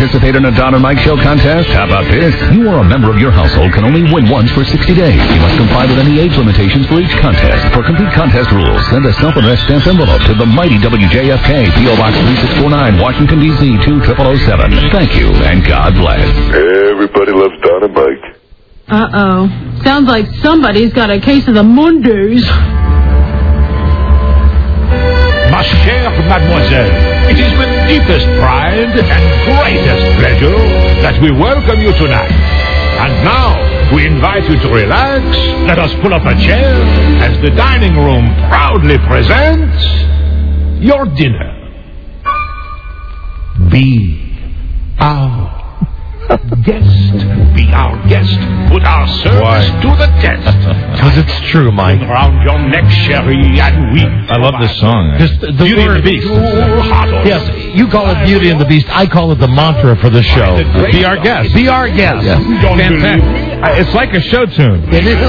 participate in a Don and Mike Show contest? How about this? You or a member of your household can only win once for 60 days. You must comply with any age limitations for each contest. For complete contest rules, send a self-addressed stamped envelope to the mighty WJFK, P.O. Box 3649, Washington, D.C. 20007. Thank you, and God bless. Everybody loves Don and Mike. Uh-oh. Sounds like somebody's got a case of the Mondays. Ma chère mademoiselle, it is with deepest pride and greatest pleasure that we welcome you tonight. And now, we invite you to relax, let us pull up a chair, as the dining room proudly presents your dinner. Be our guest. Be our guest. Put our service to the test. Because it's true, Mike. Around your neck, Sherry, and we. I love this song. Just the Beauty and the Beast. Yes, you call it Beauty and the Beast. I call it the mantra for the show. Be our guest. Be our guest. Yes. Fantastic. It's like a show tune. It is.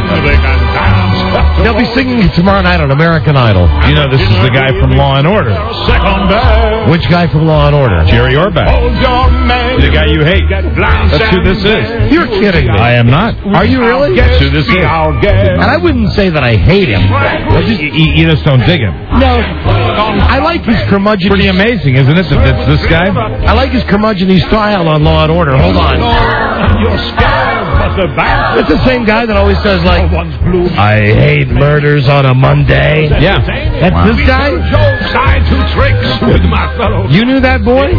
They'll be singing it tomorrow night on American Idol. You know, this is the guy from Law and Order. Which guy from Law and Order? Jerry Orbach. The guy you hate. That's who this is. You're kidding me. I am not. Are you really? That's who this is. And I wouldn't say that I hate him. You just don't dig him. No. I like his curmudgeon. Pretty amazing, isn't it, that it's this guy? I like his curmudgeon style on Law and Order. Hold on. You're scared, but the back. It's the same guy that always says, like, I hate murders on a Monday. Yeah. That's this guy? Jokes, I do tricks with my fellow. You knew that boy?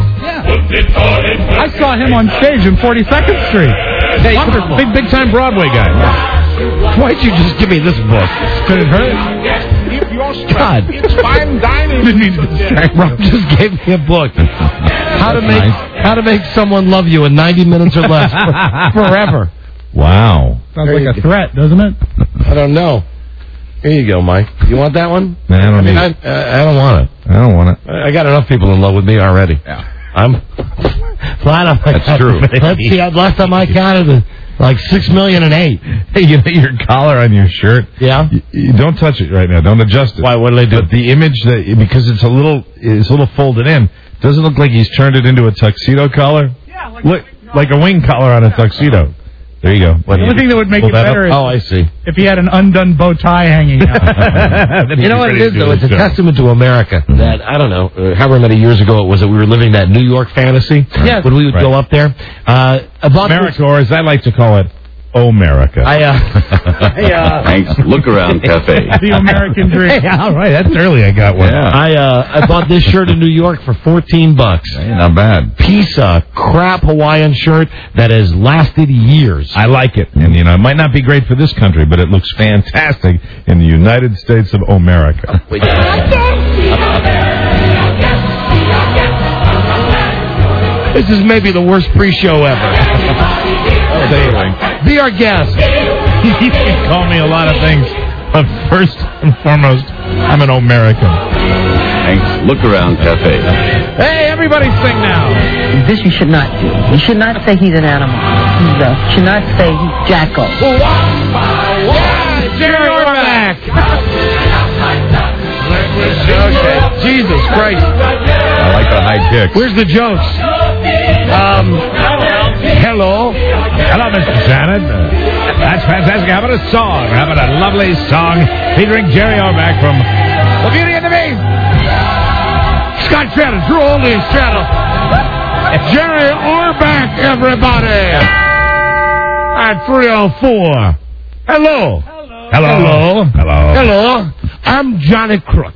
I saw him on stage in 42nd Street. Hey, wonderful. Big time Broadway guy. Why'd you just give me this book? Could it hurt? God. It's fine dining. Rob just gave me a book. How to make someone love you in 90 minutes or less forever. Wow. Sounds like a threat, doesn't it? I don't know. Here you go, Mike. You want that one? No, I don't need it. I don't want it. I don't want it. I got enough people in love with me already. Yeah. I'm flat on my That's true. Let's see. Last time I counted, like 6,008,000. Hey, you know your collar on your shirt? Yeah. You don't touch it right now. Don't adjust it. Why? What do they do? But the image because it's a little folded in. Doesn't look like he's turned it into a tuxedo collar. Yeah, like a wing collar on a tuxedo. There you go. The only thing that would make it better is I see. if he had an undone bow tie hanging out. You know what it is, though? It's a testament to America that, I don't know, however many years ago it was that we were living that New York fantasy. Yes. When we would go up there. America, or as I like to call it, Omerica. Thanks. Look Around Cafe. The American dream. Hey, all right, that's early. I got one. Yeah. I bought this shirt in New York for $14. Hey, not bad. Piece of crap Hawaiian shirt that has lasted years. I like it. And, it might not be great for this country, but it looks fantastic in the United States of Omerica. This is maybe the worst pre-show ever. Be our guest. You can call me a lot of things, but first and foremost, I'm an American. Thanks. Look Around Cafe. Hey, everybody sing now. This you should not do. You should not say he's an animal. You should not say he's jackal. Jerry Orbach. Okay. Jesus Christ. I like the high kicks. Where's the jokes? Hello. Hello, Mr. Shannon. That's fantastic. How about a song? How about a lovely song featuring Jerry Orbach from The Beauty and the Beast? Scott Shannon, Drew Oldie Shannon. Jerry Orbach, everybody. At 304. Hello. Hello. Hello. I'm Johnny Crook.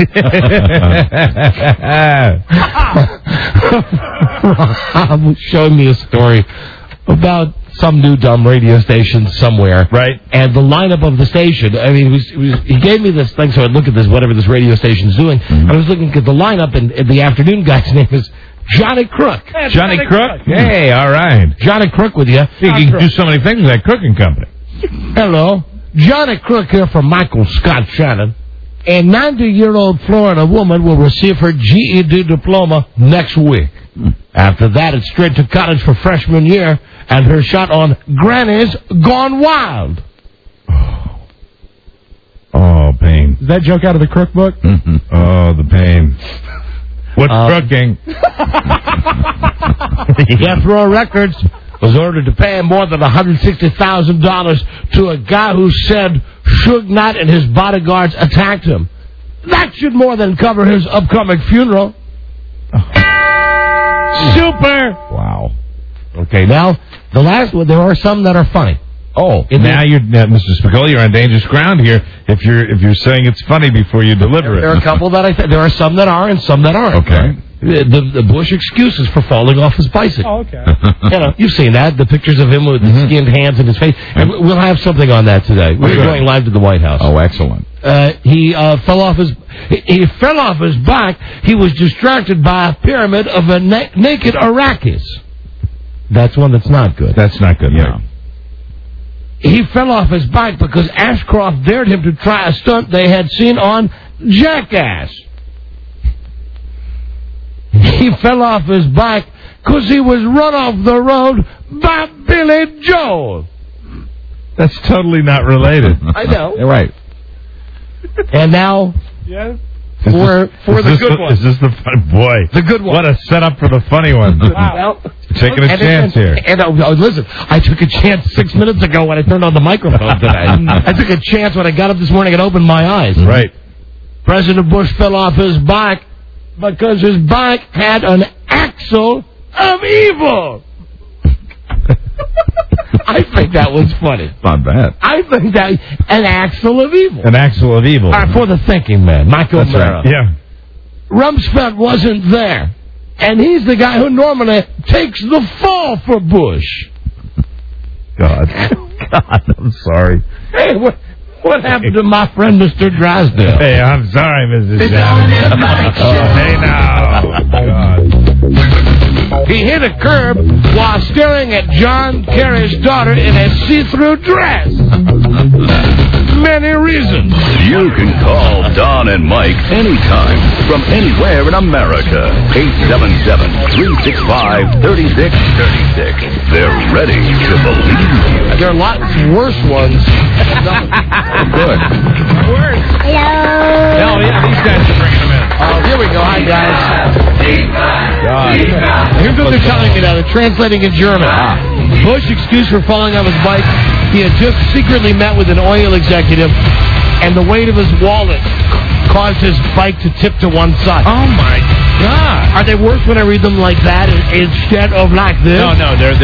Rob was showing me a story about some new dumb radio station somewhere. Right. And the lineup of the station, I mean, he gave me this thing, so I'd look at this, whatever this radio station's doing. Mm-hmm. I was looking at the lineup, and the afternoon guy's name is Johnny Crook. Yeah, Johnny Crook? Hey, all right. Johnny Crook with you. You can do so many things with that cooking company. Hello. Johnny Crook here from Michael Scott Shannon. A 90-year-old Florida woman will receive her GED diploma next week. After that, it's straight to college for freshman year and her shot on Granny's Gone Wild. Oh, pain. Is that joke out of the Crook book? Oh, the pain. What's crooking? Death Row Records was ordered to pay more than $160,000 to a guy who said Suge Knight and his bodyguards attacked him. That should more than cover his upcoming funeral. Super! Wow. Okay, now, the last one, there are some that are funny. Oh, Mr. Spicoli, you're on dangerous ground here. If you're saying it's funny before you deliver it. There are a couple that there are some that are and some that aren't. Okay. The Bush excuses for falling off his bicycle. Oh, okay. You've seen that, the pictures of him with the skinned hands in his face. And we'll have something on that today. We're going live to the White House. Oh, excellent. He fell off his bike. He was distracted by a pyramid of a naked Iraqis. That's one that's not good. That's not good, yeah. He fell off his bike because Ashcroft dared him to try a stunt they had seen on Jackass. He fell off his bike because he was run off the road by Billy Joel. That's totally not related. I know. You're right. And now, Yes? for the good one. Is this the fun? Boy. The good one. What a setup for the funny one. Wow. Taking a chance here. And listen, I took a chance 6 minutes ago when I turned on the microphone today. I took a chance when I got up this morning and opened my eyes. Right. President Bush fell off his bike because his bike had an axle of evil. I think that was funny. Not bad. I think that an axle of evil. An axle of evil. All right, for the thinking man, Michael O'Mara. Right. Yeah. Rumsfeld wasn't there, and he's the guy who normally takes the fall for Bush. God, I'm sorry. Hey, what happened to my friend Mr. Drysdale? Hey, I'm sorry, Mrs. Shannon. Hey, now. God. He hit a curb while staring at John Kerry's daughter in a see-through dress. Many reasons. You can call Don and Mike anytime from anywhere in America. 877-365-3636. They're ready to believe you. There are lots worse ones. Good. Worse. Hello. Oh, yeah, these guys are bringing them in. Here we go. Hi, guys. God. Here's what they're telling me now. They're translating in German. Bush excuse for falling off his bike. He had just secretly met with an oil executive, and the weight of his wallet caused his bike to tip to one side. Oh, my God. Are they worse when I read them like that instead of like this? No, there's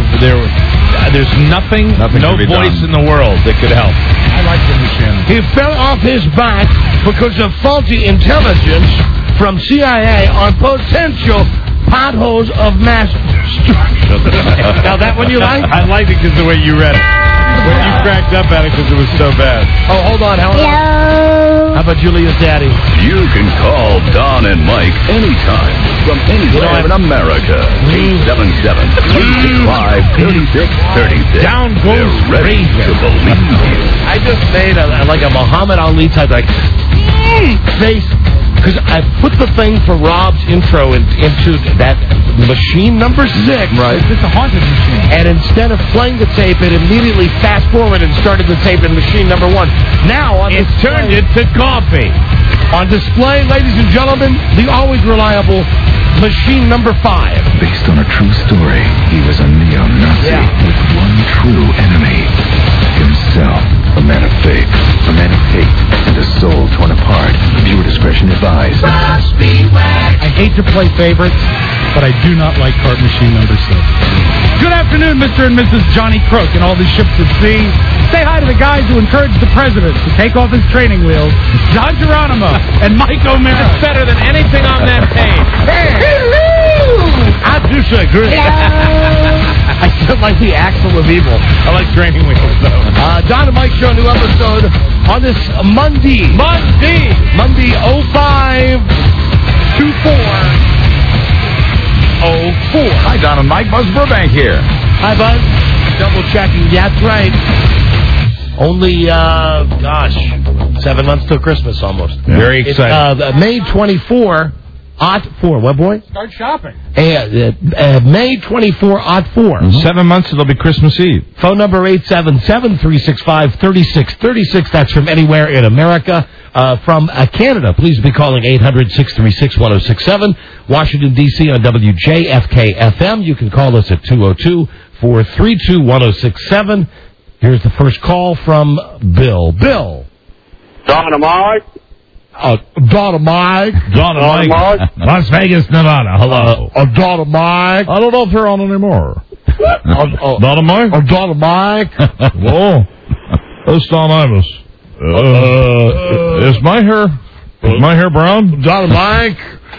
nothing no voice in the world that could help. I like Jimmy Shannon. He fell off his bike because of faulty intelligence from CIA on potential potholes of mass destruction. Now, that one you like? I liked it because the way you read it. When you cracked up at it because it was so bad. Oh, hold on. Hello. How about Julia's daddy? You can call Don and Mike anytime from anywhere in America. 877-365-3636. Down goes They're ready to believe you. I just made a Muhammad Ali type face because I put the thing for Rob's intro into that machine number 6. Right. It's a haunted machine. And instead of playing the tape, it immediately fast forwarded and started the tape in machine number 1. Now on It turned it to coffee. on display, ladies and gentlemen, the always reliable machine number 5. Based on a true story, he was a neo-Nazi with one true enemy. Himself. A man of faith, a man of hate, and a soul torn apart. Viewer discretion advised. I hate to play favorites, But I do not like cart machine number 6. Good afternoon, Mr. and Mrs. Johnny Crook and all the ships at sea. Say hi to the guys who encouraged the president to take off his training wheels, John Geronimo and Mike O'Mara. It's better than anything on that page. I disagree. I still like the axle of evil. I like training wheels, though. Don and Mike Show, new episode on this Monday. Monday 0524. 04. Hi, Don and Mike. Buzz Burbank here. Hi, Buzz. Double checking. That's right. Only, 7 months till Christmas almost. Yeah. Very exciting. It's, May 24, 04. What, boy? Start shopping. May 24, 04. Mm-hmm. 7 months, it'll be Christmas Eve. Phone number 877-365-3636. That's from anywhere in America. From Canada, please be calling 800-636-1067. Washington, D.C. on WJFK-FM. You can call us at 202-432-1067. Here's the first call from Bill. Bill. Dynamite. Dynamite. Dynamite. Las Vegas, Nevada. Hello. Dynamite. I don't know if they're on anymore. Dynamite? Dynamite. Whoa. That's Don Imus. Is my hair brown? Dynamite.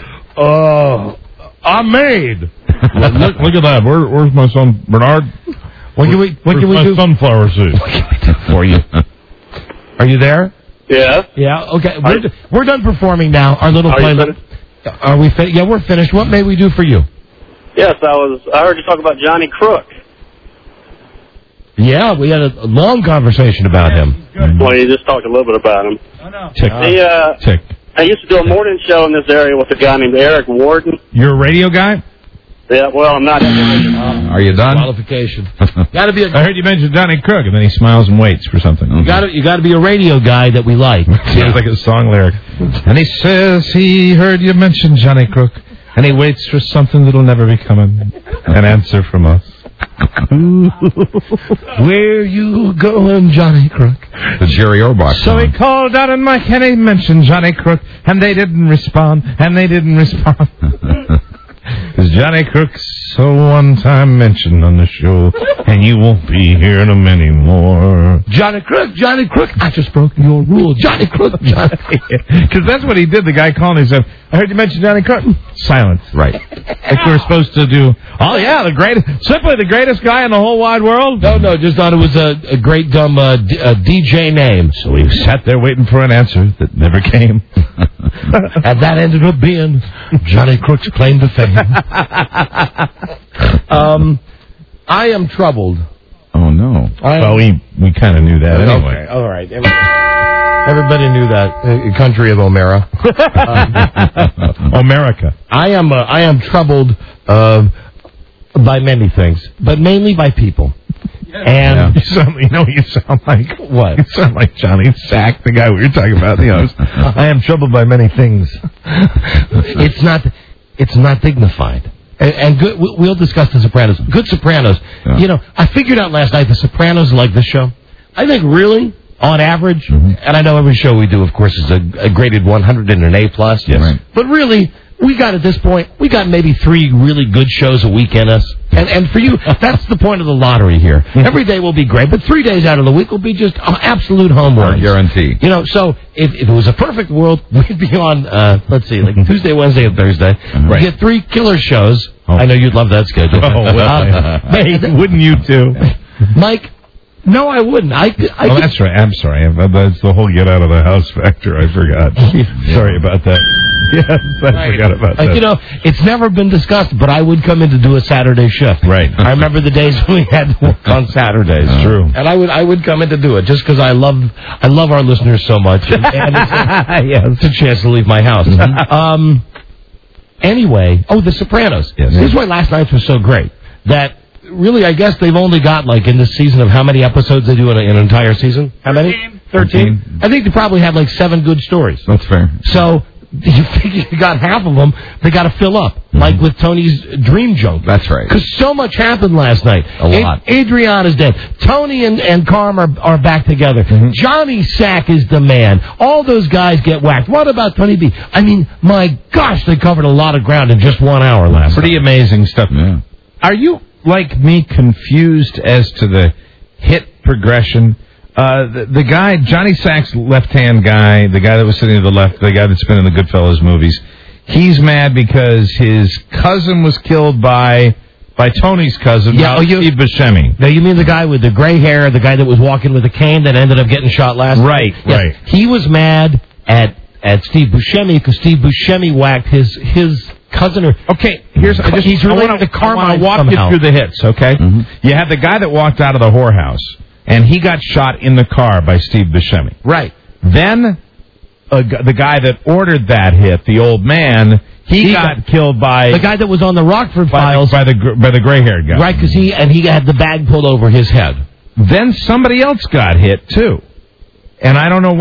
I'm made. Look at that. Where's my son Bernard? What can we do? Sunflower seed. For you. Are you there? Yes. Yeah. Okay. We're done performing now. Our little playlist. Are we finished? Yeah, we're finished. What may we do for you? Yes, I heard you talk about Johnny Crook. Yeah, we had a long conversation about him. Well, you just talked a little bit about him. Oh, no. Tick. I used to do a morning show in this area with a guy named Eric Warden. You're a radio guy? Yeah, well, I'm not. Are you done? Qualification. Gotta be. I heard you mention Johnny Crook, and then he smiles and waits for something. You got to be a radio guy that we like. Sounds like a song lyric. And he says he heard you mention Johnny Crook, and he waits for something that'll never be coming. An answer from us. Where you going, Johnny Crook? The Jerry Orbach. So he called down and Mike, and he mentioned Johnny Crook, and they didn't respond. Because Johnny Crook's so one-time mentioned on the show, and you won't be hearing him anymore. Johnny Crook, I just broke your rule. Johnny Crook, Johnny. Because that's what he did. The guy called and he said, I heard you mention Johnny Crook. Silence. Right. Like we were supposed to do, simply the greatest guy in the whole wide world? No, just thought it was a great dumb DJ name. So we sat there waiting for an answer that never came. And that ended up being Johnny Crook's claim to fame. I am troubled. Oh, no. Well, we kind of knew that anyway. Okay, all right. Everybody knew that. Country of O'Mara. America. I am troubled by many things, but mainly by people. And you sound like what? You sound like Johnny Sack, the guy we were talking about. I am troubled by many things. It's not dignified. And good. We'll discuss The Sopranos. Good Sopranos. Yeah. I figured out last night The Sopranos like this show. I think really, on average, and I know every show we do, of course, is a graded 100 and an A+. Yes. Right. But really, we got at this point, we got maybe 3 really good shows a week in us. And for you, that's the point of the lottery here. Every day will be great, but 3 days out of the week will be just absolute home runs. Guarantee. So if it was a perfect world, we'd be on, let's see, like Tuesday, Wednesday, and Thursday. Right. We get 3 killer shows. Oh. I know you'd love that schedule. Oh, well, wouldn't you too? Mike? No, I wouldn't. That's right. I'm sorry. That's the whole get out of the house factor. I forgot. Sorry about that. Yes, I forgot about that. It's never been discussed, but I would come in to do a Saturday shift. Right. I remember the days when we had to work on Saturdays. True. And I would come in to do it just because I love our listeners so much. And it's a chance to leave my house. Anyway, The Sopranos. Yes. This is why last night's was so great. That really, I guess they've only got, in this season of how many episodes they do in an entire season? How many? 13. I think they probably have 7 good stories. That's fair. So you figure you got half of them, they got to fill up, like with Tony's dream junk. That's right. Because so much happened last night. A lot. Adriana's dead. Tony and Carm are back together. Johnny Sack is the man. All those guys get whacked. What about Tony B? I mean, my gosh, they covered a lot of ground in just 1 hour last night. Pretty amazing stuff. Yeah. Are you, like me, confused as to the hit progression? The guy, Johnny Sack's left-hand guy, the guy that was sitting to the left, the guy that's been in the Goodfellas movies, he's mad because his cousin was killed by Tony's cousin, Steve Buscemi. Now, you mean the guy with the gray hair, the guy that was walking with a cane that ended up getting shot last night? Right, yes. Right. He was mad at Steve Buscemi because Steve Buscemi whacked his cousin. Okay, he's related to Carmine. I want to walk you through the hits, okay? You had the guy that walked out of the whorehouse, and he got shot in the car by Steve Buscemi. Right. Then the guy that ordered that hit, the old man, he got killed by the guy that was on the Rockford Files by the gray-haired guy. Right, because he had the bag pulled over his head. Then somebody else got hit too, and I don't know why.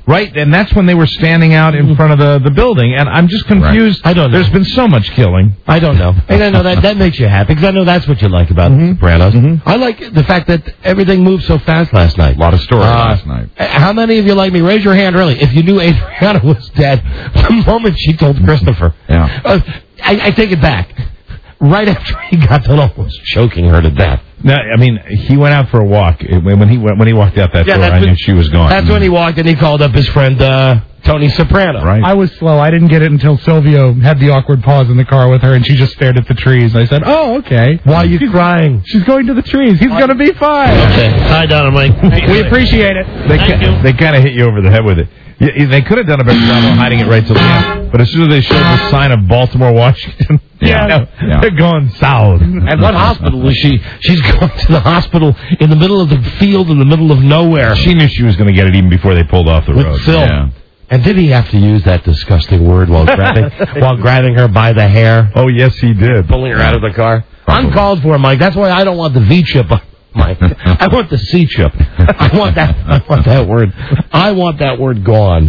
Right, and that's when they were standing out in front of the building, and I'm just confused. Right. I don't know. There's been so much killing. I don't know. And I know that makes you happy, because I know that's what you like about The Sopranos. I like the fact that everything moved so fast last night. A lot of stories last night. How many of you like me? Raise your hand early if you knew Adriana was dead the moment she told Christopher. Yeah. I take it back. Right after he got done almost choking her to death. No, I mean, he went out for a walk. When he walked out that door, I knew she was gone. That's when he walked and he called up his friend Tony Soprano. Right. I was slow. I didn't get it until Silvio had the awkward pause in the car with her, and she just stared at the trees. I said, "Oh, okay." Why are you crying? She's going to the trees. He's going to be fine. Okay. Hi, Dynamite. We appreciate it. They kind of hit you over the head with it. Yeah, they could have done a better job of hiding it right till the end. But as soon as they showed the sign of Baltimore, Washington, they're going south. And what hospital was she? She's going to the hospital in the middle of the field, in the middle of nowhere. She knew she was going to get it even before they pulled off the road. With Phil. Yeah. And did he have to use that disgusting word while grabbing her by the hair? Oh, yes, he did. Pulling her out of the car? Uncalled for, Mike. That's why I don't want the V-chip, Mike. I want the C-chip. I want that word. I want that word gone.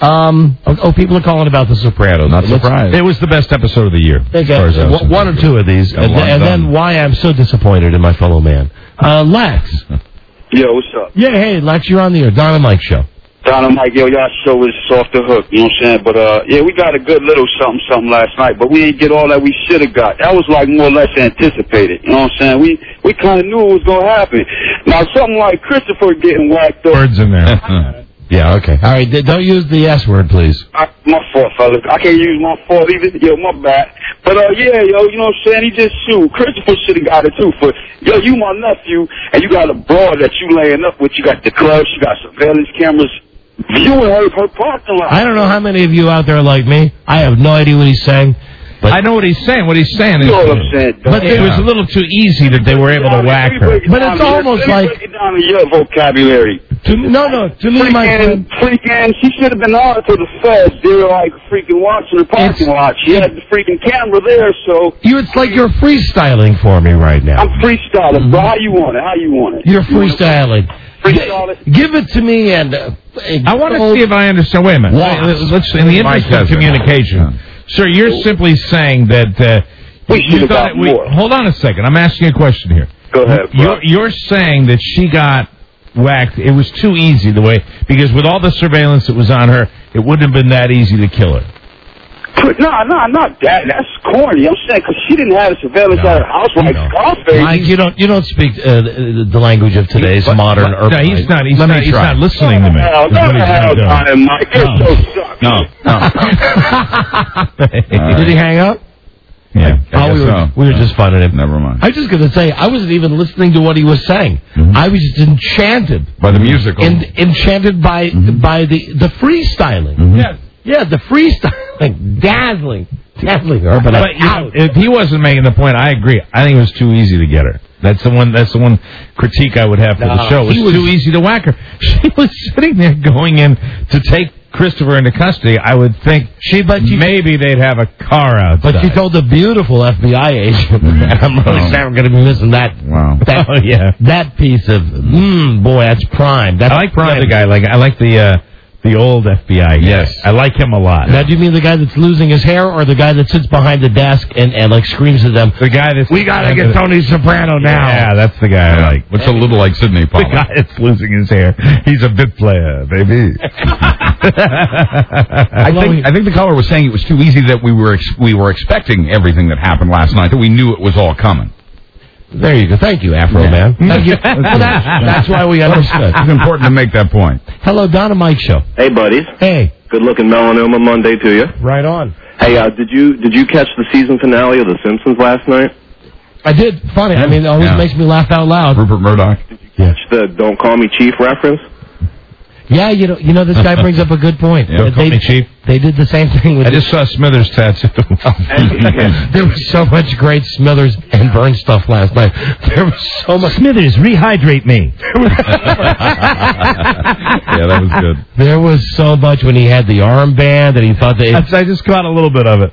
Yeah. People are calling about The Sopranos. Not surprised. It was the best episode of the year. One or two of these. And then why I'm so disappointed in my fellow man. Lex. Yo, what's up? Yeah, hey, Lex, you're on the air. Don and Mike show. Dynamite, yo, y'all show is off the hook, you know what I'm saying? But, yeah, we got a good little something last night, but we didn't get all that we should have got. That was, like, more or less anticipated, you know what I'm saying? We kind of knew it was going to happen. Now, something like Christopher getting whacked up. Words in there. Yeah, okay. All right, don't use the S word, please. My fault, fellas. I can't use my fault either. Yo, my bad. But, yeah, yo, you know what I'm saying? He just sued. Christopher should have got it, too. For, yo, you my nephew, and you got a broad that you laying up with. You got the clubs, you got surveillance cameras. Viewing her parking lot. I don't know how many of you out there like me. I have no idea what he's saying. But I know what he's saying. What he's saying is, you know what I'm saying, but it was a little too easy that they were able to whack her. But it's almost like break it down to your vocabulary. To me, my friend. Freaking, she should have been on to the feds. They were like freaking watching the parking lot. She had the freaking camera there, so. It's like you're freestyling for me right now. I'm freestyling, bro. How you want it? You're freestyling. Give it to me, and I want to see if I understand. Wait a minute. Let's in the interest of communication, sir. You're simply saying that we should have got more. Hold on a second. I'm asking a question here. Go ahead, bro. You're saying that she got whacked. It was too easy because with all the surveillance that was on her, it wouldn't have been that easy to kill her. No, not that. That's corny. I'm saying because she didn't have surveillance at her house like Scarface. Mike, you don't speak the language of today's modern urban. No, he's not. He's not listening to me. Mike. You're so sucked. No. Did he hang up? Yeah. We were just funning him. Never mind. I was just going to say, I wasn't even listening to what he was saying. I was just enchanted by the musical. Enchanted by the freestyling. Yes. Yeah, the freestyling, dazzling her. But if he wasn't making the point, I agree. I think it was too easy to get her. That's the one critique I would have for the show. It was too easy to whack her. She was sitting there going in to take Christopher into custody. I would think maybe they'd have a car outside. But she told a beautiful FBI agent, and I'm really sorry I'm going to be missing that. Wow. That piece of boy, that's prime. I like prime. The guy. I like the old FBI guy. Yes. I like him a lot. Now, do you mean the guy that's losing his hair or the guy that sits behind the desk and like screams at them? The guy that's... We got to get Tony Soprano now. Yeah, that's the guy I like. Which a little like Sidney Pollack. The guy that's losing his hair. He's a bit player, baby. I think the caller was saying it was too easy that we were expecting everything that happened last night, that we knew it was all coming. There you go. Thank you, Afro Man. Thank you. That's why we understood. It's important to make that point. Hello, Don and Mike show. Hey, buddies. Hey. Good-looking melanoma Monday to you. Right on. Hey, did you catch the season finale of The Simpsons last night? I did. Funny. I mean, it always makes me laugh out loud. Rupert Murdoch. Did you catch the "Don't Call Me Chief" reference? Yeah, you know, this guy brings up a good point. Don't call me Chief. They did the same thing with... I just saw Smithers' tattoo. There was so much great Smithers and Burn stuff last night. There was so much... Smithers, rehydrate me. Yeah, that was good. There was so much when he had the armband and he thought that... I just caught a little bit of it.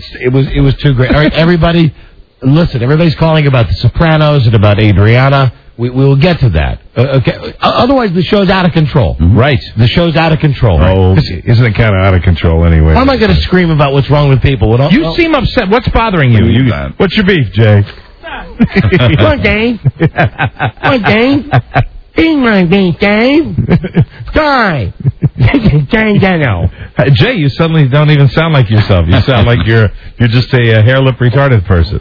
It was too great. All right, everybody, listen, everybody's calling about The Sopranos and about Adriana. We will get to that. Okay. Otherwise, the show's out of control. Right. The show's out of control. Oh, isn't it kind of out of control anyway? Why am I going to scream about what's wrong with people? You seem upset. What's bothering you? What's your beef, Jay? One day. One day. Ding my beef, Dave. Die. Jay, you suddenly don't even sound like yourself. You sound like you're just a hair lip retarded person.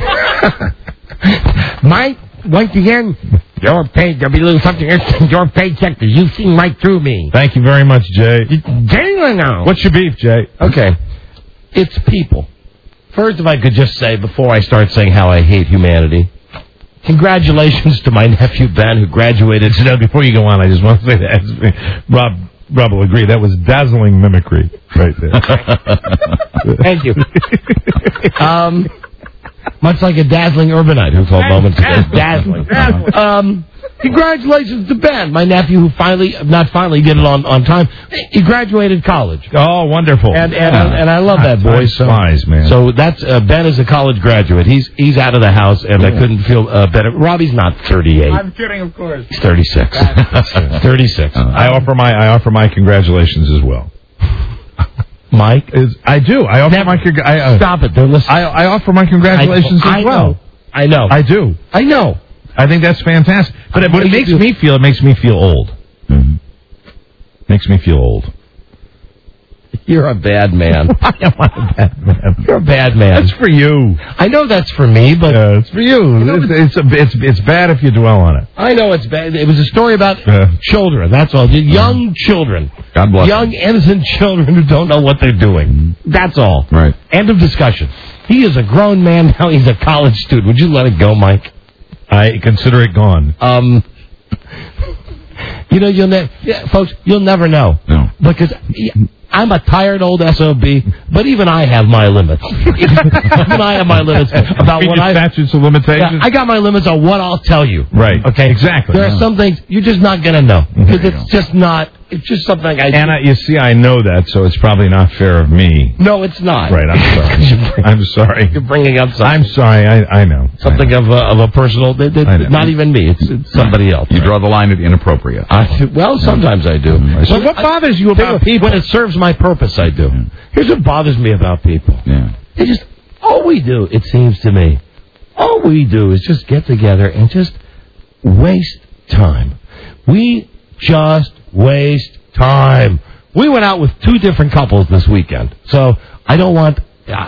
Mike, once again, your pay, there'll be a little something extra in your paycheck because you've seen right through me. Thank you very much, Jay. Jay, now. What's your beef, Jay? Okay. It's people. First, if I could just say, before I start saying how I hate humanity, congratulations to my nephew Ben, who graduated. Now, before you go on, I just want to say that Rob will agree. That was dazzling mimicry right there. Thank you. Much like a dazzling urbanite who called moments ago. Dazzling. Congratulations to Ben, my nephew, who not finally did it on time. He graduated college. Oh, wonderful! And I love that boy. Man. So that's Ben is a college graduate. He's out of the house, and I couldn't feel better. Robbie's not 38. I'm kidding, of course. He's 36. 36. I offer my congratulations as well. Mike? I do. I offer Stop it. They're listening. I offer my congratulations as well. I know. I do. I know. I think that's fantastic. But it makes me feel old. Mm-hmm. Makes me feel old. You're a bad man. I am not a bad man. You're a bad man. That's for you. I know that's for me, but it's for you. It's bad if you dwell on it. I know it's bad. It was a story about children. That's all. Young children. God bless young, innocent children who don't know what they're doing. That's all. Right. End of discussion. He is a grown man now. He's a college student. Would you let it go, Mike? I consider it gone. Folks, you'll never know. No. Because I'm a tired old SOB, but even I have my limits. Even I have my limits about what statutes of limitations. Yeah, I got my limits on what I'll tell you. Right. Okay. Exactly. There are some things you're just not going to know. Because it's just not. It's just something I do. And you see, I know that, so it's probably not fair of me. No, it's not. Right, I'm sorry. I'm sorry. You're bringing up something. I'm sorry, I know. Something of a personal, not even me, it's somebody else. You draw the line at inappropriate. Well, sometimes I do. So what bothers you about people? When it serves my purpose, I do. Here's what bothers me about people. Yeah. They just, all we do, it seems to me, all we do is just get together and just waste time. We just waste time. We went out with two different couples this weekend. So I don't want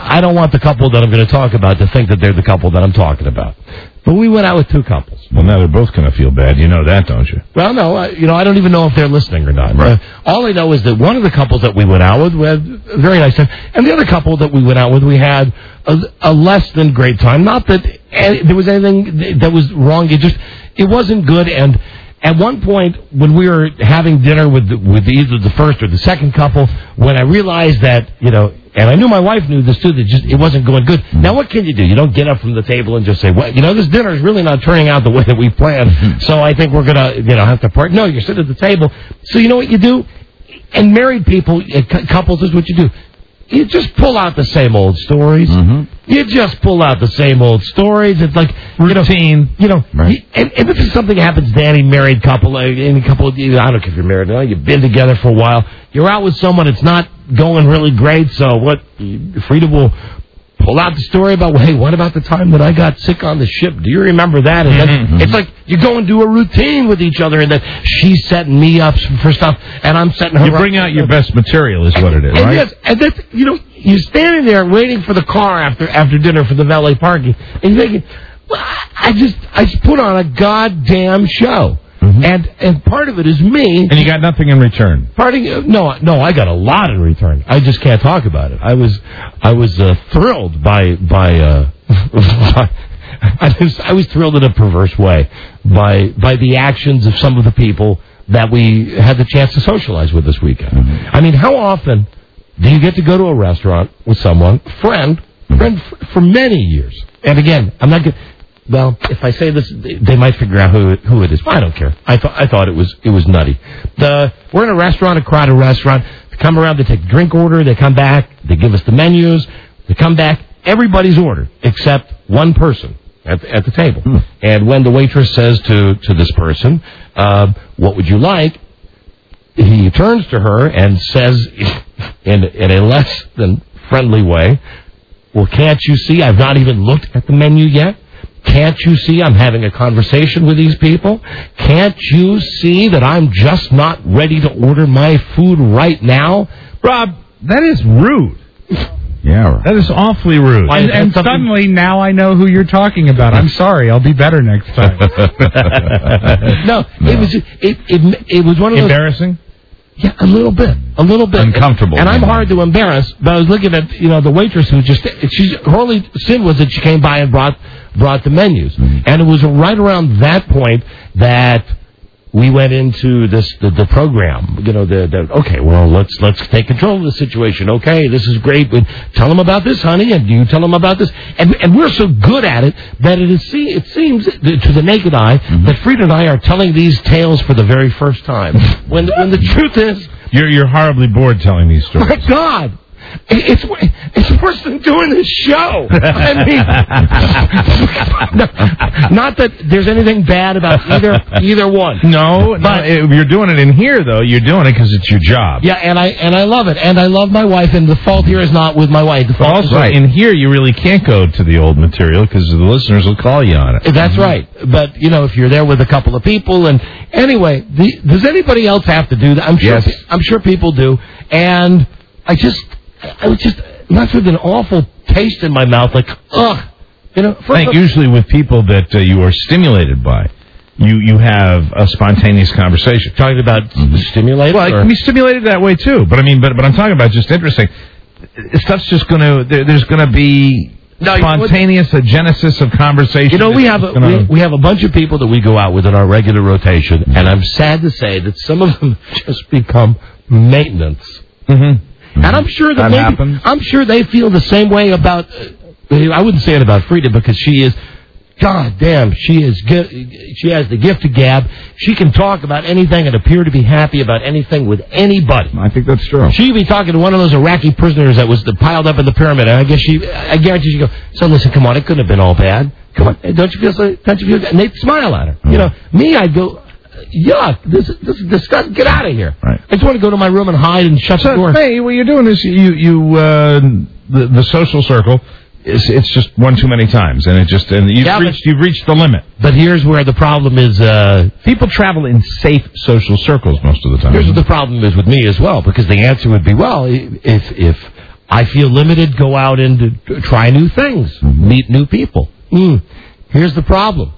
the couple that I'm going to talk about to think that they're the couple that I'm talking about. But we went out with two couples. Well, now they're both going to feel bad. You know that, don't you? Well, no. I don't even know if they're listening or not. Right. All I know is that one of the couples that we went out with, we had a very nice time. And the other couple that we went out with, we had a less than great time. Not that there was anything that was wrong. It wasn't good. And at one point, when we were having dinner with either the first or the second couple, when I realized that, and I knew my wife knew this too, that it wasn't going good. Now, what can you do? You don't get up from the table and just say, well, this dinner is really not turning out the way that we planned, so I think we're going to, have to part. No, you sit at the table. So you know what you do? And married people, couples, is what you do. You just pull out the same old stories. Mm-hmm. You just pull out the same old stories. It's like routine. Right. And if it's something happens to any married couple, any couple, I don't care if you're married or not, you've been together for a while, you're out with someone, it's not going really great, so what, Frida will pull out the story about, hey, what about the time that I got sick on the ship? Do you remember that? And then it's like you go and do a routine with each other, and then she's setting me up for stuff, and I'm setting her up. You bring out your best material is what it is, right? Yes, and that's, you're standing there waiting for the car after dinner for the valet parking, and you're thinking, well, I just put on a goddamn show. Mm-hmm. And part of it is me. And you got nothing in return. No, I got a lot in return. I just can't talk about it. I was thrilled by I was thrilled in a perverse way by the actions of some of the people that we had the chance to socialize with this weekend. Mm-hmm. I mean, how often do you get to go to a restaurant with someone, friend for many years? And again, I'm not going. Well, if I say this, they might figure out who it is. I don't care. I thought it was nutty. We're in a crowded restaurant. They come around, they take the drink order, they come back, they give us the menus, they come back. Everybody's ordered except one person. at the table. And when the waitress says to this person, what would you like? He turns to her and says in a less than friendly way, well, can't you see I've not even looked at the menu yet? Can't you see I'm having a conversation with these people? Can't you see that I'm just not ready to order my food right now? Rob, that is rude. Yeah, that is awfully rude. And suddenly, now I know who you're talking about. I'm sorry. I'll be better next time. No, it was one of those... Embarrassing? Yeah, a little bit. Uncomfortable. And I'm hard to embarrass, but I was looking at, the waitress who her only sin was that she came by and brought the menus. And it was right around that point that we went into the program. Okay, well, let's take control of the situation. Okay, this is great. But tell them about this, honey, and you tell them about this. And we're so good at it that it seems to the naked eye that Frida and I are telling these tales for the very first time. When the truth is, you're horribly bored telling these stories. My God. It's worse than doing this show. I mean, not that there's anything bad about either one. No, you're doing it in here, though. You're doing it because it's your job. Yeah, and I love it, and I love my wife. And the fault here is not with my wife. The fault also, is in here, you really can't go to the old material because the listeners will call you on it. That's right. But if you're there with a couple of people, and anyway, does anybody else have to do that? I'm sure people do, and I was just left with an awful taste in my mouth, like, ugh. I think usually with people that you are stimulated by, you have a spontaneous conversation. Talking about stimulated? Well, it can be stimulated that way, too. But I mean, but I'm talking about just interesting. Stuff's just there's going to be spontaneous, a genesis of conversation. We have a bunch of people that we go out with in our regular rotation, and I'm sad to say that some of them just become maintenance. Mm-hmm. And I'm sure that happens. I'm sure they feel the same way about. I wouldn't say it about Frida because she is. God damn, she has the gift of gab. She can talk about anything and appear to be happy about anything with anybody. I think that's true. She'd be talking to one of those Iraqi prisoners that was piled up in the pyramid, and I guarantee she go. So listen, come on, it couldn't have been all bad. Come on, don't you feel good? And they'd smile at her. Me, I'd go. Yuck! This is disgusting. Get out of here! Right. I just want to go to my room and hide and shut the door. Hey, what you're doing is the social circle. It's just one too many times, and you've reached the limit. But here's where the problem is. People travel in safe social circles most of the time. Here's what the problem is with me as well, because the answer would be, well, if I feel limited, go out and try new things, meet new people. Here's the problem.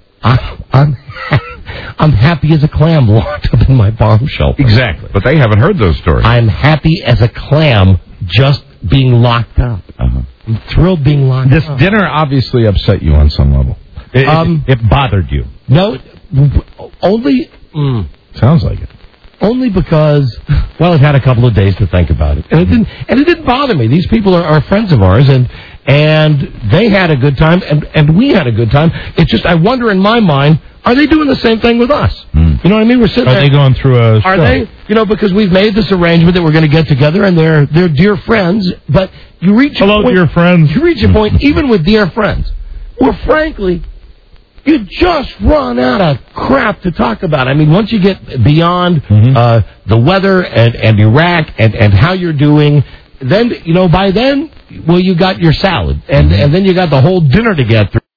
I'm happy as a clam locked up in my bomb shelter. Exactly. But they haven't heard those stories. I'm happy as a clam just being locked up. Uh-huh. I'm thrilled being locked up. This dinner obviously upset you on some level. It bothered you. No, only... Sounds like it. Only because, well, I've had a couple of days to think about it. And it didn't bother me. These people are friends of ours, and they had a good time, and we had a good time. It's just, I wonder in my mind, are they doing the same thing with us? You know what I mean? We're sitting there. Are they going through a... Are they? Because we've made this arrangement that we're going to get together, and they're dear friends, but you reach a point... Hello, dear friends. You reach a point, even with dear friends, where, frankly, you just run out of crap to talk about. I mean, once you get beyond the weather and Iraq and how you're doing, then, by then, well, you got your salad, and then you got the whole dinner to get through.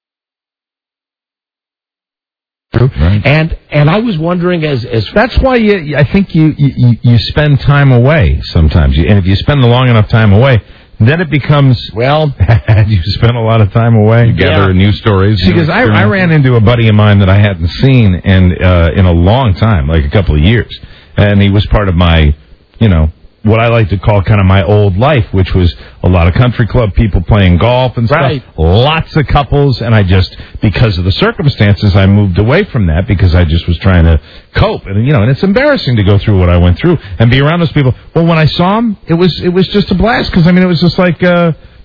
Right. And I was wondering as that's why I think you spend time away sometimes, and if you spend a long enough time away, then it becomes you spend a lot of time away. You gather new stories. Because I ran into a buddy of mine that I hadn't seen in a long time, like a couple of years, and he was part of my what I like to call kind of my old life, which was a lot of country club people playing golf and stuff. Right. Lots of couples, and because of the circumstances, I moved away from that because I just was trying to cope. And, and it's embarrassing to go through what I went through and be around those people. Well, when I saw them, it was just a blast because, it was just like,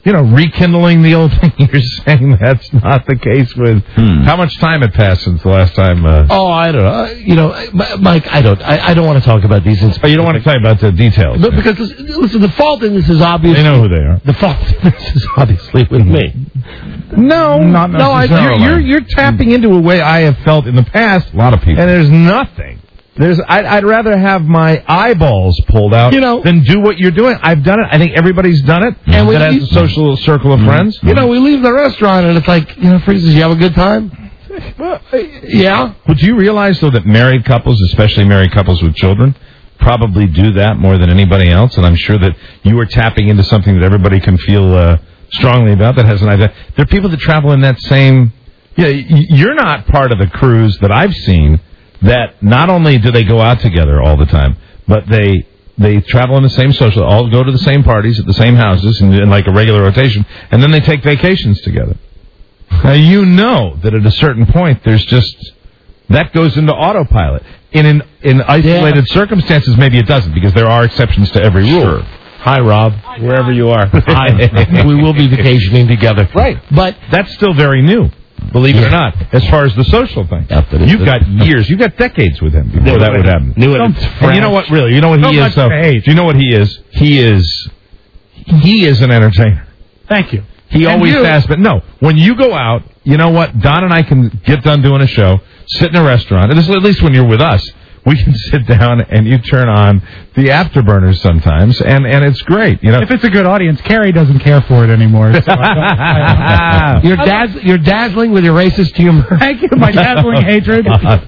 rekindling the old thing. You're saying that's not the case with how much time had passed since the last time? I don't know. Mike, I don't want to talk about these things. Oh, you don't want to talk about the details. But because, listen, the fault in this is obviously... They know who they are. The fault in this is obviously with me. No, not necessarily. You're tapping into a way I have felt in the past. A lot of people. And there's nothing. I'd rather have my eyeballs pulled out than do what you're doing. I've done it. I think everybody's done it. And that has a social circle of friends. We leave the restaurant and it's like, freezes. You have a good time? Well, yeah. But do you realize, though, that married couples, especially married couples with children, probably do that more than anybody else? And I'm sure that you are tapping into something that everybody can feel strongly about that has an idea. There are people that travel in that same... Yeah, you're not part of the cruise that I've seen that not only do they go out together all the time, but they travel in the same social, all go to the same parties at the same houses in like a regular rotation, and then they take vacations together. Now, that at a certain point, there's just, that goes into autopilot. In isolated circumstances, maybe it doesn't, because there are exceptions to every rule. Sure. Hi, Rob. Wherever you are. Hi. We will be vacationing together. Right. But that's still very new. Believe it or not, as far as the social thing. You've got years, you've got decades with him before that would happen. And you know what, really? You know what he is, though? Do you know what he is? He is an entertainer. Thank you. He always has, but no. When you go out, you know what? Don and I can get done doing a show, sit in a restaurant, and this, at least when you're with us, we can sit down and you turn on the afterburners sometimes, and it's great. If it's a good audience, Carrie doesn't care for it anymore. So You're dazzling with your racist humor. Thank you, my dazzling hatred.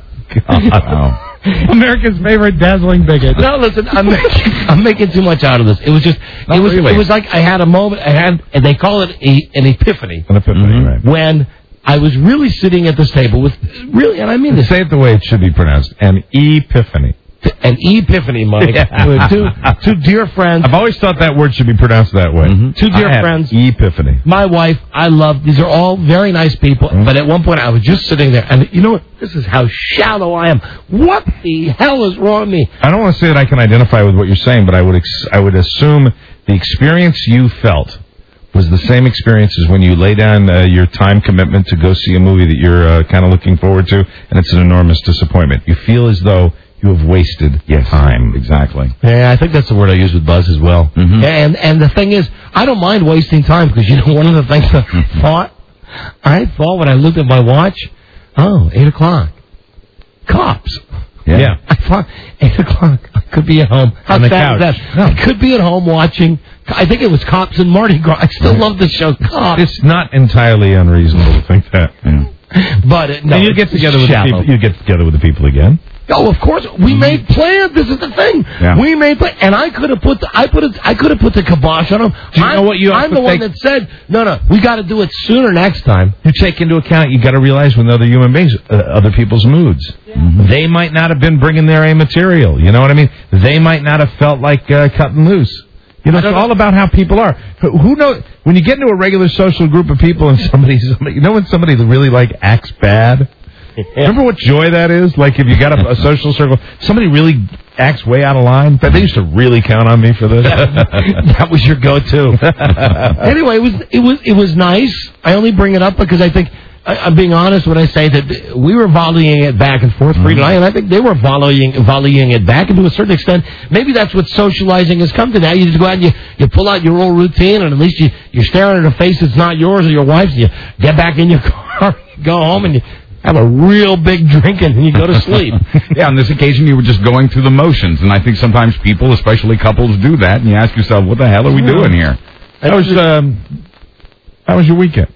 God. America's favorite dazzling bigot. No, listen, I'm making too much out of this. It was just, it was like I had a moment, and they call it an epiphany. An epiphany, right. When I was really sitting at this table with, and I mean this. Say it the way it should be pronounced, an epiphany. An epiphany, Mike. Two dear friends. I've always thought that word should be pronounced that way. Two dear friends. Epiphany. My wife, I love. These are all very nice people. But at one point, I was just sitting there, and you know what? This is how shallow I am. What the hell is wrong with me? I don't want to say that I can identify with what you're saying, but I would assume the experience you felt was the same experience as when you lay down your time commitment to go see a movie that you're kind of looking forward to, and it's an enormous disappointment. You feel as though you have wasted time. Exactly. Yeah, I think that's the word I use with Buzz as well. And the thing is, I don't mind wasting time because, one of the things I thought when I looked at my watch, 8 o'clock. Cops. Yeah. I thought 8 o'clock. I could be at home. How on the sad couch. is that? No. I could be at home watching. I think it was Cops and Mardi Gras. I still love the show Cops. It's not entirely unreasonable to think that. But and you get together with the people. You get together with the people again. Oh, of course. We made plans. This is the thing. Yeah. We made plans, and I could have put the kibosh on them. Do you know what you I'm the one that said, no, we got to do it sooner next time. You take into account, you got to realize when other human beings, other people's moods. Yeah. They might not have been bringing their A material. You know what I mean? They might not have felt like cutting loose. It's all about how people are. Who knows? When you get into a regular social group of people and somebody when somebody really acts bad. Remember what joy that is? Like if you got a social circle, somebody really acts way out of line. But they used to really count on me for this. That was your go-to. Anyway, it was nice. I only bring it up because I think I'm being honest when I say that we were volleying it back and forth, Frida and I, and I think they were volleying it back, and to a certain extent, maybe that's what socializing has come to now. You just go out and you pull out your old routine, and at least you're staring at a face that's not yours or your wife's, and you get back in your car, go home, and you have a real big drink, and you go to sleep. Yeah, on this occasion, you were just going through the motions, and I think sometimes people, especially couples, do that, and you ask yourself, what the hell are we doing here? How was your weekend?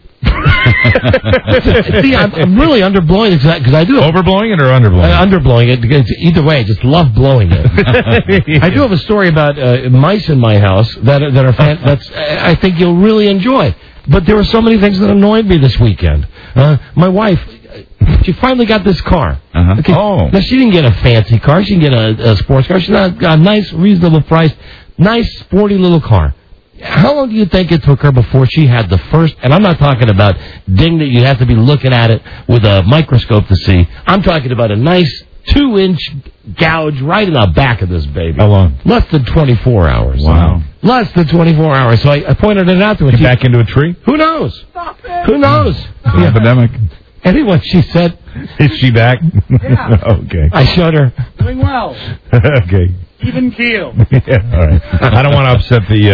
See, I'm really underblowing it because I do overblowing it or underblowing it? Underblowing it because either way, I just love blowing it. I do have a story about mice in my house that are that's I think you'll really enjoy. But there were so many things that annoyed me this weekend. My wife, she finally got this car. Okay. Now she didn't get a fancy car. She didn't get a sports car. She got a nice, reasonable price, nice, sporty little car. How long do you think it took her before she had the first, and I'm not talking about ding that you have to be looking at it with a microscope to see. I'm talking about a nice 2-inch gouge right in the back of this baby. How long? Less than 24 hours. Wow. Less than 24 hours. So I pointed it out to her. Get back into a tree? Who knows? Stop it. Who knows? Yeah. Epidemic. Anyway, she said... Is she back? Yeah. Okay. I showed her. Doing well. Okay. Even keel. Yeah, all right. I don't want to upset the...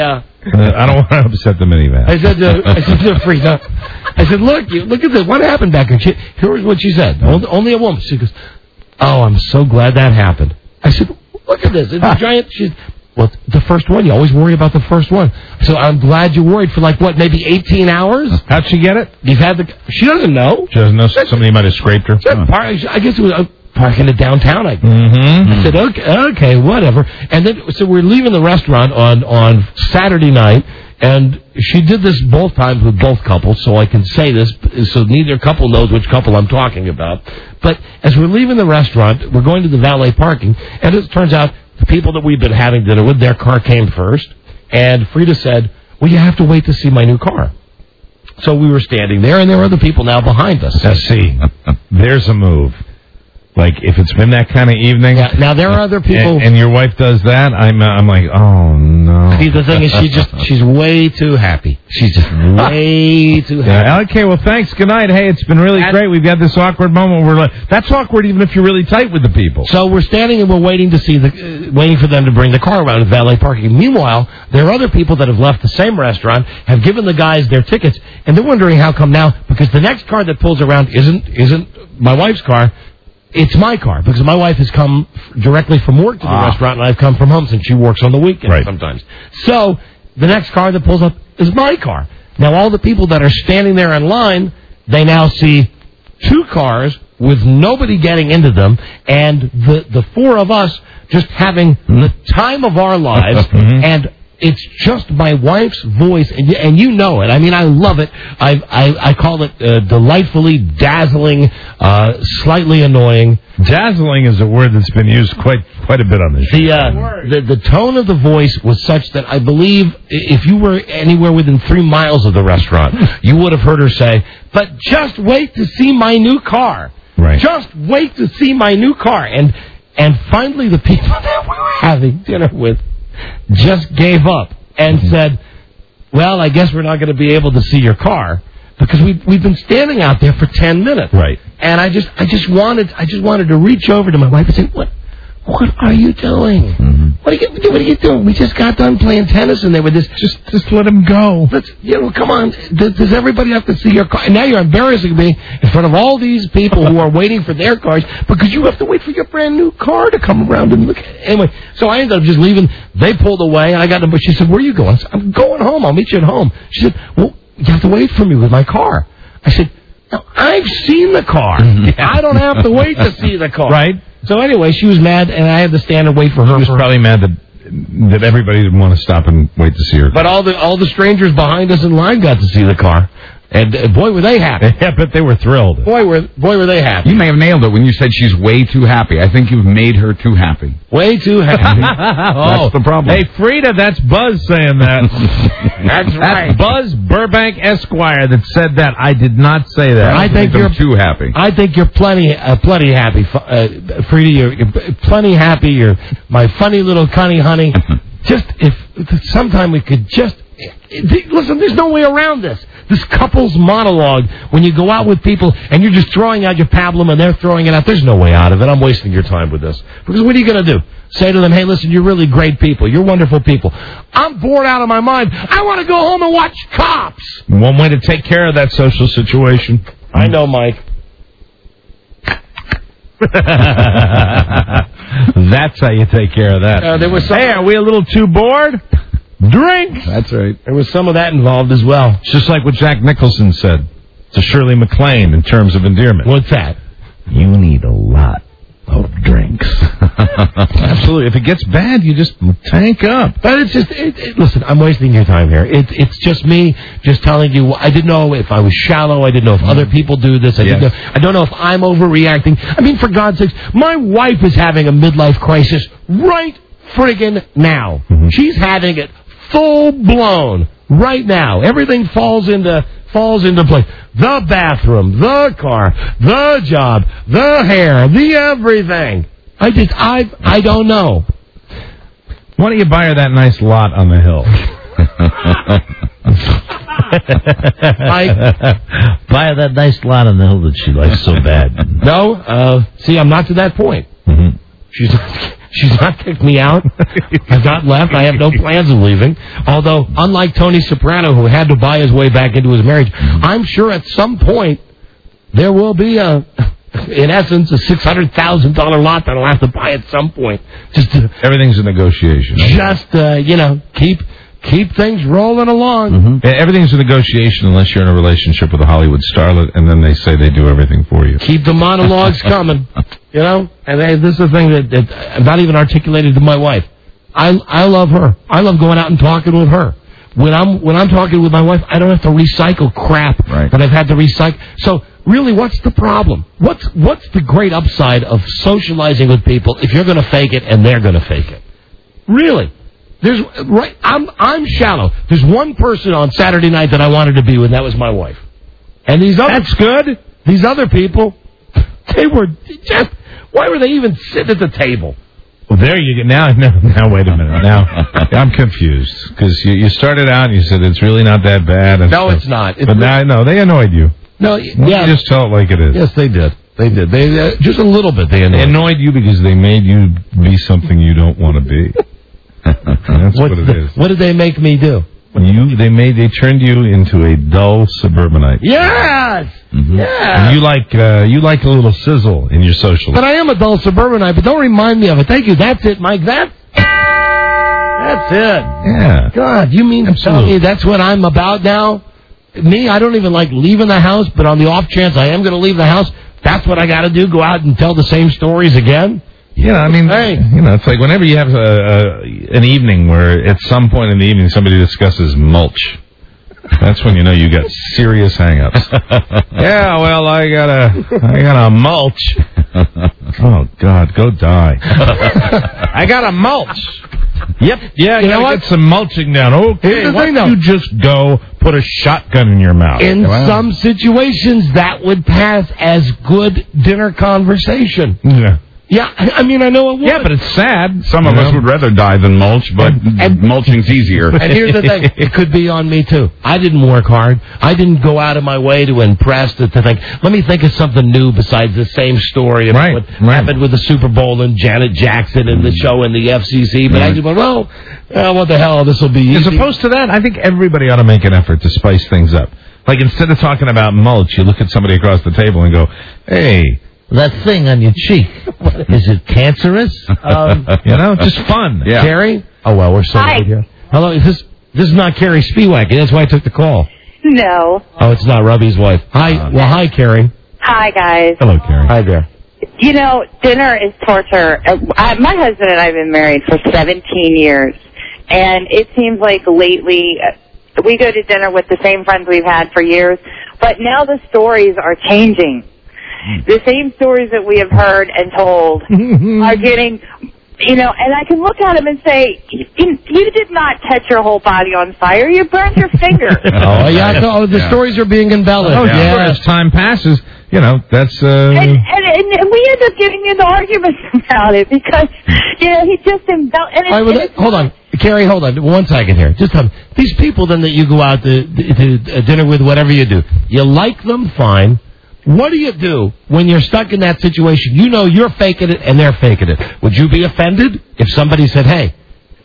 I don't want to upset the minivan. I said to Frida, I said, look at this. What happened back there? Here's what she said. Only a woman. She goes, oh, I'm so glad that happened. I said, look at this. It's a giant... Well, the first one. You always worry about the first one. So I'm glad you worried for maybe 18 hours? How'd she get it? She doesn't know. She doesn't know somebody might have scraped her? I guess it was parking it downtown. I said, okay, whatever. And then, so we're leaving the restaurant on Saturday night, and she did this both times with both couples, so I can say this, so neither couple knows which couple I'm talking about. But as we're leaving the restaurant, we're going to the valet parking, and it turns out the people that we've been having dinner with, their car came first, and Frida said, well, you have to wait to see my new car. So we were standing there, and there were other people now behind us. Now, see, there's a move. Like, if it's been that kind of evening... Yeah, now, there are other people... And your wife does that, I'm like, oh, no. See, the thing is, she's way too happy. She's just way too happy. Yeah, okay, well, thanks. Good night. Hey, it's been really great. We've got this awkward moment where that's awkward even if you're really tight with the people. So we're standing and we're waiting to see waiting for them to bring the car around to valet parking. Meanwhile, there are other people that have left the same restaurant, have given the guys their tickets, and they're wondering how come now, because the next car that pulls around isn't my wife's car. It's my car, because my wife has come directly from work to the restaurant, and I've come from home since she works on the weekend sometimes. So the next car that pulls up is my car. Now, all the people that are standing there in line, they now see two cars with nobody getting into them, and the four of us just having the time of our lives, and it's just my wife's voice, and you know it. I mean, I love it. I call it delightfully dazzling, slightly annoying. Dazzling is a word that's been used quite a bit on this show. The tone of the voice was such that I believe if you were anywhere within 3 miles of the restaurant, you would have heard her say, but just wait to see my new car. Right. Just wait to see my new car. And finally the people that we were having dinner with just gave up and said, well, I guess we're not going to be able to see your car because we've been standing out there for 10 minutes. Right. And I just wanted to reach over to my wife and say, what are you doing? What are you doing? We just got done playing tennis and they were just let him go. Come on. Does everybody have to see your car? And now you're embarrassing me in front of all these people who are waiting for their cars because you have to wait for your brand new car to come around and look at it. Anyway, so I ended up just leaving. They pulled away and I got them. But she said, where are you going? I said, I'm going home. I'll meet you at home. She said, well, you have to wait for me with my car. I said, no, I've seen the car. I don't have to wait to see the car. Right. So anyway, she was mad, and I had to stand and wait for her. She was probably mad that everybody didn't want to stop and wait to see her. But all the strangers behind us in line got to see the car, and boy, were they happy. Yeah, but they were thrilled. Boy, were they happy. You may have nailed it when you said she's way too happy. I think you've made her too happy. Way too happy. That's the problem. Hey, Frida, that's Buzz saying that. That's right. That's Buzz Burbank Esquire that said that. I did not say that. I think you're too happy. I think you're plenty happy, Frida. You're plenty happy. You're my funny little cunny honey. Just if sometime we could just listen. There's no way around this. This couple's monologue, when you go out with people and you're just throwing out your pablum and they're throwing it out, there's no way out of it. I'm wasting your time with this. Because what are you going to do? Say to them, hey, listen, you're really great people. You're wonderful people. I'm bored out of my mind. I want to go home and watch Cops. One way to take care of that social situation. I know, Mike. That's how you take care of that. There was hey, are we a little too bored? Drinks. That's right. There was some of that involved as well. It's just like what Jack Nicholson said to Shirley MacLaine in terms of endearment. What's that? You need a lot of drinks. Absolutely. If it gets bad, you just tank up. But it's just, listen, I'm wasting your time here. It's just me just telling you, I didn't know if I was shallow. I didn't know if other people do this. I don't know if I'm overreacting. I mean, for God's sakes, my wife is having a midlife crisis right friggin' now. She's having it full blown right now. Everything falls into falls into place. The bathroom, the car, the job, the hair, the everything. I don't know. Why don't you buy her that nice lot on the hill? Buy her that nice lot on the hill that she likes so bad. No, see, I'm not to that point. Mm-hmm. She's not kicked me out. I've not left. I have no plans of leaving. Although, unlike Tony Soprano, who had to buy his way back into his marriage, I'm sure at some point there will be in essence, a $600,000 lot that I'll have to buy at some point. Everything's a negotiation. Just keep things rolling along. Mm-hmm. Everything's a negotiation unless you're in a relationship with a Hollywood starlet, and then they say they do everything for you. Keep the monologues coming, And this is the thing that I'm not even articulated to my wife. I love her. I love going out and talking with her. When I'm talking with my wife, I don't have to recycle crap that I've had to recycle. So really, what's the problem? What's the great upside of socializing with people if you're going to fake it and they're going to fake it? Really? I'm shallow. There's one person on Saturday night that I wanted to be with, and that was my wife. And that's good. These other people, they were just. Why were they even sitting at the table? Well, there you go. Now, wait a minute. Now, I'm confused. Because you started out and you said it's really not that bad. No, it's not. But now, no, they annoyed you. No, You just tell it like it is. Yes, they did. They did. They just a little bit. They annoyed you because they made you be something you don't want to be. That's what it is. What did they make me do? They turned you into a dull suburbanite. Yes. Mm-hmm. Yeah. And you like a little sizzle in your social life. But I am a dull suburbanite. But don't remind me of it. Thank you. That's it, Mike. That's it. Yeah. God, you mean to tell me that's what I'm about now? Me, I don't even like leaving the house. But on the off chance I am going to leave the house, that's what I got to do. Go out and tell the same stories again. Yeah, I mean, it's like whenever you have an evening where at some point in the evening somebody discusses mulch, that's when you know you got serious hang-ups. Yeah, well, I got a mulch. Oh, God, go die. I got a mulch. Yep. Yeah, you gotta get some mulching down. Okay, why don't you just go put a shotgun in your mouth? In some situations, that would pass as good dinner conversation. Yeah. Yeah, I mean, I know it would. Yeah, but it's sad. Some of us would rather die than mulch, but mulching's easier. And here's the thing. It could be on me, too. I didn't work hard. I didn't go out of my way to impress, to think, let me think of something new besides the same story about what happened with the Super Bowl and Janet Jackson and the show and the FCC. But I just went, what the hell, this will be easy. As opposed to that, I think everybody ought to make an effort to spice things up. Like, instead of talking about mulch, you look at somebody across the table and go, hey... That thing on your cheek, is it cancerous? Just fun. Yeah. Carrie? Oh, well, we're so good here. Hello, this is not Carrie Spiewak. That's why I took the call. No. Oh, it's not Robbie's wife. Hi. Hi, Carrie. Hi, guys. Hello, Carrie. Hi there. Dinner is torture. My husband and I have been married for 17 years, and it seems like lately we go to dinner with the same friends we've had for years, but now the stories are changing. The same stories that we have heard and told are getting, and I can look at them and say, you did not catch your whole body on fire. You burned your finger. The stories are being embellished. Oh, yeah. As time passes, that's... And we end up getting into arguments about it because, he just embellished... Hold on. Carrie, hold on. 1 second here. Just these people then that you go out to dinner with, whatever you do, you like them, fine. What do you do when you're stuck in that situation? You're faking it and they're faking it. Would you be offended if somebody said, hey,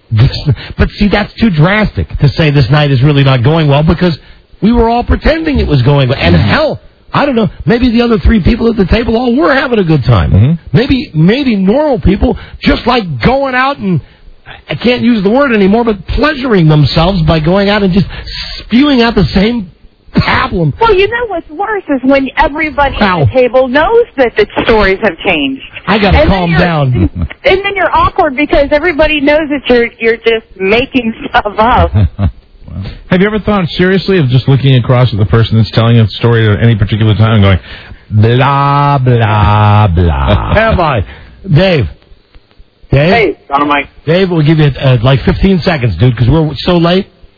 but see, that's too drastic to say this night is really not going well because we were all pretending it was going well. And hell, I don't know, maybe the other 3 people at the table all were having a good time. Mm-hmm. Maybe normal people just like going out and, I can't use the word anymore, but pleasuring themselves by going out and just spewing out the same pablum. Well, what's worse is when everybody at the table knows that the stories have changed. I got to calm down. And then you're awkward because everybody knows that you're just making stuff up. Have you ever thought seriously of just looking across at the person that's telling a story at any particular time and going, blah, blah, blah? Have I? Dave? Hey, Don and Mike. Dave, we'll give you like 15 seconds, dude, because we're so late.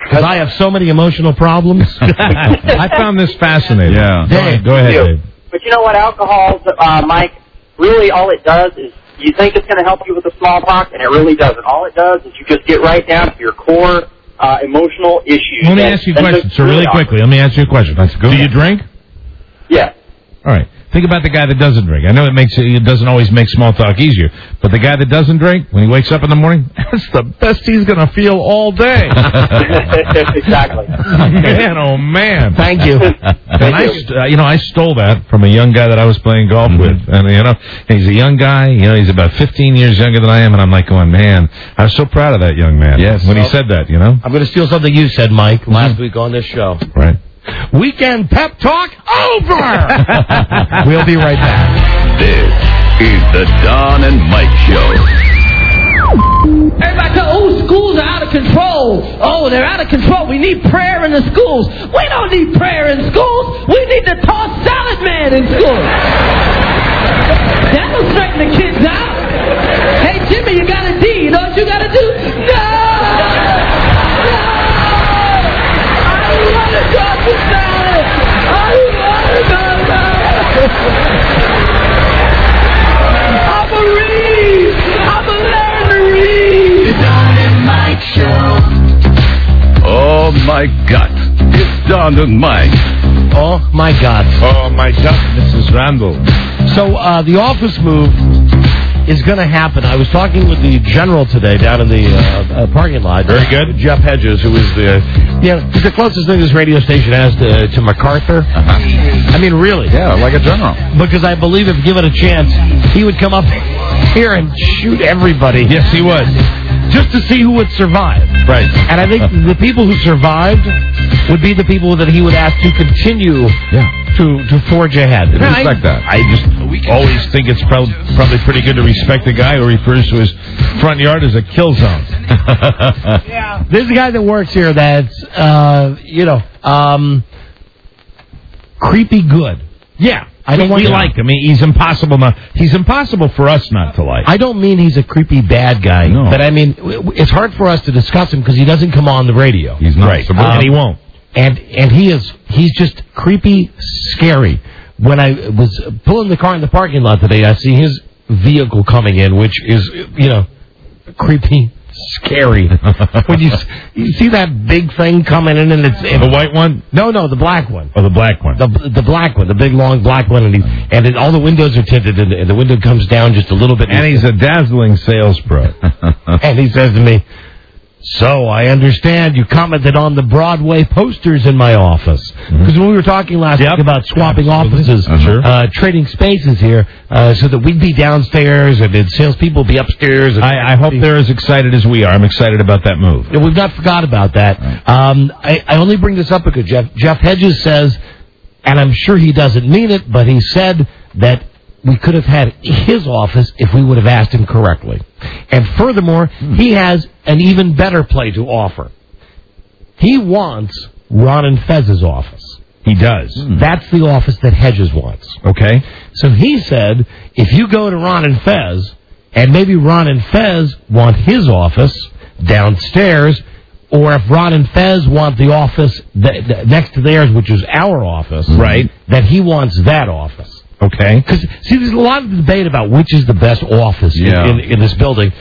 Because I have so many emotional problems. I found this fascinating. Yeah. Go ahead, Dave. But you know what? Alcohol, Mike, really all it does is you think it's going to help you with the smallpox, and it really doesn't. All it does is you just get right down to your core emotional issues. Let me ask you a question, sir, really quickly. Let me ask you a question. Do you drink? Yeah. All right. Think about the guy that doesn't drink. I know it doesn't always make small talk easier, but the guy that doesn't drink, when he wakes up in the morning, that's the best he's going to feel all day. Exactly. Man, oh man. Thank you. And I stole that from a young guy that I was playing golf with, and he's a young guy. He's about 15 years younger than I am, and I'm like going, man, I was so proud of that young man. Yes. When he said that, I'm going to steal something you said, Mike, last week on this show. Right. Weekend pep talk over. We'll be right back. This is the Don and Mike Show. Everybody says, schools are out of control. Oh, they're out of control. We need prayer in the schools. We don't need prayer in schools. We need to toss salad man in schools. That'll straighten the kids out. Hey, Jimmy, you got a D. You know what you got to do? No! I want to toss the salad. I want to toss I'm a read. I'm a learn to read. The Don and Mike Show. Oh, my God. It's Don and Mike. Oh, my God. Oh, my God, Mrs. Randall. So, the office move is going to happen. I was talking with the general today down in the parking lot. Very good. Jeff Hedges, who is he's the closest thing this radio station has to MacArthur. I mean, really. Yeah, like a general. Because I believe if given a chance, he would come up here and shoot everybody. Yes, he would. Just to see who would survive. Right. And I think the people who survived would be the people that he would ask to continue to forge ahead. I respect that. I just always think it's probably pretty good to respect a guy who refers to his front yard as a kill zone. Yeah. There's a guy that works here that's, creepy good. Yeah. I don't want we like him. He's impossible for us not to like. I don't mean he's a creepy bad guy, but I mean it's hard for us to discuss him because he doesn't come on the radio. He's not, right. And he won't. And he's just creepy, scary. When I was pulling the car in the parking lot today, I see his vehicle coming in, which is creepy, scary. When you see that big thing coming in, and it's the white one? No, the black one. Oh, the black one. The black one, the big long black one, and all the windows are tinted, and the window comes down just a little bit. And he's a dazzling sales pro. And he says to me, "So I understand you commented on the Broadway posters in my office." Because when we were talking last week about swapping offices, trading spaces here, so that we'd be downstairs and the salespeople be upstairs. And I hope they're as excited as we are. I'm excited about that move. Yeah, we've not forgot about that. I only bring this up because Jeff Hedges says, and I'm sure he doesn't mean it, but he said that we could have had his office if we would have asked him correctly. And furthermore, he has an even better play to offer. He wants Ron and Fez's office. He does. That's the office that Hedges wants. Okay. So he said, if you go to Ron and Fez, and maybe Ron and Fez want his office downstairs, or if Ron and Fez want the office next to theirs, which is our office, right, that he wants that office. Okay. Because, see, there's a lot of debate about which is the best office in this building.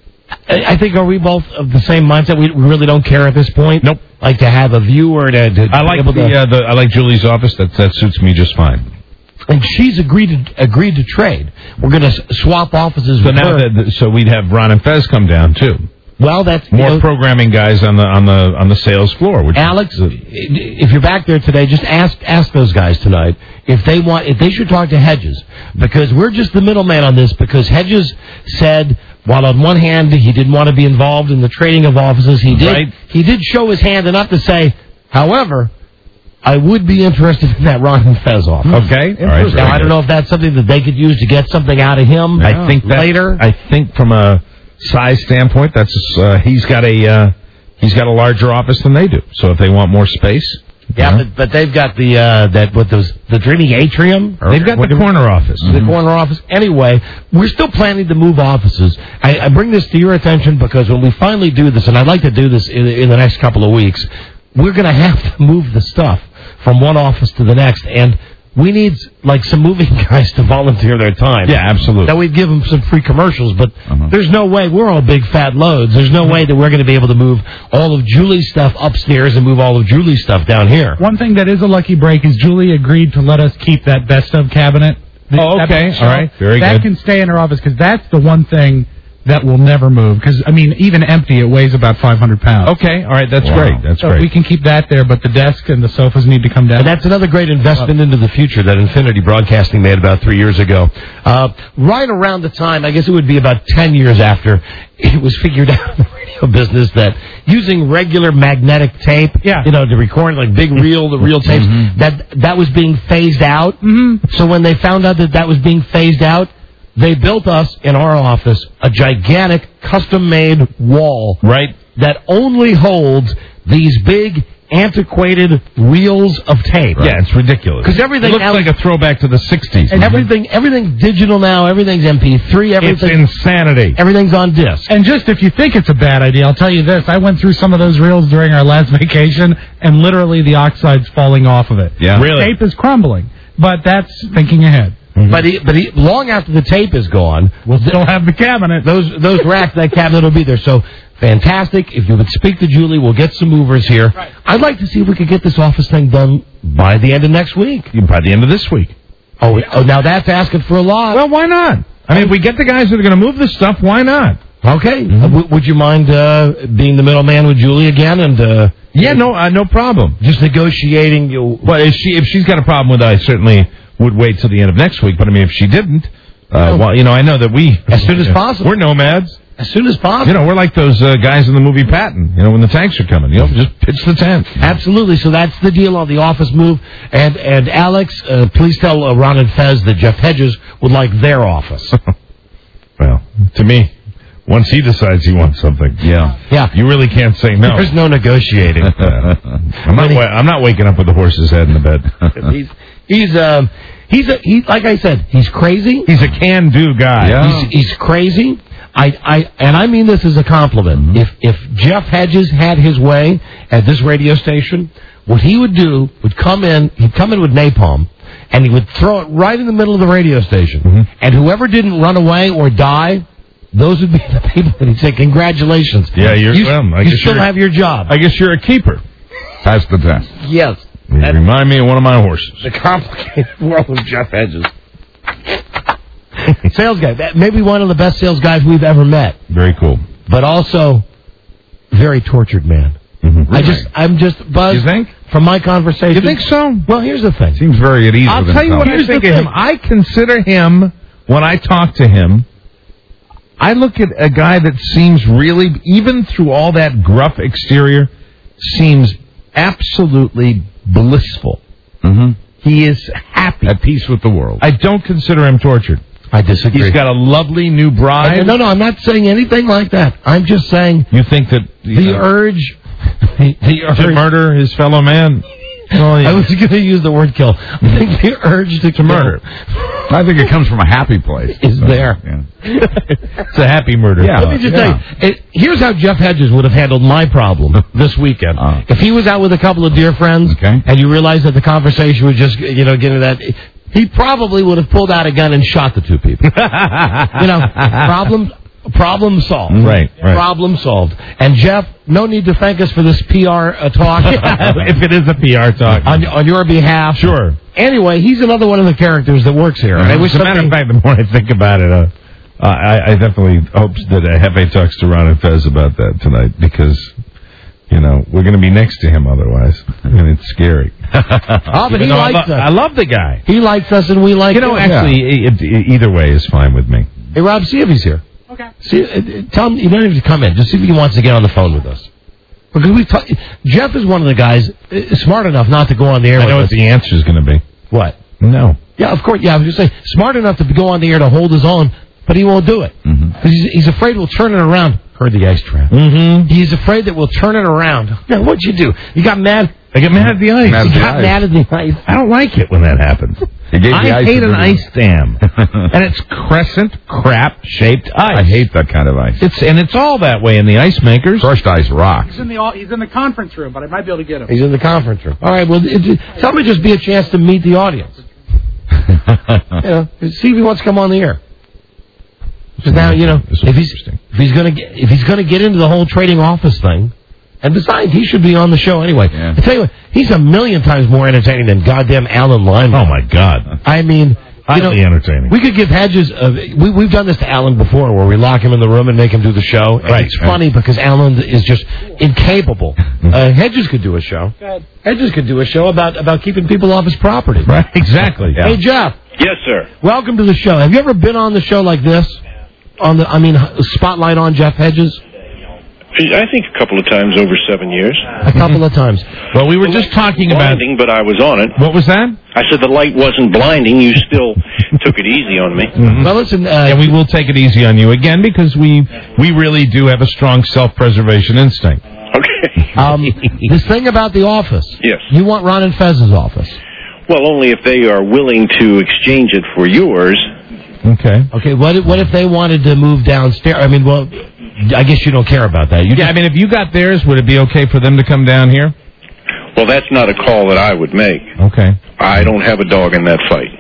I think, are we both of the same mindset? We really don't care at this point? Nope. Like to have a view or to I like I like Julie's office. That suits me just fine. And she's agreed to trade. We're going to swap offices with her. So we'd have Ron and Fez come down, too. Well, that's more programming guys on the sales floor. Alex, if you're back there today, just ask those guys tonight if they should talk to Hedges, because we're just the middleman on this. Because Hedges said, while on one hand he didn't want to be involved in the trading of offices, he did show his hand enough to say, however, I would be interested in that Ron and Fez office. Okay. All right. Now I don't know if that's something that they could use to get something out of him. I think later. I think from a size standpoint, that's he's got a larger office than they do. So if they want more space, Yeah, but they've got the Drini Atrium. They've got the corner office. The corner office. Anyway, we're still planning to move offices. I bring this to your attention because when we finally do this, and I'd like to do this in the next couple of weeks, we're going to have to move the stuff from one office to the next, and we need some moving guys to volunteer their time. Yeah, absolutely. That we'd give them some free commercials, but there's no way. We're all big fat loads. There's no way that we're going to be able to move all of Julie's stuff upstairs and move all of Julie's stuff down here. One thing that is a lucky break is Julie agreed to let us keep that best of cabinet. Oh, okay. All right. Very good. That can stay in her office because that's the one thing that will never move. Because, even empty, it weighs about 500 pounds. Okay. All right. That's great. That's so great. We can keep that there, but the desk and the sofas need to come down. And that's another great investment into the future that Infinity Broadcasting made about 3 years ago. Right around the time, I guess it would be about 10 years after, it was figured out in the radio business that using regular magnetic tape, to record big reel, the reel tapes, that was being phased out. So when they found out that was being phased out, they built us, in our office, a gigantic, custom-made wall that only holds these big, antiquated reels of tape. Yeah, it's ridiculous. Because everything it looks like a throwback to the 60s. And everything's digital now. Everything's MP3. It's insanity. Everything's on disc. And just if you think it's a bad idea, I'll tell you this. I went through some of those reels during our last vacation, and literally the oxide's falling off of it. Yeah. Really? Tape is crumbling. But that's thinking ahead. But long after the tape is gone, we'll still have the cabinet. Those racks, that cabinet will be there. So fantastic. If you would speak to Julie, we'll get some movers here. Right. I'd like to see if we could get this office thing done by the end of next week. By the end of this week. Oh, now that's asking for a lot. Well, why not? If we get the guys that are going to move this stuff, why not? Okay. Would you mind being the middleman with Julie again? And no problem. Just negotiating. Well, if she's got a problem with it, I certainly would wait till the end of next week. But if she didn't, I know that we as soon as possible. We're nomads. As soon as possible. We're like those guys in the movie Patton. When the tanks are coming, just pitch the tent. Absolutely. So that's the deal on the office move. And Alex, please tell Ron and Fez that Jeff Hedges would like their office. Well, to me, once he decides he wants something, you really can't say no. There's no negotiating. I'm not waking up with the horse's head in the bed. He's like I said, he's crazy. He's a can-do guy. Yeah. He's crazy. I mean this as a compliment. If Jeff Hedges had his way at this radio station, what he would do would he'd come in with napalm, and he would throw it right in the middle of the radio station. And whoever didn't run away or die, those would be the people that he'd say, congratulations. Yeah, you still have your job. I guess you're a keeper. That's the test. Yes. You remind me of one of my horses. The complicated world of Jeff Hedges. Sales guy. Maybe one of the best sales guys we've ever met. Very cool. But also, very tortured man. I'm just buzzed. You think? From my conversation. You think so? Well, here's the thing. Seems very at ease I'll with tell you himself. what I think of him. I consider him, when I talk to him, I look at a guy that seems really, even through all that gruff exterior, seems absolutely blissful. He is happy. At peace with the world. I don't consider him tortured. I disagree. He's got a lovely new bride. No, I'm not saying anything like that. I'm just saying... You think that... The urge to murder his fellow man? I was going to use the word kill. I think the urge to murder. I think it comes from a happy place. Is there? Yeah. It's a happy murder. Yeah. Let me just tell you, here's how Jeff Hedges would have handled my problem this weekend. If he was out with a couple of dear friends, and you realized that the conversation was just, getting that... He probably would have pulled out a gun and shot the two people. Problem solved. Right. Problem solved. And Jeff, no need to thank us for this PR talk. If it is a PR talk. On your behalf. Sure. Anyway, he's another one of the characters that works here. As a matter of fact, the more I think about it, I definitely hope that Hefe talks to Ron and Fez about that tonight, because... we're going to be next to him otherwise, and it's scary. But he likes us. I love the guy. He likes us, and we like him. Actually, either way is fine with me. Hey, Rob, see if he's here. Okay. Tell him you don't have to come in. Just see if he wants to get on the phone with us. Because Jeff is one of the guys smart enough not to go on the air. I know what the answer is going to be. What? No. Yeah, of course. Yeah, I was just saying, smart enough to go on the air to hold his own, but he won't do it. Because he's afraid we'll turn it around. Heard the ice trap. He's afraid that we'll turn it around. Now, what'd you do? You got mad? They get mad at the ice. He got mad at the ice. I don't like it when that happens. I hate an ice dam. And it's crescent, crap-shaped ice. I hate that kind of ice. It's all that way in the ice makers. Crushed ice rocks. He's in the conference room, but I might be able to get him. He's in the conference room. All right, well, tell me just be a chance to meet the audience. See if he wants to come on the air. Because now, if he's going to get into the whole trading office thing, and besides, he should be on the show anyway. Yeah. I tell you what, he's a million times more entertaining than goddamn Alan Lyman. Oh my God! I mean, highly entertaining. We could give Hedges. We've done this to Alan before, where we lock him in the room and make him do the show. And right. It's funny because Alan is just incapable. Hedges could do a show. Hedges could do a show about keeping people off his property. Right. Exactly. Hey, Jeff. Yes, sir. Welcome to the show. Have you ever been on the show like this? Spotlight on Jeff Hedges? I think a couple of times over 7 years. A couple of times. Well, we were just talking about... blinding, but I was on it. What was that? I said the light wasn't blinding. You still took it easy on me. Mm-hmm. Well, listen... and we will take it easy on you again because we really do have a strong self-preservation instinct. Okay. This thing about the office. Yes. You want Ron and Fez's office. Well, only if they are willing to exchange it for yours. Okay. Okay, what if they wanted to move downstairs? I mean, well... I guess you don't care about that. I mean, if you got theirs, would it be okay for them to come down here? Well, that's not a call that I would make. Okay. I don't have a dog in that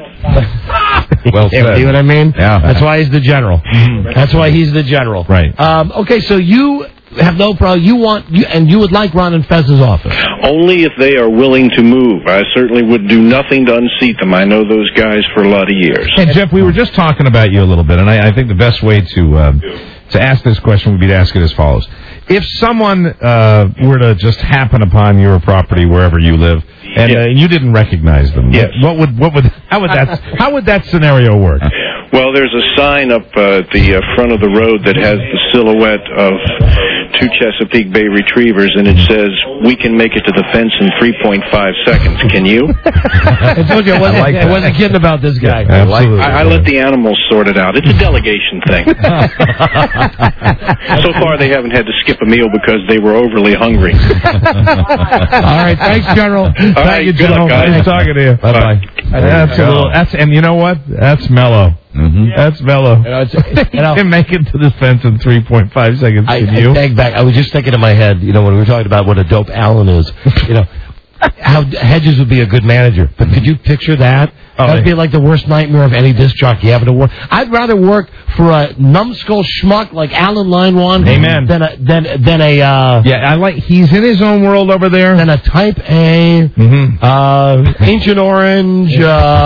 fight. Well said. See what I mean? Yeah. That's why he's the general. That's why he's the general. Right. Okay, so you have no problem. You would like Ron and Fez's office. Only if they are willing to move. I certainly would do nothing to unseat them. I know those guys for a lot of years. Hey, Jeff, we were just talking about you a little bit, and I think the best way to ask this question would be to ask it as follows. If someone were to just happen upon your property wherever you live, and you didn't recognize them, yes. how would that scenario work? Well, there's a sign up at the front of the road that has the silhouette of two Chesapeake Bay Retrievers, and it says, "We can make it to the fence in 3.5 seconds. Can you?" I told you I wasn't kidding about this guy. Yeah, absolutely. I let the animals sort it out. It's a delegation thing. So far, they haven't had to skip a meal because they were overly hungry. All right, thanks, General. Thank you, General. Nice talking to you. Bye-bye. And you know what? That's mellow. Mm-hmm. That's mellow. You can make it to the fence in 3.5 seconds. I take back. I was just thinking in my head, when we were talking about what a dope Allen is, how Hedges would be a good manager. But could you picture that? That would be like the worst nightmare of any disc jockey having to work. I'd rather work for a numbskull schmuck like Alan Leinwan than a he's in his own world over there. Than a Type A, Ancient Orange,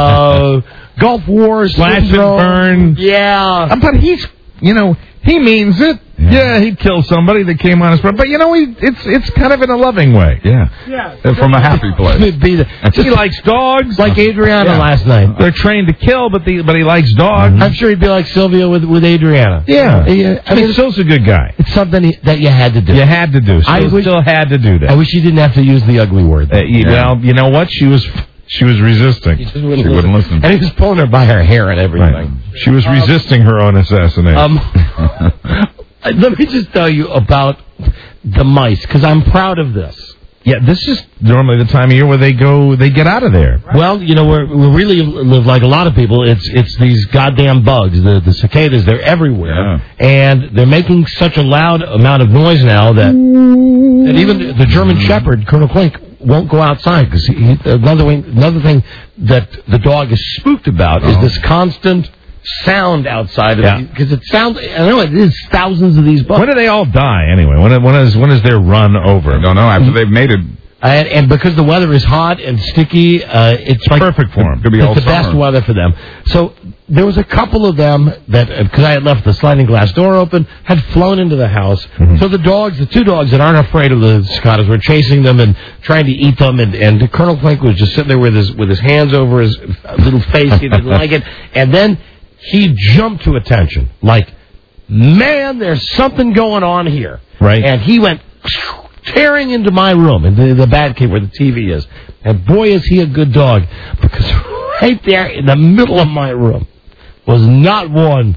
Gulf War, Slash and burn. Yeah. But he's, he means it. Yeah, he'd kill somebody that came on his front. But, it's kind of in a loving way. Yeah. From a happy place. He likes dogs. Like Adriana last night. They're trained to kill, but he likes dogs. I'm sure he'd be like Sylvia with Adriana. Yeah. I mean, Phil's a good guy. It's something that you had to do. You had to do. Still had to do that. I wish you didn't have to use the ugly word. Well, you know what? She was resisting. She wouldn't listen. And he was pulling her by her hair and everything. Right. She was resisting her own assassination. Let me just tell you about the mice, because I'm proud of this. Yeah, this is normally the time of year where they get out of there. Well, we really live like a lot of people. It's these goddamn bugs, the cicadas. They're everywhere, and they're making such a loud amount of noise now that even the German Shepherd, Colonel Klink, won't go outside because another thing that the dog is spooked about is this constant sound outside of it, because it sounds. I know it is thousands of these bugs. When do they all die anyway? When is their run over? I don't know. After they've mated. And because the weather is hot and sticky, it's like perfect for them. It's the best weather for them. So there was a couple of them that, because I had left the sliding glass door open, had flown into the house. Mm-hmm. So the two dogs that aren't afraid of the cicadas were chasing them and trying to eat them. And Colonel Klink was just sitting there with his hands over his little face. He didn't like it. And then he jumped to attention, like, man, there's something going on here. Right. And he went tearing into my room, into the Batcave where the TV is. And boy, is he a good dog, because right there in the middle of my room was not one,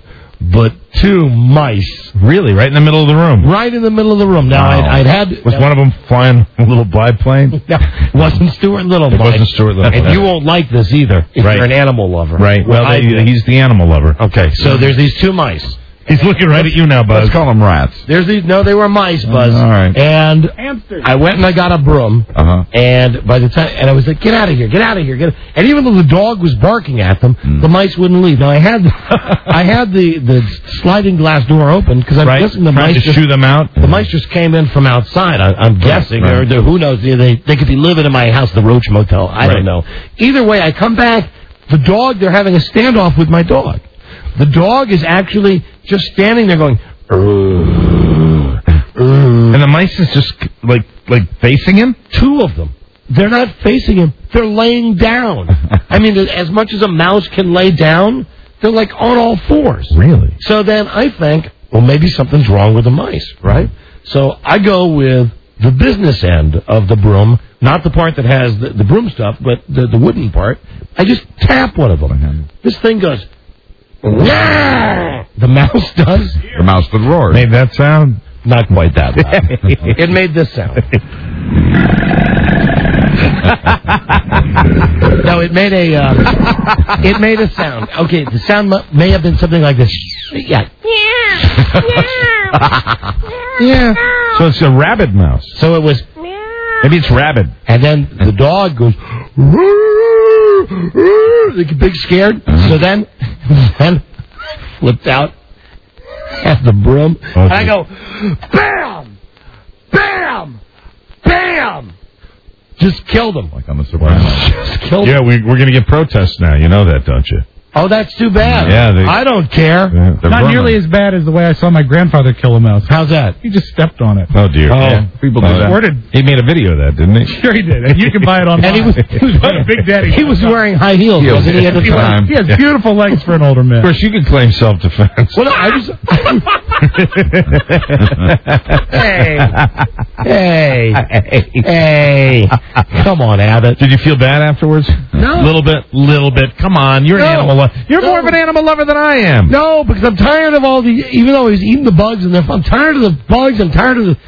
but 2 mice. Really? Right in the middle of the room? Right in the middle of the room. Now, I'd had... Was one of them flying a little biplane? No, wasn't Stuart Little. It wasn't Stuart Little. And you won't like this either if Right. you're an animal lover. Right. Well, he's the animal lover. Okay, so there's these 2 mice. He's looking right at you now, Buzz. Let's call them rats. There's these... No, they were mice, Buzz. All right. And Hamsters. I went and I got a broom. Uh-huh. And by the time... And I was like, get out of here, get out of here. And even though the dog was barking at them, the mice wouldn't leave. Now, I had the sliding glass door open because I'm guessing the mice... to shoo them out? The mice just came in from outside, I'm guessing. Or who knows? They could be living in my house, the Roach Motel. I don't know. Either way, I come back. The dog, they're having a standoff with my dog. The dog is actually just standing there going... And the mice is just like facing him? 2 of them. They're not facing him. They're laying down. I mean, as much as a mouse can lay down, they're like on all 4s. Really? So then I think, well, maybe something's wrong with the mice, right? So I go with the business end of the broom, not the part that has the broom stuff, but the wooden part. I just tap one of them. This thing goes... The mouse does. The mouse that roars. Made that sound? Not quite that loud. It made this sound. No, it made a sound. Okay, the sound may have been something like this. Yeah. Yeah. So it's a rabid mouse. So it was... Maybe it's rabid. And then the dog goes... Like a big scared. So then flipped out at the broom. And I go, bam! Bam! Bam! Just killed him. Like on the Sopranos. Just killed him. Yeah, we're going to get protests now. You know that, don't you? Oh, that's too bad. Yeah, I don't care. Not nearly as bad as the way I saw my grandfather kill a mouse. How's that? He just stepped on it. Oh, dear. Yeah, people do that. Squirted. He made a video of that, didn't he? Sure he did. And you can buy it online. And he was a big daddy. He was wearing high heels, wasn't he, at the time? He has beautiful legs for an older man. Of course, you could claim self-defense. Well, no, I was... Hey. Come on, Abbott. Did you feel bad afterwards? No. Little bit. Come on, you're an animal lover. You're more of an animal lover than I am. No, because I'm tired of all the... Even though I was eating the bugs, and I'm tired of the bugs, I'm tired of the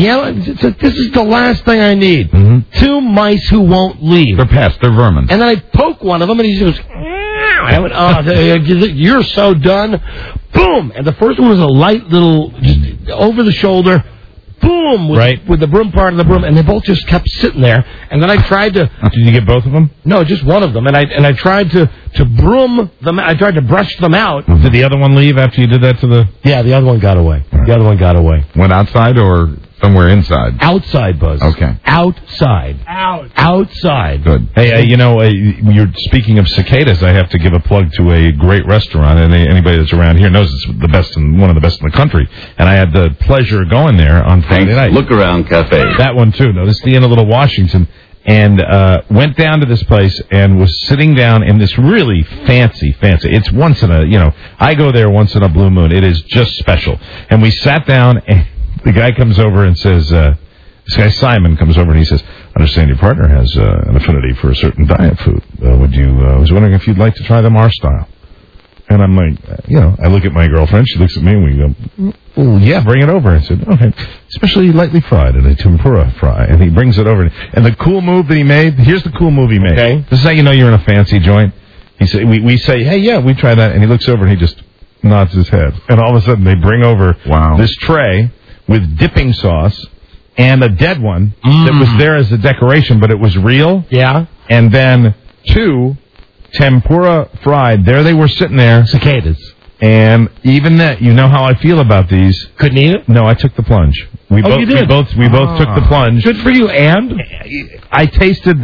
this is the last thing I need. 2 mice who won't leave. They're pests. They're vermin. And then I poke one of them, and he just goes... I went, oh, you're so done. Boom! And the first one was a light little, just over the shoulder. Boom! With the broom part of the broom, and they both just kept sitting there. And then I tried to... Did you get both of them? No, just one of them. And I tried to broom them. I tried to brush them out. Did the other one leave after you did that to the... Yeah, the other one got away. The other one got away. Went outside or somewhere inside? Outside, Buzz. Okay. Outside. Outside. Good. Hey, you're speaking of cicadas. I have to give a plug to a great restaurant, and anybody that's around here knows it's the best and one of the best in the country. And I had the pleasure of going there on Friday night. Look Around Cafe. That one too. No, this is the Inn of Little Washington, and went down to this place and was sitting down in this really fancy. It's once in a, I go there once in a blue moon. It is just special. And we sat down, and the guy comes over and says, this guy Simon comes over and he says, I understand your partner has an affinity for a certain diet food. I was wondering if you'd like to try them our style. And I'm like, I look at my girlfriend, she looks at me, and we go, oh, yeah, bring it over. I said, okay, especially lightly fried in a tempura fry. And he brings it over. And the cool move that he made, here's the cool move he made. Okay. This is how you know you're in a fancy joint. He said, we say, hey, yeah, we try that. And he looks over and he just nods his head. And all of a sudden they bring over this tray with dipping sauce and a dead one that was there as a decoration, but it was real. Yeah. And then 2 tempura fried. There they were sitting there. Cicadas. And even that, you know how I feel about these. Couldn't eat it? No, I took the plunge. You did? We both took the plunge. Good for you. And I tasted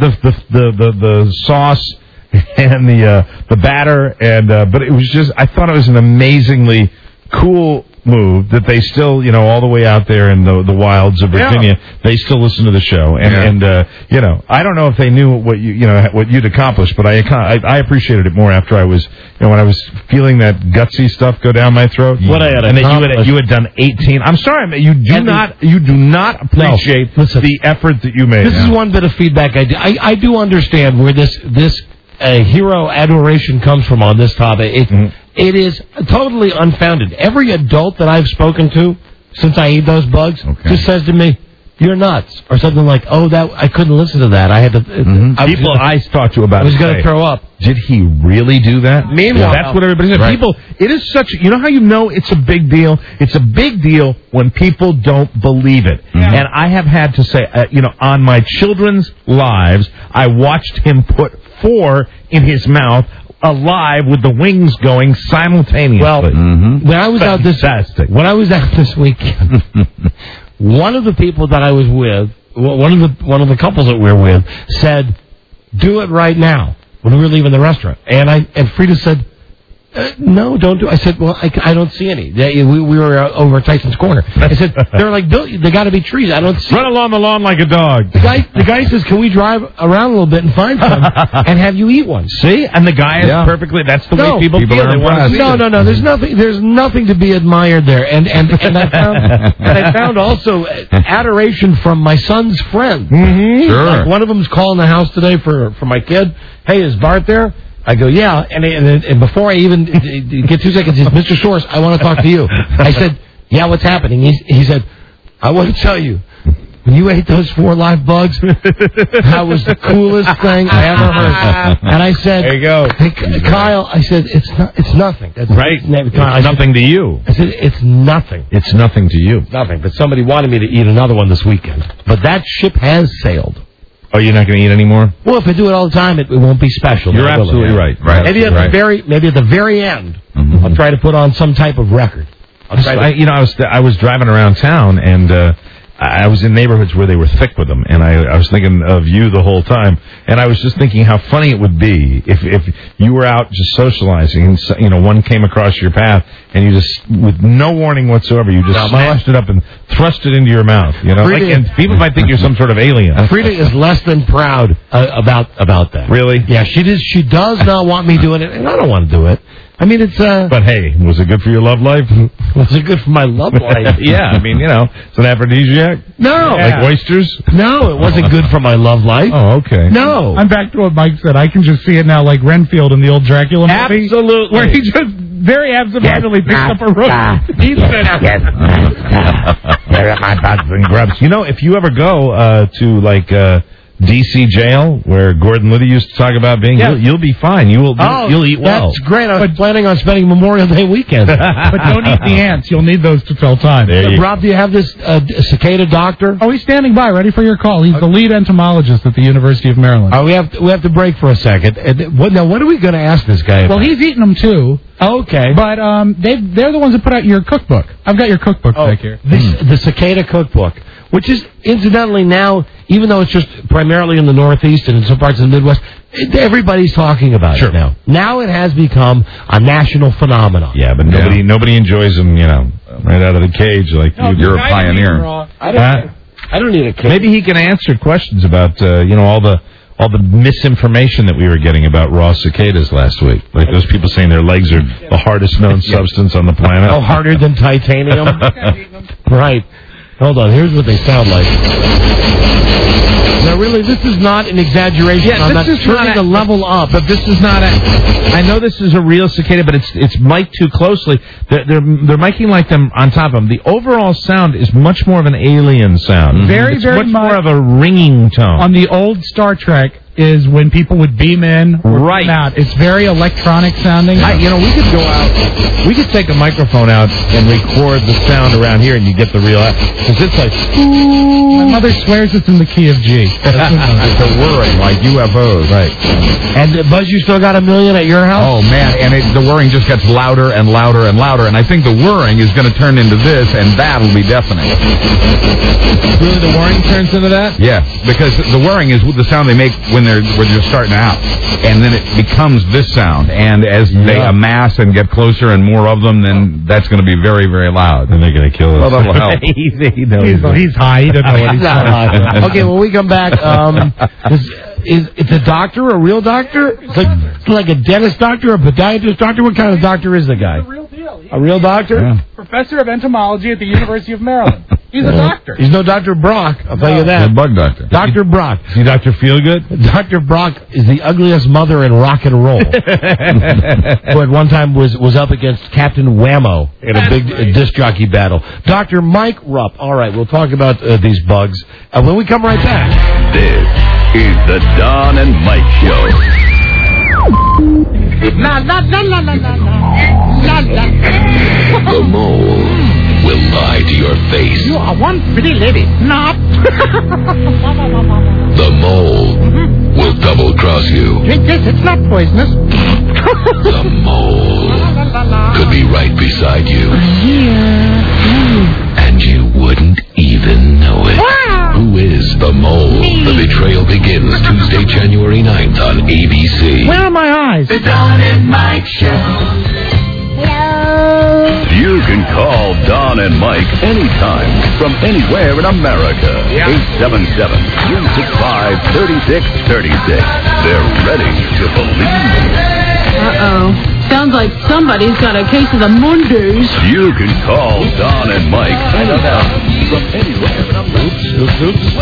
the sauce and the batter, and but it was just, I thought it was an amazingly cool move that they still, all the way out there in the wilds of Virginia, they still listen to the show. And I don't know if they knew what what you'd accomplished, but I appreciated it more after I was, when I was feeling that gutsy stuff go down my throat. What I had and accomplished. that you had done 18. I'm sorry, you do not appreciate the effort that you made. This is one bit of feedback I do. I do understand where this hero adoration comes from on this topic. It is totally unfounded. Every adult that I've spoken to since I ate those bugs just says to me, "You're nuts," or something like, "Oh, that I couldn't listen to that. I had to." People I talked to about I was going to throw up. Did he really do that? Meanwhile, that's what everybody said. Right. People, it is such. You know how you know it's a big deal? It's a big deal when people don't believe it. And I have had to say, on my children's lives, I watched him put 4 in his mouth, alive with the wings going simultaneously. Well, when I was out this weekend, one of the people that I was with, one of the couples that we were with, said, "Do it right now," when we were leaving the restaurant. And Frida said, "No, don't do it." I said, "Well, I don't see any." We were over at Tyson's Corner. I said, "They're like, they got to be trees. I don't see." Run along the lawn like a dog. The guy says, "Can we drive around a little bit and find some and have you eat one?" See, and the guy is perfectly. That's the way people feel. They want to see it. No. There's nothing to be admired there. And I found also adoration from my son's friends. Sure. Like one of them's calling the house today for my kid. "Hey, is Bart there?" I go, "Yeah," and before I even get 2 seconds, he says, "Mr. Source, I want to talk to you." I said, "Yeah, what's happening?" He said, "I want to tell you, when you ate those 4 live bugs, that was the coolest thing I ever heard." And I said, "There you go, hey, Kyle." I said, "It's nothing." That's right. It's nothing to you. I said, "It's nothing." It's nothing to you. Nothing. But somebody wanted me to eat another one this weekend. But that ship has sailed. Oh, you're not going to eat anymore? Well, if I do it all the time, it won't be special. You're absolutely right. Maybe at the very end, I'll try to put on some type of record. I was driving around town and I was in neighborhoods where they were thick with them, and I was thinking of you the whole time, and I was just thinking how funny it would be if you were out just socializing, and one came across your path, and you just, with no warning whatsoever, you just smashed it up and thrust it into your mouth. And people might think you're some sort of alien. Frida is less than proud about that. Really? Yeah, she does not want me doing it, and I don't want to do it. I mean, it's But hey, was it good for your love life? Was it good for my love life? Yeah, I mean, it's an aphrodisiac. No. Like oysters? No, it wasn't good for my love life. Oh, okay. No. I'm back to what Mike said. I can just see it now, like Renfield in the old Dracula movie. Absolutely. Where he just very absentmindedly picks up a rook. He said, "There are my bugs and grubs." If you ever go to D.C. jail, where Gordon Liddy used to talk about being, you'll be fine. You'll eat well. That's great. I was planning on spending Memorial Day weekend. But don't eat the ants. You'll need those to fill time. Rob, do you have this cicada doctor? Oh, he's standing by, ready for your call. He's the lead entomologist at the University of Maryland. We have to break for a second. What are we going to ask this guy about? Well, he's eating them too. Okay. But they're the ones that put out your cookbook. I've got your cookbook back here. The cicada cookbook, which is incidentally now, even though it's just primarily in the Northeast and in some parts of the Midwest, everybody's talking about it now. Now it has become a national phenomenon. Yeah, but nobody enjoys them, right out of the cage like you. You're a pioneer. I don't need a cage. Maybe he can answer questions about all the misinformation that we were getting about raw cicadas last week. Like those people saying their legs are the hardest known substance on the planet. Oh, harder than titanium? Right. Hold on, here's what they sound like. Now, really, this is not an exaggeration. Yeah, I'm not turning the level up. But this is not I know this is a real cicada, but it's mic'd too closely. They're miking like them on top of them. The overall sound is much more of an alien sound. Very much more of a ringing tone. On the old Star Trek is when people would beam in or beam out. It's very electronic sounding. We could go out. We could take a microphone out and record the sound around here, and you get the real. Because it's like. My mother swears it's in the key of G. It's a whirring like UFOs. Right. And Buzz, you still got $1 million at your house? Oh man, and the whirring just gets louder and louder and louder, and I think the whirring is going to turn into this, and that'll be deafening. Really, the whirring turns into that? Yeah, because the whirring is the sound they make when they're starting out, and then it becomes this sound, and as they amass and get closer and more of them, then that's going to be very, very loud. And they're going to kill us. Well, that'll help. He's high. He doesn't know what he's high. Okay, when we come back, is it a doctor, a real doctor? It's like a dentist doctor, a podiatrist doctor? What kind of doctor is the guy? A real deal. A real doctor? Professor of entomology at the University of Maryland. He's a doctor. He's no Dr. Brock, I'll tell you that. The bug doctor. Dr. Brock. Is he Dr. Feelgood? Dr. Brock is the ugliest mother in rock and roll. Who at one time was up against Captain Whammo in a big disc jockey battle. Dr. Mike Rupp. All right, we'll talk about these bugs when we come right back. This is the Don and Mike Show. La la la la la la la la. The mole will lie to your face. You are one pretty lady. Not. The mole will double-cross you. Drink this, it's not poisonous. The mole could be right beside you. And you wouldn't even know it. Wow. Who is the mole? Me. The betrayal begins Tuesday, January 9th on ABC. Where are my eyes? The Don and Mike Show. You can call Don and Mike anytime from anywhere in America. 877-365-3636. They're ready to believe. Uh-oh. Sounds like somebody's got a case of the Mondays. You can call Don and Mike anytime from anywhere in America. Oops.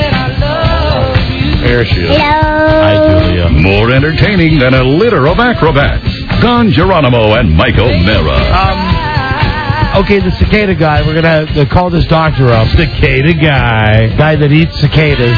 There she is. Hi, Julia. More entertaining than a litter of acrobats. Don Geronimo and Mike O'Meara. Okay, the cicada guy. We're going to call this doctor up. Cicada guy. Guy that eats cicadas.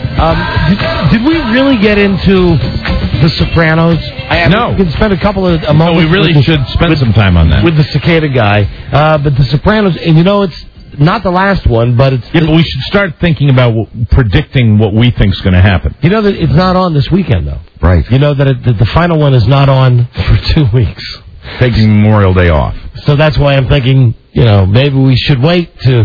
Did we really get into The Sopranos? No. We can spend a couple of moments. No, we really should spend some time on that. With the cicada guy. But The Sopranos, and you know, it's not the last one, but it's... Yeah, but we should start thinking about predicting what we think's going to happen. You know that it's not on this weekend, though. Right. You know that the final one is not on for 2 weeks. Taking Memorial Day off. So that's why I'm thinking, you know, maybe we should wait to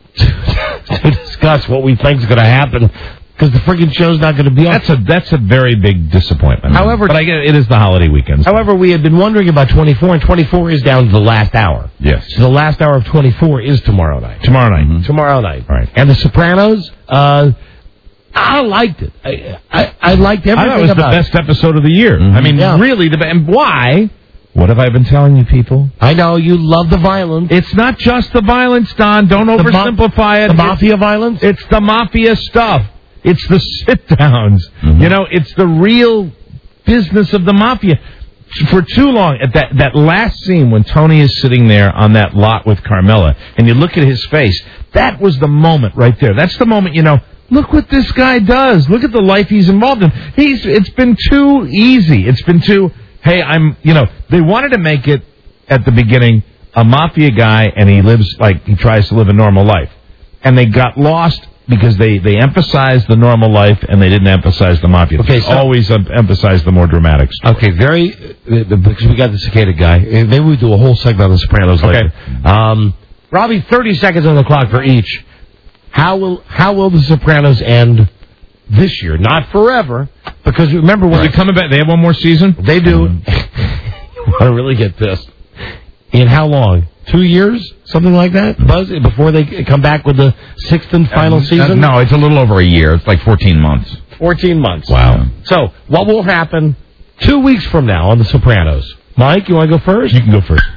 discuss what we think is going to happen, because the friggin' show's not going to be on. That's a very big disappointment. However, but I get it is the holiday weekend. However, we had been wondering about 24, and 24 is down to the last hour. Yes. So the last hour of 24 is tomorrow night. Tomorrow night. Mm-hmm. Tomorrow night. All right. And The Sopranos, I liked it. I liked everything about it. I thought it was the best episode of the year. Mm-hmm. I mean, really, and why? What have I been telling you, people? I know, you love the violence. It's not just the violence, Don. Don't oversimplify it. The mafia violence? It's the mafia stuff. It's the sit-downs. Mm-hmm. You know, it's the real business of the mafia. For too long, at that last scene when Tony is sitting there on that lot with Carmela, and you look at his face, that was the moment right there. That's the moment, you know, look what this guy does. Look at the life he's involved in. It's been too easy. It's been too... Hey, they wanted to make it at the beginning a mafia guy, and he tries to live a normal life. And they got lost because they emphasized the normal life and they didn't emphasize the mafia. Okay, they always emphasize the more dramatic story. Okay, because we got the cicada guy. Maybe we do a whole segment on The Sopranos later. Robbie, 30 seconds on the clock for each. How will The Sopranos end this year? Not forever, because remember when they're coming back. They have one more season. They do. You want to really get pissed. In how long? 2 years, something like that. Buzz, before they come back with the sixth and final season. No, it's a little over a year. It's like 14 months. 14 months. Wow. So what will happen 2 weeks from now on The Sopranos? Mike, you want to go first? You can go first.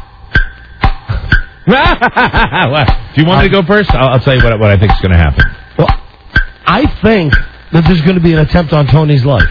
Do you want me to go first? I'll tell you what I think is going to happen. Well, I think that there's going to be an attempt on Tony's life.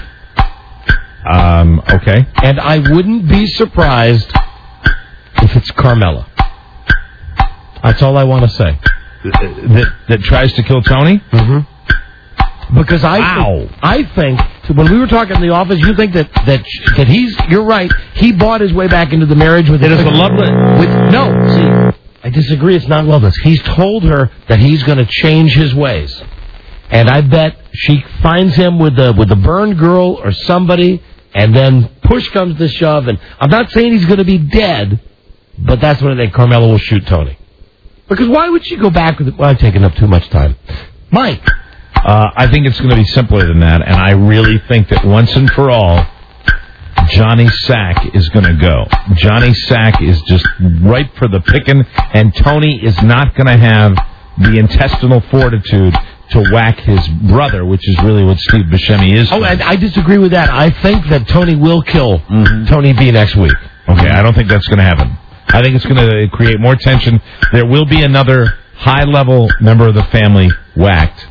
Okay. And I wouldn't be surprised if it's Carmela. That's all I want to say. That tries to kill Tony? Mm-hmm. Because I think when we were talking in the office, you think that you're right. He bought his way back into the marriage with. It is a Loveless. No, see, I disagree. It's not Loveless. He's told her that he's going to change his ways, and I bet she finds him with the burned girl or somebody, and then push comes to shove. And I'm not saying he's going to be dead, but that's when I think Carmela will shoot Tony. Because why would she go back with it? Well, I'm taking up too much time. Mike. I think it's going to be simpler than that, and I really think that once and for all, Johnny Sack is going to go. Johnny Sack is just ripe for the picking, and Tony is not going to have the intestinal fortitude to whack his brother, which is really what Steve Buscemi is. Oh, and I disagree with that. I think that Tony will kill Tony B next week. Okay, I don't think that's going to happen. I think it's going to create more tension. There will be another high-level member of the family whacked.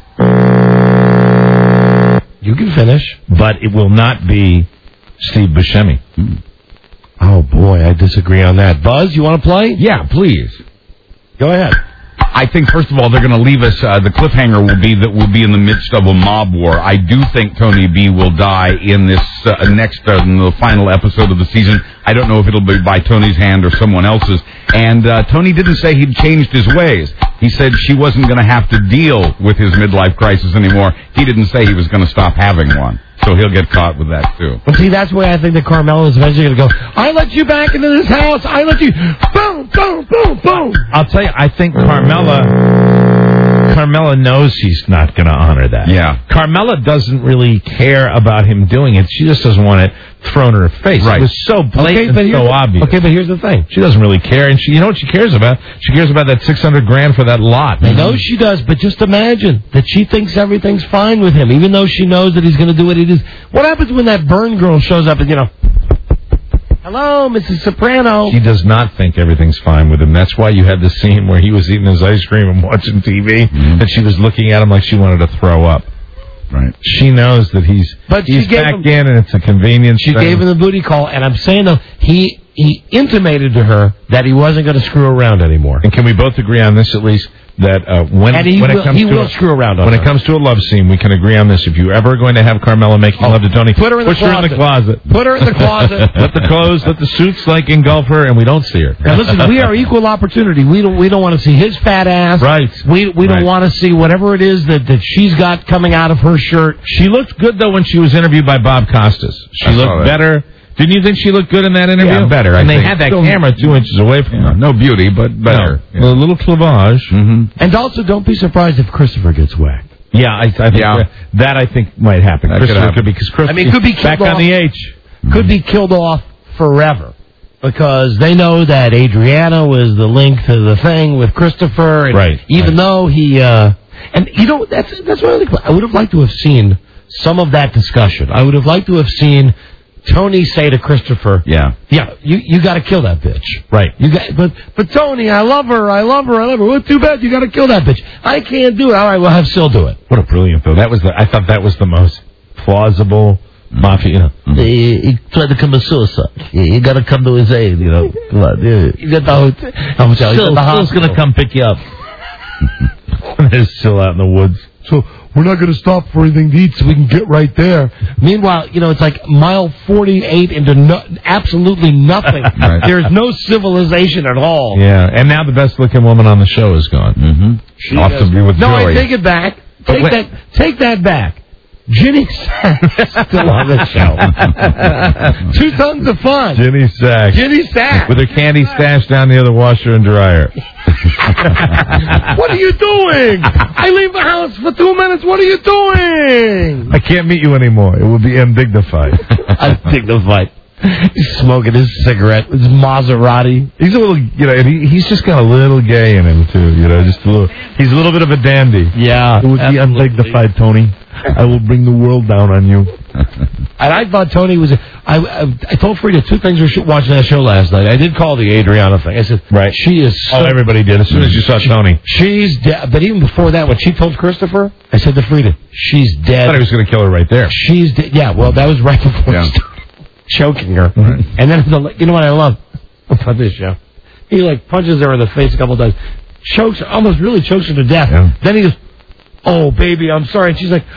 You can finish. But it will not be Steve Buscemi. Oh, boy, I disagree on that. Buzz, you want to play? Yeah, please. Go ahead. I think, first of all, they're going to leave us. The cliffhanger will be that we'll be in the midst of a mob war. I do think Tony B will die in this in the final episode of the season. I don't know if it'll be by Tony's hand or someone else's. And Tony didn't say he'd changed his ways. He said she wasn't going to have to deal with his midlife crisis anymore. He didn't say he was going to stop having one. So he'll get caught with that, too. Well, see, that's why I think that Carmela is eventually going to go, I let you back into this house. I let you... Boom, boom, boom, boom. I'll tell you, I think Carmela knows he's not going to honor that. Yeah. Carmela doesn't really care about him doing it. She just doesn't want it thrown in her face. Right. It was so blatant and so obvious. Okay, but here's the thing. She doesn't really care. And you know what she cares about? She cares about that $600,000 for that lot. I know she does, but just imagine that she thinks everything's fine with him, even though she knows that he's going to do what he does. What happens when that Byrne girl shows up and, hello, Mrs. Soprano. She does not think everything's fine with him. That's why you had the scene where he was eating his ice cream and watching TV, and she was looking at him like she wanted to throw up. Right. She knows that he's back in, and it's a convenience. She gave him the booty call, and I'm saying, though, he intimated to her that he wasn't going to screw around anymore. And can we both agree on this, at least, that when it comes to a love scene, we can agree on this. If you're ever going to have Carmela making love to Tony, put her in the closet. Put her in the closet. Let the suits engulf her, and we don't see her. Now listen, we are equal opportunity. We don't want to see his fat ass. Right. We don't want to see whatever it is that she's got coming out of her shirt. She looked good though when she was interviewed by Bob Costas. She looked better. Didn't you think she looked good in that interview? Yeah, better. And I they think. had that camera 2 inches away from her. No beauty, but better. No. A little clavage. Mm-hmm. And also, don't be surprised if Christopher gets whacked. Yeah, I think that I think might happen. Christopher could be could be back on the H. Could be killed off forever. Because they know that Adriana was the link to the thing with Christopher. And right. Even though he, that's what I would have liked to have seen some of that discussion. I would have liked to have seen Tony say to Christopher, yeah, you got to kill that bitch. Right. But Tony, I love her. Well, too bad you got to kill that bitch. I can't do it. All right, we'll have Syl do it. What a brilliant, though. I thought that was the most plausible mafia. He tried to commit suicide. You got to come to his aid, Come on, You get the hotel. Syl's going to come pick you up. There's Syl out in the woods. So we're not going to stop for anything to eat so we can get right there. Meanwhile, it's like mile 48 into absolutely nothing. Right. There's no civilization at all. Yeah, and now the best-looking woman on the show is gone. Mm-hmm. Off to be with No, Joey. I take it back. Take that back. Ginny Sack still on the show. 2 tons of fun. Ginny Sack. With her candy stashed down near the washer and dryer. What are you doing? I leave the house for 2 minutes. What are you doing? I can't meet you anymore. It would be undignified. Undignified. He's smoking his cigarette, his Maserati. He's a little, he's just got a little gay in him, too, just a little. He's a little bit of a dandy. Yeah. It would be undignified, Tony. I will bring the world down on you. And I thought Tony was... I told Frida 2 things we were watching that show last night. I did call the Adriana thing. I said, right. She is so... Oh, everybody did as soon as you saw Tony. She's dead. But even before that, when she told Christopher, I said to Frida, she's dead. I thought he was going to kill her right there. She's dead. Yeah, well, that was right before he started choking her. Right. And then, you know what I love about this show? He, punches her in the face a couple times, chokes her, almost really chokes her to death. Yeah. Then he goes, oh, baby, I'm sorry. And she's like...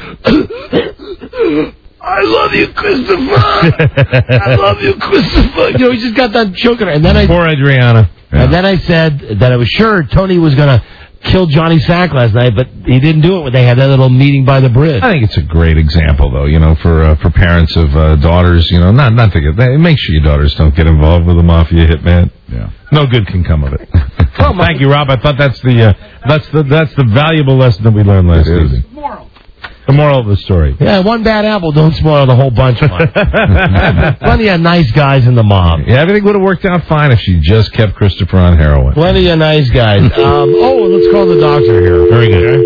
I love you, Christopher. I love you, Christopher. He just got done choking her. And then Poor Adriana. Yeah. And then I said that I was sure Tony was going to kill Johnny Sack last night, but he didn't do it when they had that little meeting by the bridge. I think it's a great example, though, for parents of daughters, not to get... Make sure your daughters don't get involved with a mafia hitman. Yeah. No good can come of it. Well, thank you, Rob. I thought that's the valuable lesson that we learned last evening. The moral of the story. Yeah, one bad apple don't spoil the whole bunch. Plenty of nice guys in the mob. Yeah, everything would have worked out fine if she just kept Christopher on heroin. Plenty of nice guys. Let's call the doctor here. Very good.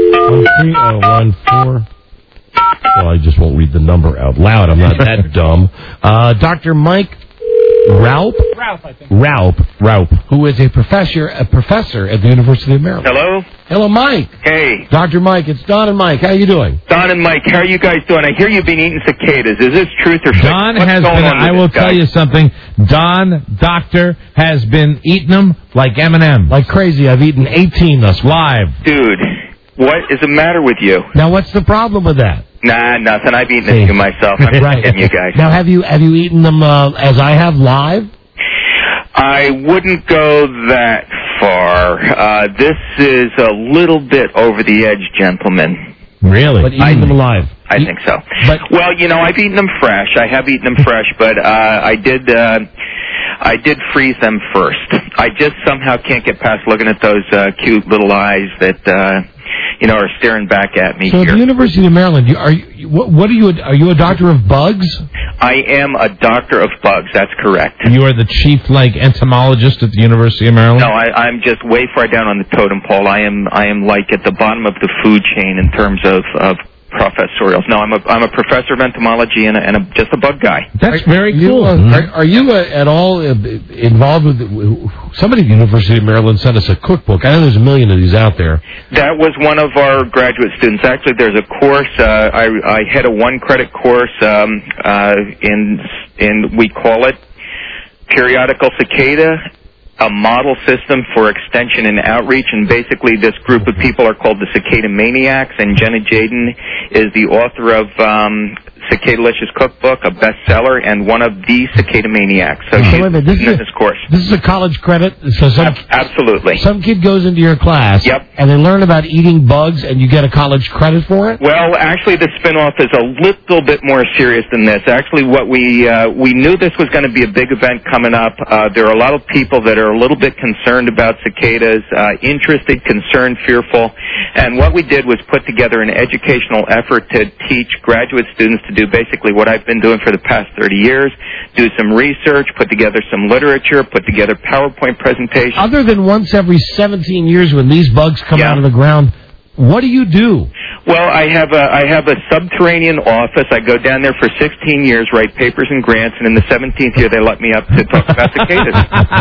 13014. Well, I just won't read the number out loud. I'm not that dumb. Dr. Mike Ralph? Ralph, I think. Ralph, who is a professor at the University of Maryland. Hello? Hello, Mike. Hey. Dr. Mike, it's Don and Mike. How you doing? Don and Mike, how are you guys doing? I hear you've been eating cicadas. Is this truth or fake? Don What's has going been, on with I will this guy? tell you something, Doctor, has been eating them like M&M. Like crazy. I've eaten 18 thus live. Dude, what is the matter with you? Now, what's the problem with that? Nah, nothing. I've eaten a few myself. I'm right. kidding you guys. Now, have you eaten them as I have live? I wouldn't go that far. This is a little bit over the edge, gentlemen. Really? But eating them alive? I think so. Well, I've eaten them fresh. I have eaten them fresh, but I did freeze them first. I just somehow can't get past looking at those cute little eyes that are staring back at me So here. at the University of Maryland, are you a doctor of bugs? I am a doctor of bugs. That's correct. You are the chief, entomologist at the University of Maryland? No, I'm just way far down on the totem pole. I am like at the bottom of the food chain in terms of professorials. No, I'm a professor of entomology and just a bug guy. That's very cool. Are you at all involved with... Somebody at the University of Maryland sent us a cookbook. I know there's a million of these out there. That was one of our graduate students. Actually, there's a course. I had a 1-credit course in we call it Periodical Cicada, a model system for extension and outreach, and basically this group of people are called the Cicada Maniacs, and Jenna Jaden is the author of Cicadalicious Cookbook, a bestseller, and one of the Cicada Maniacs. So she's in this course. This is a college credit? So Absolutely. Some kid goes into your class, and they learn about eating bugs, and you get a college credit for it? Well, actually, the spinoff is a little bit more serious than this. Actually, what we knew this was going to be a big event coming up. There are a lot of people that are a little bit concerned about cicadas, interested, concerned, fearful, and what we did was put together an educational effort to teach graduate students to do basically what I've been doing for the past 30 years, do some research, put together some literature, put together PowerPoint presentations. Other than once every 17 years when these bugs come out of the ground, what do you do? Well, I have a subterranean office. I go down there for 16 years, write papers and grants, and in the 17th year they let me up to talk about cicadas.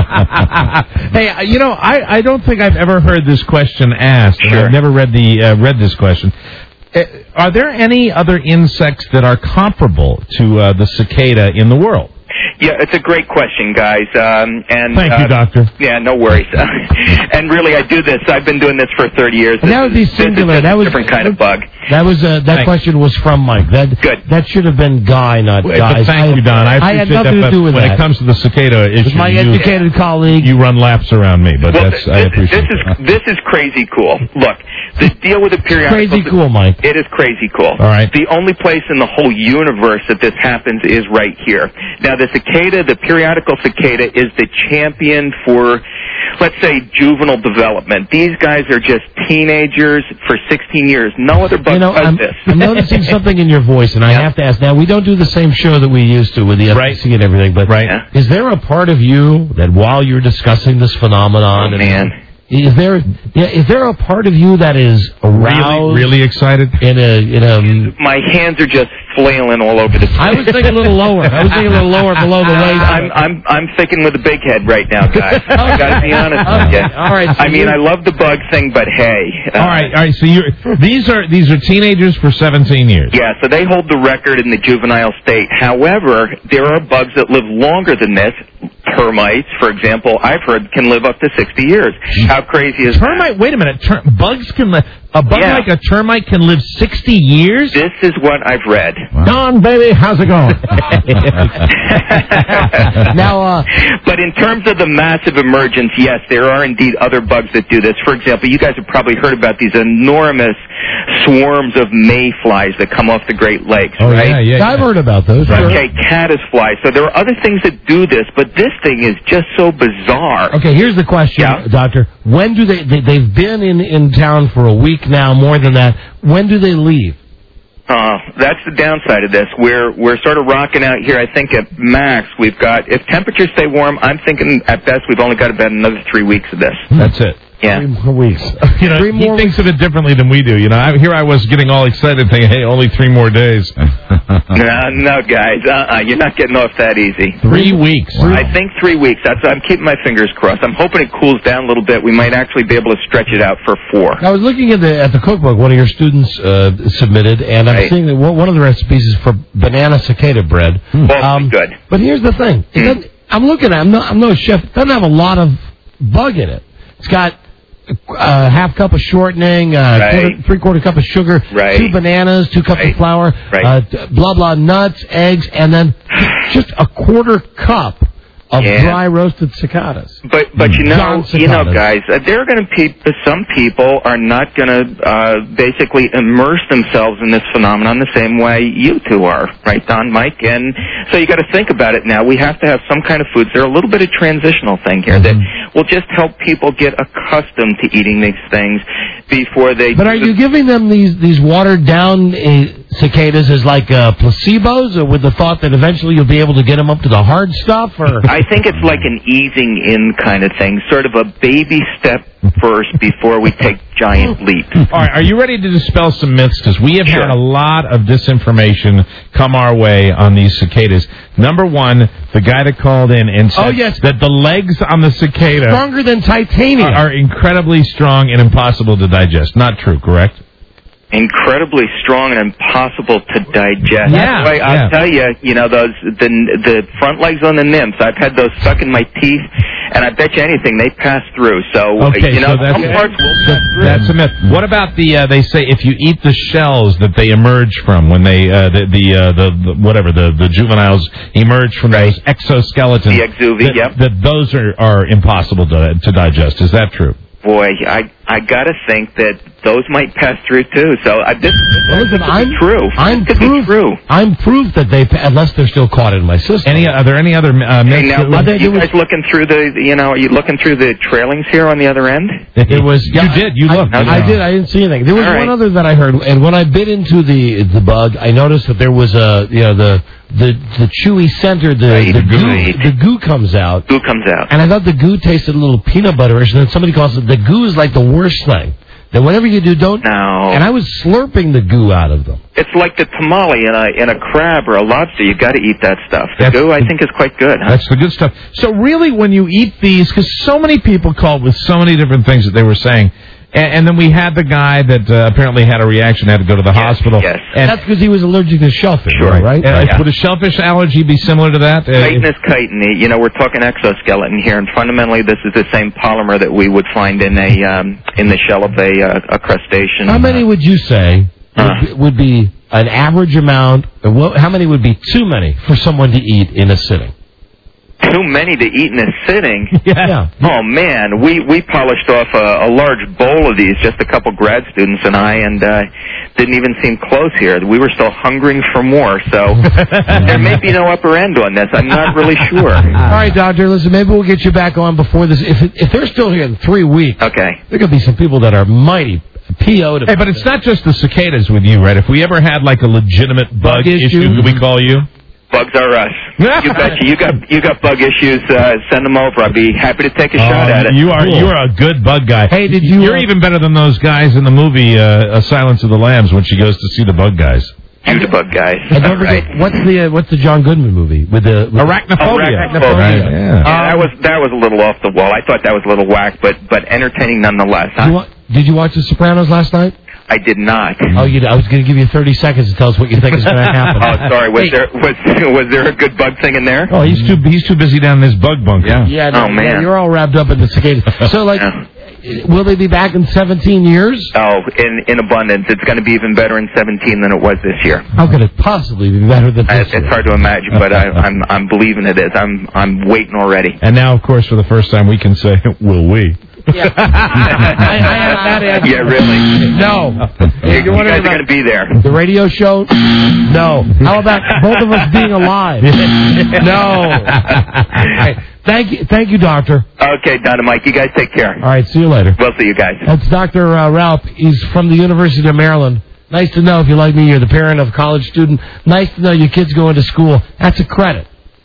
Hey, I don't think I've ever heard this question asked. Sure. I've never read this question. Are there any other insects that are comparable to the cicada in the world? Yeah, it's a great question, guys. Thank you, Doctor. Yeah, no worries. And really, I do this. I've been doing this for 30 years. And that would be singular. That was a different kind of bug. That was that question was from Mike. Good. That should have been Guy, not guys. Thank you, Don. I appreciate had nothing that. to do with when that. it comes to the cicada issue, With my educated colleague, you run laps around me, but I appreciate This is crazy cool. Look, the deal with the periodical... Crazy cool, Mike. It is crazy cool. All right. The only place in the whole universe that this happens is right here. Now, the cicada, the periodical cicada, is the champion for, let's say, juvenile development. These guys are just teenagers for 16 years. No other bug does this. I'm noticing something in your voice, and I have to ask. Now, we don't do the same show that we used to with the FCC and everything, but is there a part of you that while you're discussing this phenomenon... Oh, man. Is there a part of you that is aroused? Really excited? My hands are just flailing all over the place. I was thinking a little lower. Below the waist. I'm thinking with a big head right now, guys. I got to be honest with you. All right. So I love the bug thing, but hey. All right. So these are teenagers for 17 years. Yeah. So they hold the record in the juvenile state. However, there are bugs that live longer than this. Termites, for example, I've heard can live up to 60 years. How crazy is termite? Wait a minute. Bugs can live. A bug like a termite can live 60 years? This is what I've read. Wow. Don, baby, how's it going? Now, but in terms of the massive emergence, yes, there are indeed other bugs that do this. For example, you guys have probably heard about these enormous swarms of mayflies that come off the Great Lakes, right? Yeah. I've heard about those. Right. Okay, caddisflies. So there are other things that do this, but this thing is just so bizarre. Okay, here's the question, Doctor. When do they've been in town for a week now, more than that. When do they leave? That's the downside of this. We're sort of rocking out here. I think at max we've got, if temperatures stay warm, I'm thinking at best we've only got about another 3 weeks of this. That's it. Yeah. 3 more weeks. You know, he thinks of it differently than we do. You know, here I was getting all excited, thinking, "Hey, only 3 more days." No, guys, you're not getting off that easy. 3 weeks. Wow. I think 3 weeks. I'm keeping my fingers crossed. I'm hoping it cools down a little bit. We might actually be able to stretch it out for 4. I was looking at the cookbook one of your students submitted, and I'm seeing that one of the recipes is for banana cicada bread. Good. But here's the thing: I'm looking at. I'm no chef. It doesn't have a lot of bug in it. It's got half cup of shortening, 3/4 cup of sugar, 2 bananas, 2 cups of flour, blah blah nuts, eggs, and then just a 1/4 cup of dry roasted cicadas. But you know, guys, there are going to be some people are not going to basically immerse themselves in this phenomenon the same way you two are, right, Don, Mike? And so you got to think about it now. We have to have some kind of foods. They're a little bit of transitional thing here that will just help people get accustomed to eating these things before they. But are you giving them these watered down cicadas as like placebos, or with the thought that eventually you'll be able to get them up to the hard stuff? Or I think it's like an easing in kind of thing, sort of a baby step first before we take giant leaps. All right, are you ready to dispel some myths? Because we have had a lot of disinformation come our way on these cicadas. Number one, the guy that called in and said that the legs on the cicada stronger than titanium are incredibly strong and impossible to digest. Not true, correct? Incredibly strong and impossible to digest. Yeah, That's why I'll tell you, the front legs on the nymphs, I've had those stuck in my teeth, and I bet you anything, they pass through. So, some parts will pass through. That's a myth. What about they say if you eat the shells that they emerge from when they, the juveniles emerge from those exoskeletons. The exuvia, that those are impossible to digest. Is that true? Boy, I gotta think that those might pass through too. So this is true. I'm proof that they, unless they're still caught in my system. Are there any other myths? You guys looking through are you looking through the trailings here on the other end? It was. You did. You looked. I did. I didn't see anything. There was one other that I heard, and when I bit into the bug, I noticed that there was the chewy center, the goo comes out. Goo comes out. And I thought the goo tasted a little peanut butterish, and then somebody calls it the goo is like the worst thing. That whatever you do, don't. No. And I was slurping the goo out of them. It's like the tamale in a crab or a lobster. You got to eat that stuff. The goo, I think, is quite good. Huh? That's the good stuff. So really, when you eat these, because so many people called with so many different things that they were saying. And then we had the guy that apparently had a reaction, had to go to the hospital. Yes. And that's because he was allergic to shellfish, right? Would a shellfish allergy be similar to that? Chitin is chitin. We're talking exoskeleton here, and fundamentally this is the same polymer that we would find in the shell of a crustacean. How many would you say would be an average amount? How many would be too many for someone to eat in a sitting? Too many to eat in a sitting. Yeah. Oh man, we polished off a large bowl of these, just a couple grad students and I, and didn't even seem close here. We were still hungering for more, so there may be no upper end on this. I'm not really sure. All right, Doctor, listen, maybe we'll get you back on before this. If they're still here in 3 weeks, okay, there could be some people that are mighty PO'd. Hey, but it's not just the cicadas with you, right? If we ever had like a legitimate bug issue, could we call you? Bugs are us. You betcha. You got bug issues. Send them over. I'd be happy to take a shot at it. You are a good bug guy. Hey, you're even better than those guys in the movie Silence of the Lambs when she goes to see the bug guys. You the bug guys. And don't forget, what's the John Goodman movie with the Arachnophobia? Right. That was a little off the wall. I thought that was a little whack, but entertaining nonetheless. Huh? Did you watch The Sopranos last night? I did not. Oh, I was going to give you 30 seconds to tell us what you think is going to happen. Oh, sorry. Was there a good bug thing in there? Oh, he's too busy down in his bug bunker. Yeah. Oh man, you're all wrapped up in the cicadas. So will they be back in 17 years? Oh, in abundance. It's going to be even better in 17 than it was this year. How could it possibly be better than this year? It's hard to imagine, but I'm believing it is. I'm waiting already. And now, of course, for the first time, we can say, "Will we?" Yeah. I have that answer. Yeah, really? No. You guys are going to be there. The radio show? No. How about both of us being alive? No. Okay. Thank you, Doctor. Okay, Don and Mike, you guys take care. All right, see you later. We'll see you guys. That's Dr. Ralph. He's from the University of Maryland. Nice to know if you like me, you're the parent of a college student. Nice to know your kid's going to school. That's a credit.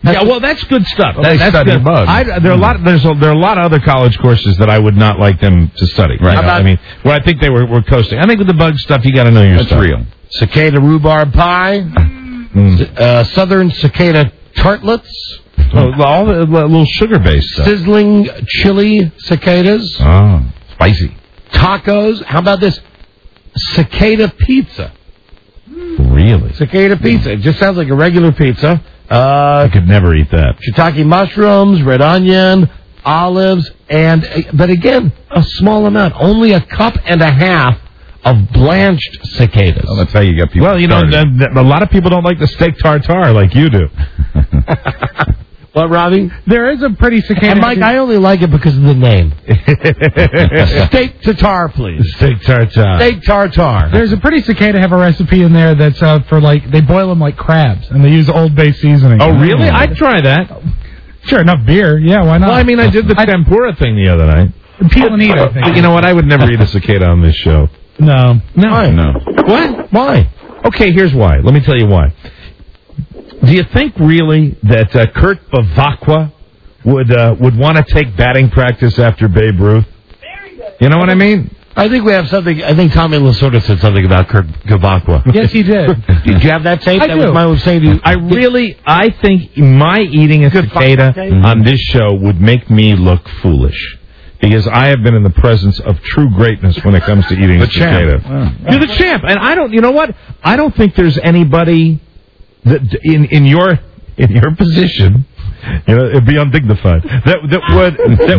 Yeah, well, that's good stuff. Well, they study good. bugs. There are a lot of other college courses that I would not like them to study. Right. I mean, I think they were coasting. I think with the bug stuff, you got to know your stuff. That's real. Cicada rhubarb pie, southern cicada tartlets, all the little sugar-based stuff. Sizzling chili cicadas. Oh, spicy. Tacos. How about this? Cicada pizza. Really? Cicada pizza. It just sounds like a regular pizza. I could never eat that. Shiitake mushrooms, red onion, olives, but again, a small amount. Only a cup and a half of blanched cicadas. Well, that's how you get people. Well, a lot of people don't like the steak tartare like you do. What, Robbie? There is a pretty cicada. And Mike, I only like it because of the name. Steak tartare, please. Steak tartare. Steak tartare. There's a pretty cicada have a recipe in there that's for they boil them like crabs and they use Old Bay seasoning. Oh, really? I'd try that. Sure, enough beer. Yeah, why not? Well, I mean, I did the tempura thing the other night. Peel and eat, I think. You know what? I would never eat a cicada on this show. No. Why? No. What? Why? Okay, here's why. Let me tell you why. Do you think really that Kurt Bavacqua would want to take batting practice after Babe Ruth? You know what I mean? I think we have something. I think Tommy Lasorda said something about Kurt Bavacqua. Yes, he did. Did you have that tape? I that do. was my saying to you. I think my eating a cicada on this show would make me look foolish. Because I have been in the presence of true greatness when it comes to eating a cicada. Wow. You're the champ, and you know what? I don't think there's anybody that in your position, it'd be undignified. That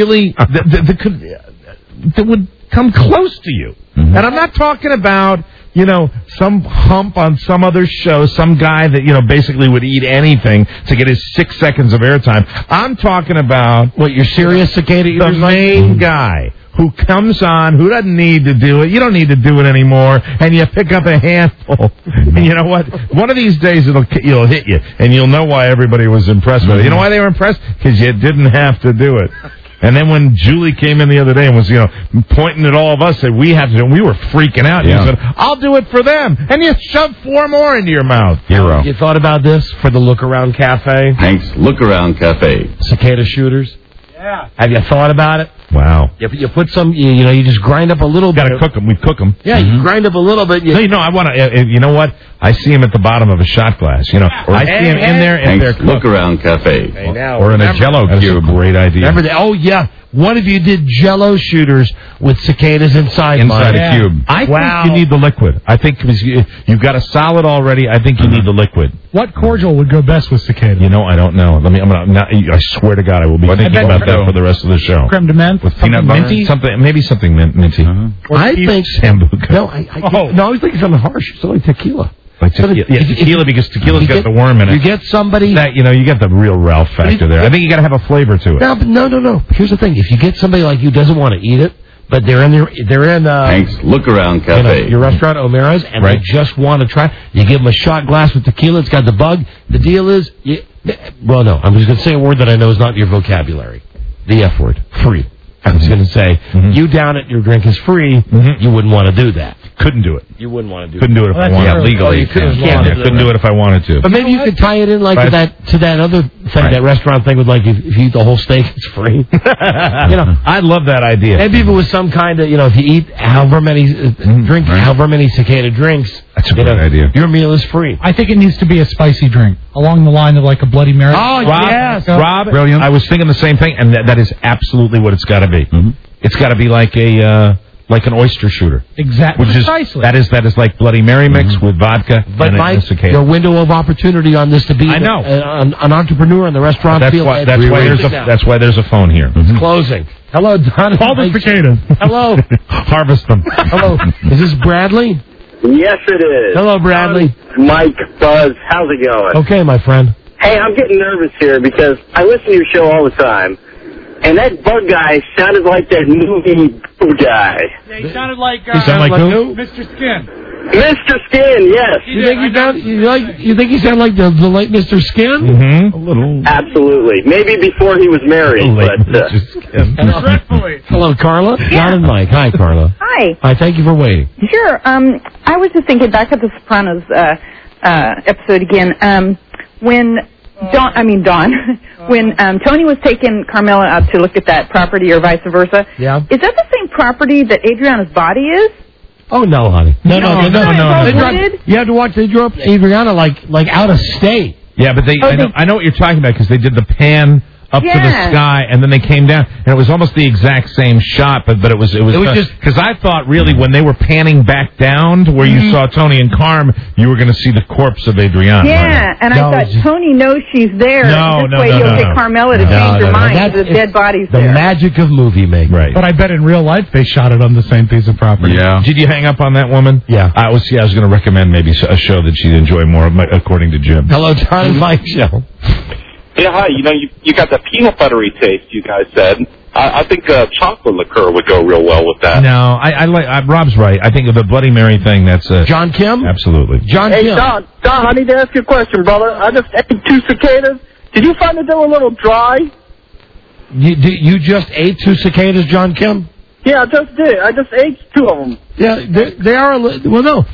would come close to you. Mm-hmm. And I'm not talking about some hump on some other show, some guy that basically would eat anything to get his 6 seconds of airtime. I'm talking about your serious cicada eaters, the main guy who comes on, who doesn't need to do it. You don't need to do it anymore, and you pick up a handful. And you know what? One of these days it'll hit you, and you'll know why everybody was impressed with it. You know why they were impressed? Because you didn't have to do it. And then when Julie came in the other day and was, pointing at all of us, said we have to do it, we were freaking out. Yeah. You said, I'll do it for them. And you shoved 4 more into your mouth. Hero. You thought about this for the Look Around Cafe? Hank's Look Around Cafe. Cicada shooters? Yeah. Have you thought about it? Wow. You put some, you just grind up a little bit. Got to cook them. We cook them. Yeah, you grind up a little bit. No, I want to, you know what? I see them at the bottom of a shot glass. I see them in there and they're Hank's Look Around Cafe. Hey, now, or in a Jell-O cube. That's a great idea. Remember that? Oh, yeah. What if you did Jell-O shooters with cicadas inside a cube? I think you need the liquid. I think because you've got a solid already. I think you need the liquid. What cordial would go best with cicada? I don't know. I swear to God, I will be thinking about that for the rest of the show. Creme de menthe with peanut butter, minty? maybe something minty. I think Sambuca. No, I was thinking something harsh. Something like tequila. Like tequila, because tequila's got the worm in it. You get somebody that you get the real Ralph factor there. I think you got to have a flavor to it. No. Here's the thing: if you get somebody like you who doesn't want to eat it, but they're in Hank's Look Around Cafe, your restaurant O'Mara's, and they just want to try, you give them a shot glass with tequila. It's got the bug. The deal is, I'm just going to say a word that I know is not in your vocabulary. The F word, free. I was going to say, you down it, your drink is free. You wouldn't want to do that. Couldn't do it. You wouldn't want to do it. Couldn't do it if I wanted to. Legally. You couldn't do it if I wanted to. But maybe you could tie it in to that other thing, that restaurant thing with if you eat the whole steak, it's free. I love that idea. Maybe if it was some kind of, if you eat however many however many cicada drinks, that's a great idea. Your meal is free. I think it needs to be a spicy drink along the line of like a Bloody Mary. Oh, yes. Rob, brilliant. I was thinking the same thing, and that is absolutely what it's got to be. It's got to be like an oyster shooter. Exactly. Precisely. That is like Bloody Mary mix with vodka. But Mike, your window of opportunity on this to be an entrepreneur in the restaurant field. That's why there's a phone here. It's closing. Hello, Don. Call the cicadas. Hello. Harvest them. Hello. Is this Bradley? Yes, it is. Hello, Bradley. Mike, Buzz, how's it going? Okay, my friend. Hey, I'm getting nervous here because I listen to your show all the time. And that bug guy sounded like that movie guy. Yeah, he sounded like who? Mr. Skin. Mr. Skin, yes. You think he sounded like the late Mr. Skin? Mm-hmm. A little. Absolutely. Maybe before he was married. Hello, Carla. Yeah. Don and Mike. Hi, Carla. Hi. Hi. Thank you for waiting. Sure. I was just thinking back at the Sopranos episode again. When Dawn, when Tony was taking Carmela out to look at that property or vice versa, Yeah. is that the same property that Adriana's body is? Oh, no, honey. No. No. They dropped- you have to watch. They drove Adriana like out of state. Yeah, but I know what you're talking about because they did the pan up to the Yeah. sky, and then they came down, and it was almost the exact same shot, but it was just because I thought really when they were panning back down to where you saw Tony and Carm, you were going to see the corpse of Adriana. Yeah, and I thought Tony knows she's there. No, this way he'll get Carmela to change her mind because the dead body's The there. magic of movie making. Right. But I bet in real life they shot it on the same piece of property. Yeah. Did you hang up on that woman? Yeah. I was going to recommend maybe a show that she'd enjoy more, according to Jim. Hello, John and Mike show. Yeah, hi. You got the peanut buttery taste, you guys said. I think chocolate liqueur would go real well with that. No, I like. Rob's right. I think of the Bloody Mary thing. That's John Kim. Absolutely. Hey, Don, I need to ask you a question, brother. I just ate 2 cicadas. Did you find that they were a little dry? You just ate 2 cicadas, John Kim? Yeah, I just did. I just ate 2 of them. Yeah, they are a little. Well, no.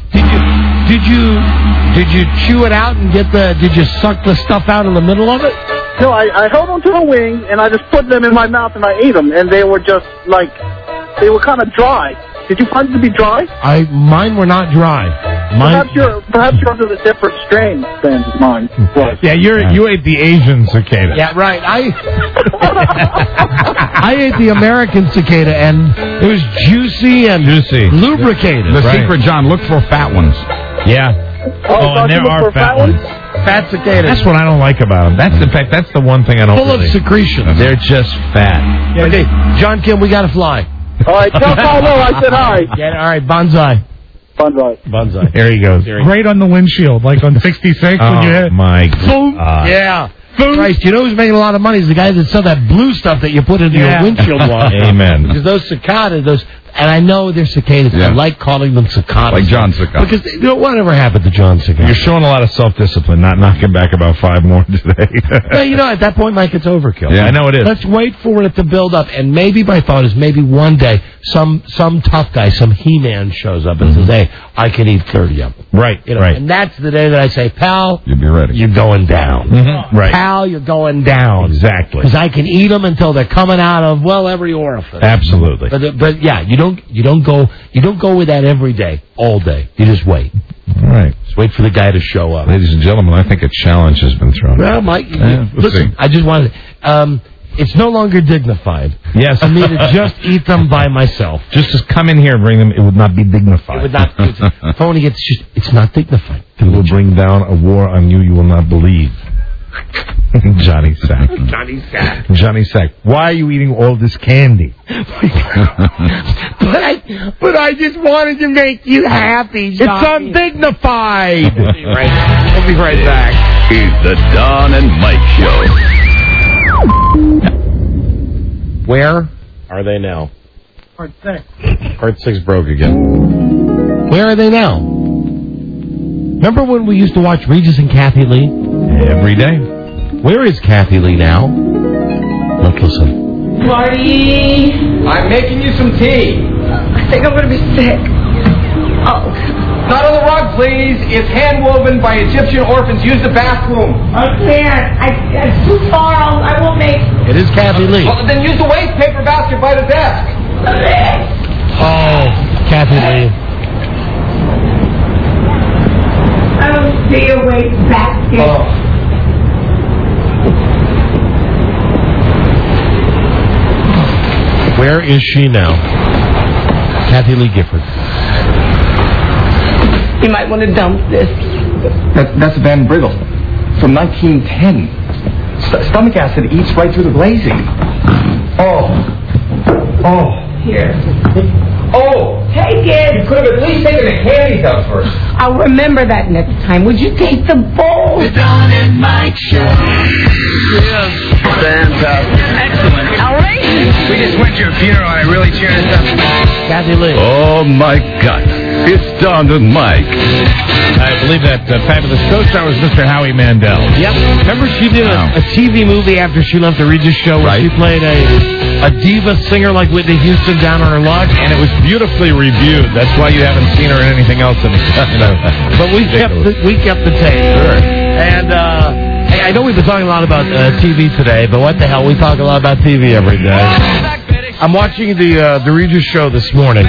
Did you chew it out and did you suck the stuff out in the middle of it? No, I held onto the wing and I just put them in my mouth and I ate them, and they were just they were kind of dry. Did you find them to be dry? Mine were not dry. Perhaps yours is a different strain than mine was. Yeah, you ate the Asian cicada. Yeah, right. I ate the American cicada, and it was juicy and lubricated. The secret, John, look for fat ones. Yeah. And there are fat ones. Fat cicadas. That's what I don't like about them. In fact, that's the one thing I don't Full of secretions. They're just fat. Yeah, okay, John Kim, we got to fly. All right, tell Paulo I said hi. Yeah, all right, bonsai. Bonsai. There he goes. Great on the windshield, like on 66 when you hit. My Boom. Yeah. Christ, you know who's making a lot of money is the guy that sell that blue stuff that you put into your windshield washer. Amen. Because those cicadas, and I know they're cicadas. Yeah. I like calling them cicadas. Like John Cicada. Because whatever happened to John Cicada? You're showing a lot of self-discipline, not knocking back about 5 more today. No, at that point, Mike, it's overkill. Yeah, I know it is. Let's wait for it to build up, and maybe my thought is maybe one day some tough guy, some He-Man shows up and says, "Hey, I can eat 30 of them." Right, right. And that's the day that I say, "Pal, you'll be ready. You're going down." Mm-hmm. Right. Pal, you're going down. Exactly. Because I can eat them until they're coming out of every orifice. Absolutely. But yeah, you don't go with that every day, all day. You just wait. All right. Just wait for the guy to show up. Ladies and gentlemen, I think a challenge has been thrown. Well, Mike, we'll listen, see. I just wanted. It's no longer dignified. Yes. For me to just eat them by myself. Just to come in here and bring them, it would not be dignified. It would not. Tony, it's not dignified. It will bring down a war on you will not believe. Johnny Sack. Johnny Sack. Why are you eating all this candy? But I just wanted to make you happy, Johnny. It's undignified. We'll be right back. It's the Don and Mike Show. Where are they now? Part 6. Part 6 broke again. Where are they now? Remember when we used to watch Regis and Kathy Lee? Every day. Where is Kathy Lee now? Let's listen. Marty! I'm making you some tea. I think I'm going to be sick. Oh. Not on the rug, please. It's hand-woven by Egyptian orphans. Use the bathroom. I can't. It's too far. I won't make It is Kathy Lee. Well, then use the waste paper basket by the desk. Oh, Kathy Lee. I don't see a waste basket. Oh. Where is she now? Kathy Lee Gifford. You might want to dump this. That's Van Briggle from 1910. Stomach acid eats right through the glazing. Oh. Here. Oh! Take it! You could have at least taken the candies out first. I'll remember that next time. Would you take the bowl? The Don and Mike Show. Yes. Fantastic. Excellent. Outrageous. We just went to a funeral and it really cheered us up. Kathy Lee. Oh, my God. It's Don and Mike. I believe that fabulous co-star was Mr. Howie Mandel. Yep. Remember she did a TV movie after she left the Regis show where she played a diva singer like Whitney Houston down on her luck? And it was beautifully reviewed. That's why you haven't seen her in anything else. But we kept the tape. Sure. And I I know we've been talking a lot about TV today, but what the hell? We talk a lot about TV every day. I'm watching the Regis show this morning.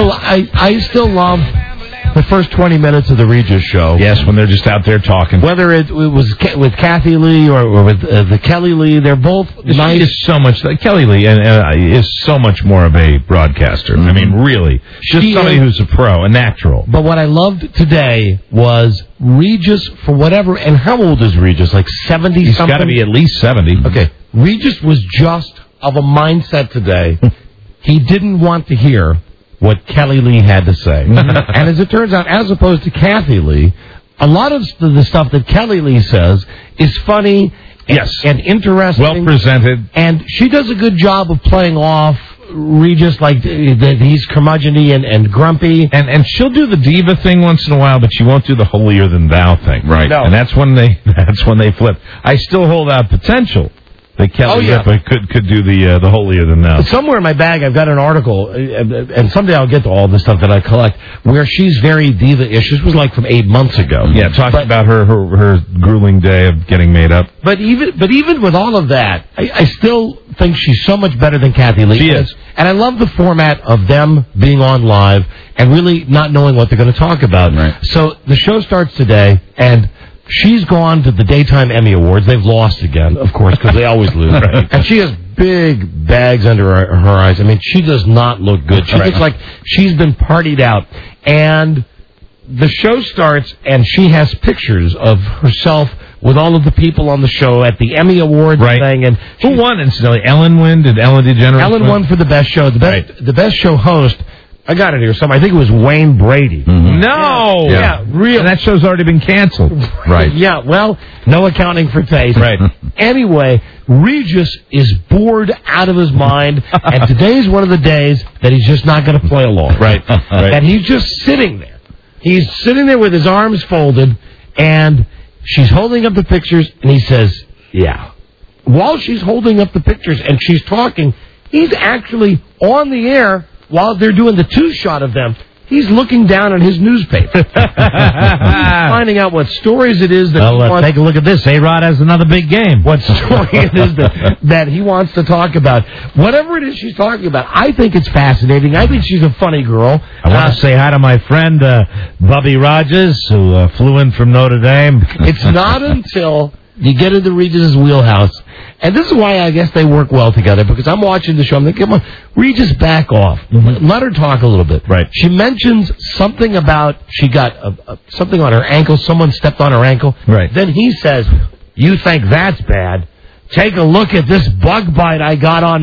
I still love the first 20 minutes of the Regis show. Yes, when they're just out there talking. Whether it was with Kathy Lee or with the Kelly Lee, they're both nice. Is so much Kelly Lee is so much more of a broadcaster. I mean, really, just somebody who's a pro, a natural. But what I loved today was Regis, for whatever. And how old is Regis? Like 70 He's something. got to be at least 70. Okay, Regis was just of a mindset today. He didn't want to hear what Kelly Lee had to say. And as it turns out, as opposed to Kathy Lee, a lot of the stuff that Kelly Lee says is funny and interesting. Well presented. And she does a good job of playing off Regis like that he's curmudgeon-y and grumpy. And she'll do the diva thing once in a while, but she won't do the holier-than-thou thing. Right. No. And that's when they flip. I still hold out potential that Kelly Ripa could do the holier-than-thou. Somewhere in my bag, I've got an article, and someday I'll get to all the stuff that I collect, where she's very diva-ish. This was like from 8 months ago. Yeah, talking about her grueling day of getting made up. But even with all of that, I still think she's so much better than Kathy Lee. She is. And I love the format of them being on live and really not knowing what they're going to talk about. Right. So the show starts today, and she's gone to the Daytime Emmy Awards. They've lost again, of course, because they always lose. Right. And she has big bags under her eyes. I mean, she does not look good. She looks like she's been partied out. And the show starts, and she has pictures of herself with all of the people on the show at the Emmy Awards thing. And who won, incidentally? Ellen win? Did Ellen DeGeneres Ellen won for the best show. The best show host. I got it here. I think it was Wayne Brady. Mm-hmm. No! Yeah, really. And that show's already been canceled. Right. Yeah, well, no accounting for taste. Right. Anyway, Regis is bored out of his mind, and today's one of the days that he's just not going to play along. Right. And he's just sitting there. He's sitting there with his arms folded, and she's holding up the pictures, and he says, yeah. While she's holding up the pictures and she's talking, he's actually on the air while they're doing the two-shot of them. He's looking down at his newspaper. He's finding out what stories it is that he wants. Take a look at this. A-Rod has another big game. What story it is that he wants to talk about. Whatever it is she's talking about, I think it's fascinating. I think she's a funny girl. I want to say hi to my friend, Bubby Rogers, who flew in from Notre Dame. It's not until you get into Regis' wheelhouse. And this is why I guess they work well together, because I'm watching the show. I'm thinking, come on, Regis, back off. Mm-hmm. Let her talk a little bit. Right. She mentions something about she got something on her ankle. Someone stepped on her ankle. Right. Then he says, you think that's bad? Take a look at this bug bite I got on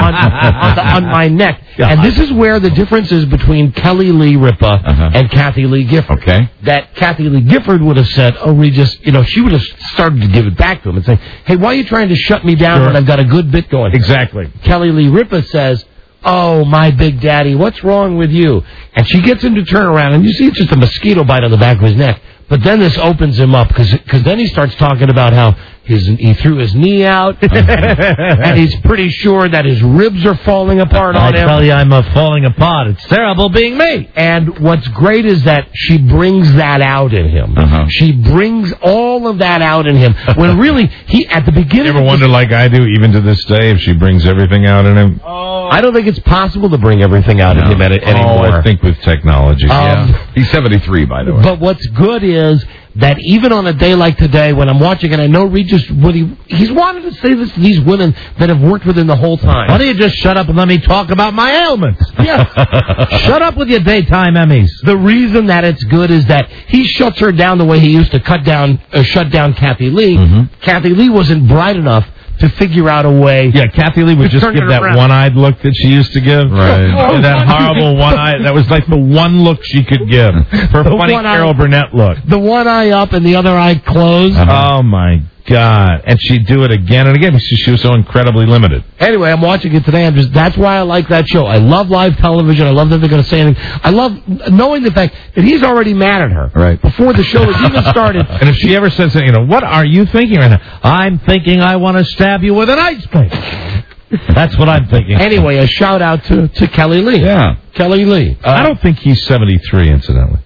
my neck. Yeah. And this is where the difference is between Kelly Lee Ripa and Kathy Lee Gifford. Okay. That Kathy Lee Gifford would have said, oh, Regis, she would have started to give it back to him and say, hey, why are you trying to shut me down when I've got a good bit going? Exactly. Kelly Lee Ripa says, oh, my big daddy, what's wrong with you? And she gets him to turn around, and you see it's just a mosquito bite on the back of his neck. But then this opens him up, because then he starts talking about how he threw his knee out, and he's pretty sure that his ribs are falling apart on him. I tell you, I'm falling apart. It's terrible being me. And what's great is that she brings that out in him. She brings all of that out in him. When really, he at the beginning... You ever wonder, like I do, even to this day, if she brings everything out in him? I don't think it's possible to bring everything out in him anymore. I think with technology, He's 73, by the way. But what's good is that even on a day like today, when I'm watching, and I know Regis, he's wanted to say this to these women that have worked with him the whole time. Why don't you just shut up and let me talk about my ailments? Yeah. Shut up with your daytime Emmys. The reason that it's good is that he shuts her down the way he used to shut down Kathy Lee. Mm-hmm. Kathy Lee wasn't bright enough to figure out a way. Yeah, Kathy Lee would just give that one-eyed look that she used to give. Right. That horrible one-eye. That was like the one look she could give. Her funny Carol Burnett look. The one eye up and the other eye closed. Oh, my God. And she'd do it again and again because she was so incredibly limited. Anyway, I'm watching it today. That's why I like that show. I love live television. I love that they're going to say anything. I love knowing the fact that he's already mad at her. Right. Before the show has even started. And if she ever says, what are you thinking right now? I'm thinking I want to stab you with an ice pick. That's what I'm thinking. Anyway, a shout out to Kelly Lee. Yeah. Kelly Lee. I don't think he's 73, incidentally.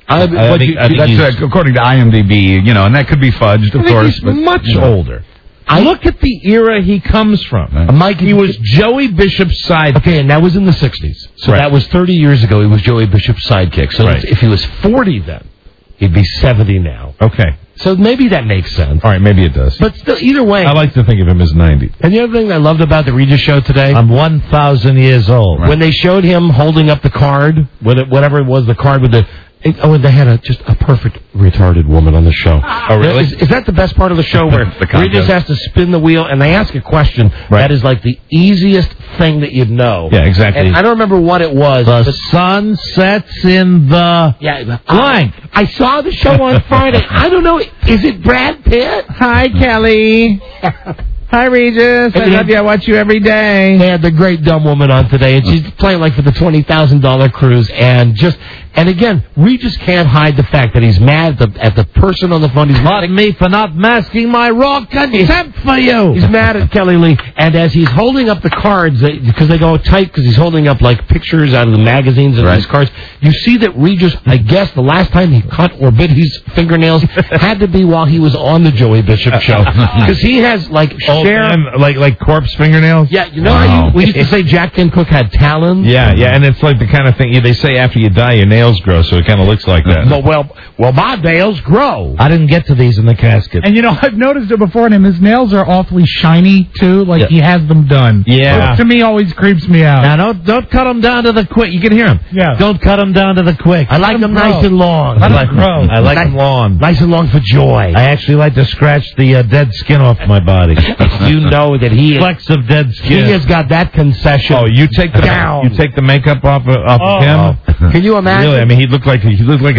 That's according to IMDb, and that could be fudged, of course. He's much older. Look at the era he comes from. Mike, he was Joey Bishop's sidekick. Okay, and that was in the 60s. So that was 30 years ago. He was Joey Bishop's sidekick. So if he was 40 then, he'd be 70 now. Okay. So maybe that makes sense. All right, maybe it does. But still, either way. I like to think of him as 90. And the other thing I loved about the Regis show today. I'm 1,000 years old. When they showed him holding up the card, whatever it was, the card with the... and they had just a perfect retarded woman on the show. Oh, really? Is that the best part of the show where Regis has to spin the wheel and they ask a question that is like the easiest thing that you'd know? Yeah, exactly. And I don't remember what it was. The sun sets in the blank. I saw the show on Friday. I don't know. Is it Brad Pitt? Hi, Kelly. Hi, Regis. I love you. I watch you every day. They had the great dumb woman on today, and she's playing like for the $20,000 cruise, and again, Regis can't hide the fact that he's mad at the person on the phone. He's mad at me for not masking my raw contempt for you. He's mad at Kelly Lee, and as he's holding up the cards, because they go tight, because he's holding up like pictures out of the magazines of these cards, you see that Regis, I guess the last time he cut or bit his fingernails had to be while he was on the Joey Bishop show, because he has like like corpse fingernails. Yeah, you know how we used to say Jack Kent Cooke had talons. Yeah, and it's like the kind of thing they say after you die your nails grow, so it kind of looks like that. Well, my nails grow. I didn't get to these in the casket. And I've noticed it before in him. His nails are awfully shiny too, like he has them done. Yeah, to me always creeps me out. Now don't cut them down to the quick. You can hear him. Yeah. Don't cut them down to the quick. I like them nice and long. I like them long. Nice and long for joy. I actually like to scratch the dead skin off my body. You know that flecks of dead skin. He has got that concession. Oh, you take the makeup off of him. Can you imagine? Really? I mean, he looked like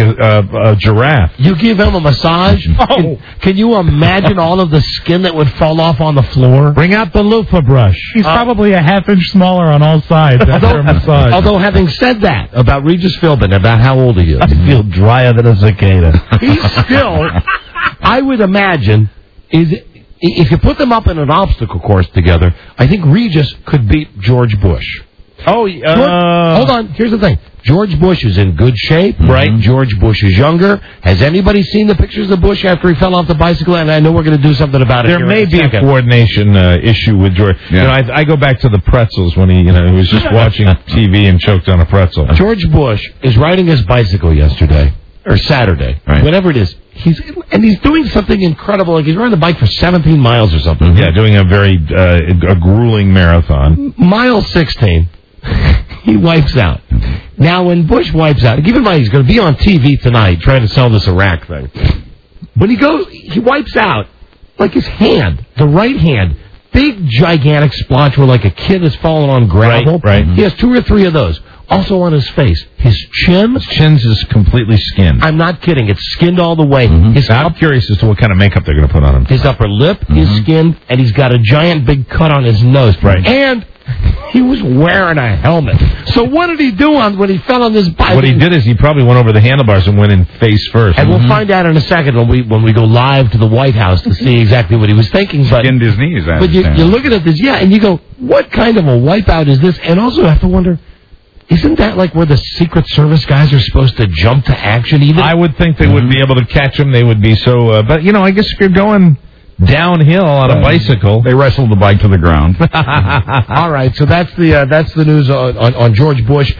a giraffe. You give him a massage. Can you imagine all of the skin that would fall off on the floor? Bring out the loofah brush. He's probably a half-inch smaller on all sides after a massage. Although, having said that about Regis Philbin, about how old he is, I feel drier than a cicada. He's still, I would imagine, if you put them up in an obstacle course together, I think Regis could beat George Bush. Oh, hold on. Here's the thing. George Bush is in good shape, right? George Bush is younger. Has anybody seen the pictures of Bush after he fell off the bicycle? And I know we're going to do something about it. There may be a coordination issue with George. Yeah. I go back to the pretzels when he was just watching TV and choked on a pretzel. George Bush is riding his bicycle yesterday. Or Saturday, whatever it is. He's doing something incredible. Like he's riding the bike for 17 miles or something. Yeah, doing a very a grueling marathon. Mile 16, he wipes out. Now, when Bush wipes out, keep in mind he's going to be on TV tonight trying to sell this Iraq thing. When he wipes out, like his hand, the right hand, big gigantic splotch where like a kid has fallen on gravel. Right. He has 2 or 3 of those. Also on his face. His chin. His chin's is completely skinned. I'm not kidding. It's skinned all the way. I'm curious as to what kind of makeup they're going to put on him. His upper lip is skinned, and he's got a giant big cut on his nose. Right. And he was wearing a helmet. So what did he do when he fell on this bike? What he did is he probably went over the handlebars and went in face first. And we'll find out in a second when we go live to the White House to see exactly what he was thinking. But skinned his knees. But you're looking at this, and you go, what kind of a wipeout is this? And also you have to wonder, isn't that like where the Secret Service guys are supposed to jump to action even? I would think they would be able to catch him. They would be so... but, I guess if you're going downhill on a bicycle... They wrestled the bike to the ground. All right, so that's the news on George Bush.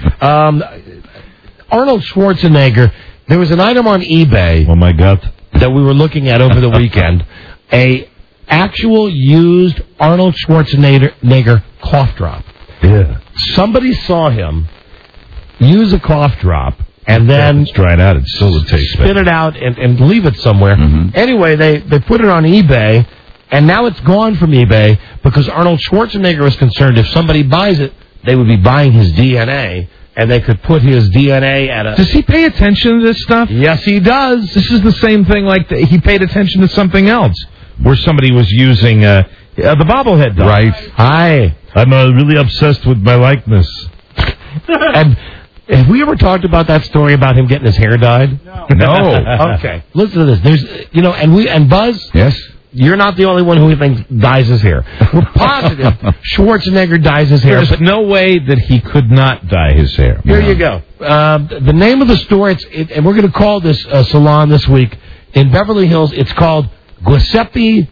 Arnold Schwarzenegger, there was an item on eBay... Oh, my God. ...that we were looking at over the weekend. A actual used Arnold Schwarzenegger cough drop. Yeah. Somebody saw him use a cough drop and then it's dried out. It's still the taste. Spit it out and leave it somewhere. Anyway, they put it on eBay, and now it's gone from eBay because Arnold Schwarzenegger is concerned if somebody buys it, they would be buying his DNA, and they could put his DNA at a... Does he pay attention to this stuff? Yes, he does. This is the same thing like he paid attention to something else where somebody was using... the bobblehead dog. Right. Hi. I'm really obsessed with my likeness. And have we ever talked about that story about him getting his hair dyed? No. Okay. Listen to this. There's, and Buzz. Yes. You're not the only one who thinks dyes his hair. We're positive Schwarzenegger dyes his hair. There's no way that he could not dye his hair. Here you go. The name of the store, and we're going to call this salon this week in Beverly Hills. It's called Giuseppe.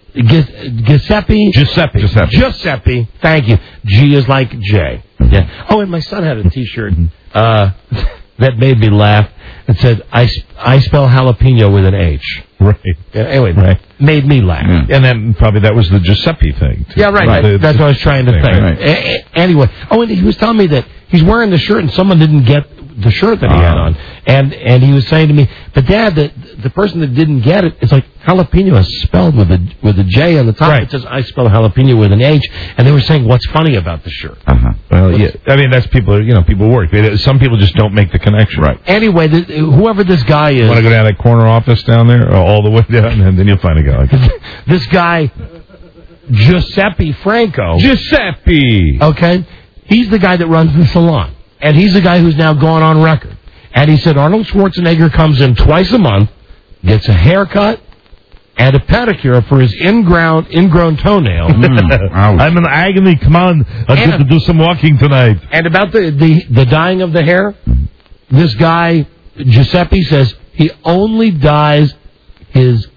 Thank you. G is like J. Yeah. Oh, and my son had a T-shirt that made me laugh. It said, I spell jalapeno with an H. Right. Anyway, right. Made me laugh. Yeah. And then probably that was the Giuseppe thing. Yeah, right. That's what I was trying to think. Right. Anyway, and he was telling me that he's wearing the shirt and someone didn't get the shirt that he had on. And he was saying to me, but Dad, the person that didn't get it, it's like jalapeno is spelled with a J on the top. Right. It says I spell jalapeno with an H. And they were saying, what's funny about the shirt? Well, yeah. I mean, that's people work. Some people just don't make the connection. Right. Anyway, whoever this guy is. Want to go down to that corner office down there, or all the way down, and then you'll find a guy like that. This guy, Giuseppe Franco. Giuseppe! Okay? He's the guy that runs the salon. And he's the guy who's now gone on record. And he said Arnold Schwarzenegger comes in twice a month, gets a haircut, and a pedicure for his ingrown toenail. I'm in agony. Come on. I'll get to do some walking tonight. And about the dyeing of the hair, this guy, Giuseppe, says he only dyes his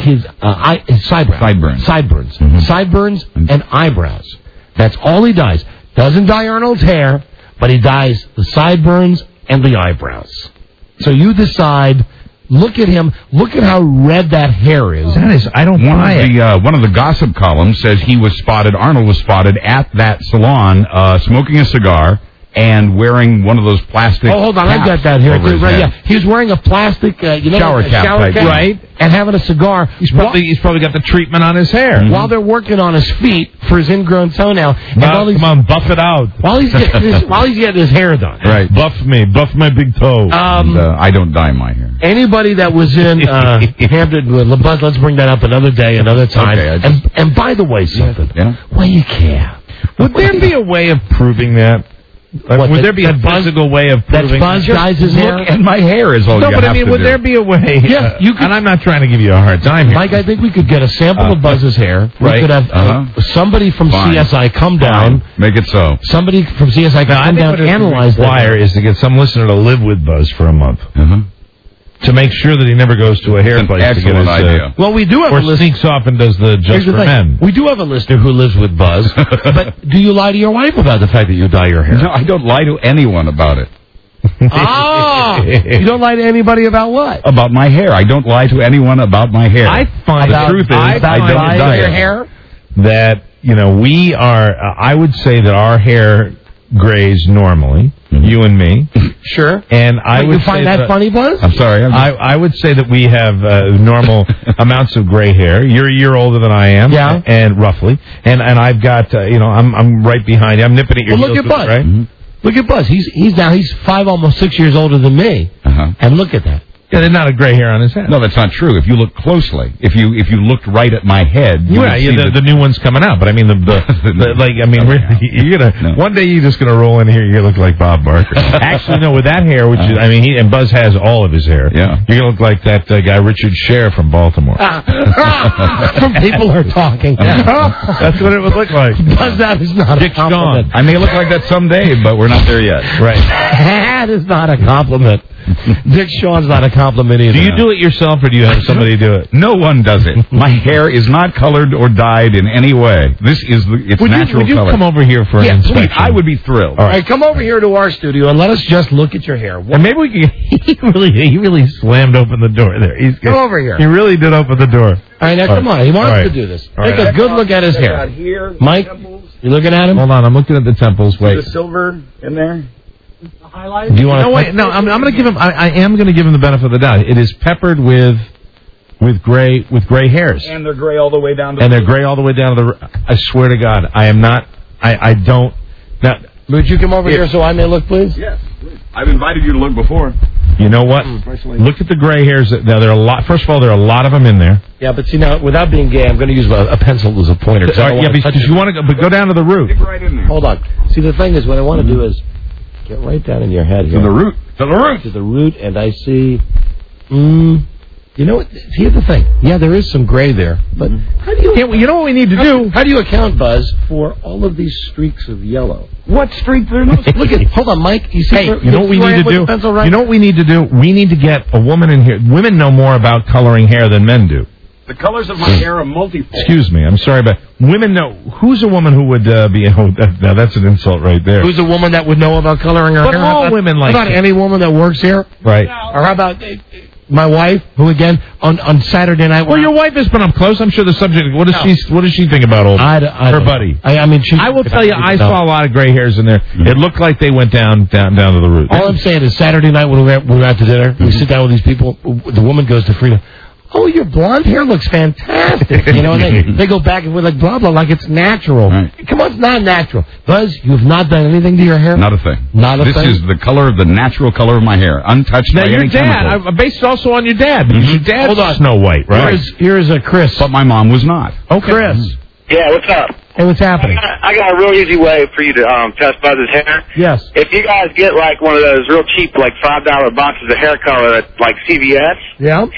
sideburns. Sideburns and eyebrows. That's all he dyes. Doesn't dye Arnold's hair, but he dyes the sideburns and the eyebrows. So you decide, look at him, look at how red that hair is. I don't buy it. One of the gossip columns says Arnold was spotted at that salon smoking a cigar and wearing one of those plastic Oh, hold on, I got that here. Right, yeah. He was wearing a plastic shower cap, right? And having a cigar. He's probably got the treatment on his hair. Mm-hmm. While they're working on his feet for his ingrown toenail. Come on, buff it out. While he's getting his hair done. Right. Buff my big toe. I don't dye my hair. Anybody that was in Hampton, Buzz, let's bring that up another day, another time. Okay, and by the way, something. Yeah. Well, you care. Would there be a way of proving that? Would there be a physical way of proving that Buzz dyes his hair? And my hair is all you have to do. No, but I mean, would there be a way? Yeah, you could. And I'm not trying to give you a hard time here. Mike, I think we could get a sample of Buzz's hair. We could have somebody from CSI come down. Make it so. Somebody from CSI come down and analyze that. The wire is to get some listener to live with Buzz for a month. To make sure that he never goes to a hair place to get his idea. Well, we do have or sneaks off and does the Just for Men. We do have a listener who lives with Buzz. But do you lie to your wife about the fact that you dye your hair? No, I don't lie to anyone about it. You don't lie to anybody about what? About my hair. I don't lie to anyone about my hair. I find the truth is I don't dye your hair. That we are. I would say that our hair grays normally. You and me. Sure. And I would find that funny, Buzz? I'm sorry. I would say that we have normal amounts of gray hair. You're a year older than I am. Yeah. And roughly. And I've got, I'm right behind you. I'm nipping at your heels. Look at Buzz. Right? Mm-hmm. Look at Buzz. He's 5, almost 6 years older than me. And look at that. Yeah, there's not a gray hair on his head. No, that's not true. If you look closely, if you looked right at my head, you would see the new one's coming out. But I mean, you're gonna one day you're just gonna roll in here. You're gonna look like Bob Barker. Actually, no, with that hair, which is, and Buzz has all of his hair. Yeah, you're gonna look like that guy Richard Scher from Baltimore. People are talking. That's what it would look like. Buzz, that is not Dick's a compliment. gone. I may look like that someday, but we're not there yet. Right. That is not a compliment. Dick Shawn's not a compliment either. Do you do it yourself, or do you have somebody do it? No one does it. My hair is not colored or dyed in any way. This is its natural color. Would you come over here for an inspection? I would be thrilled. All right, come over here to our studio and let us just look at your hair. And maybe we can. He really slammed open the door there. Come over here. He really did open the door. All right, now come on. He wants to do this. Take a good look at his hair. Mike, you looking at him? Hold on, I'm looking at the temples. Wait. The silver in there? Do you want to? No, wait. No, I'm going to give him. I am going to give him the benefit of the doubt. It is peppered with gray hairs. And they're gray all the way down to. And they're gray all the way down to the. I swear to God, I am not. I don't. Now, would you come over here so I may look, please? Yes, please. I've invited you to look before. You know what? Look at the gray hairs. Now there are a lot. First of all, there are a lot of them in there. Yeah, but see now, without being gay, I'm going to use a pencil as a pointer. Because you want to go down to the root. Dig right in there. Hold on. See, the thing is, what I want to do is get right down in your head here. To the root. To the root. To the root, and I see. You know what? Here's the thing. Yeah, there is some gray there, but how do you know what we need to do? How do you account, Buzz, for all of these streaks of yellow? What streak? Look at. Hold on, Mike. You see? Hey, you know what we need to do? You know what we need to do? We need to get a woman in here. Women know more about coloring hair than men do. The colors of my hair are multifold. Excuse me, I'm sorry, but women know. Who's a woman who would be? Oh, now that's an insult right there. Who's a woman that would know about coloring her hair? But all women like. How about any woman that works here? Right. Or how about my wife, who again on Saturday night? Well, your wife has been up close. I'm sure the subject. What does she think about her buddy? I mean, I will tell you, I saw a lot of gray hairs in there. It looked like they went down to the roots. All I'm saying is Saturday night when we were out to dinner, we sit down with these people. The woman goes to Frida. Oh, your blonde hair looks fantastic. You know, and they go back and forth like blah, blah, like it's natural. Right. Come on, it's not natural. Buzz, you've not done anything to your hair? Not a thing. Not a thing? This is the color, the natural color of my hair, untouched by any chemical. Now, your dad, I based also on your dad, because your dad's Snow White, right? Here's a Chris. But my mom was not. Okay. Chris. Yeah, what's up? Hey, what's happening? I got a real easy way for you to test Buzz's hair. Yes. If you guys get like one of those real cheap, like $5 boxes of hair color at like CVS. Yeah.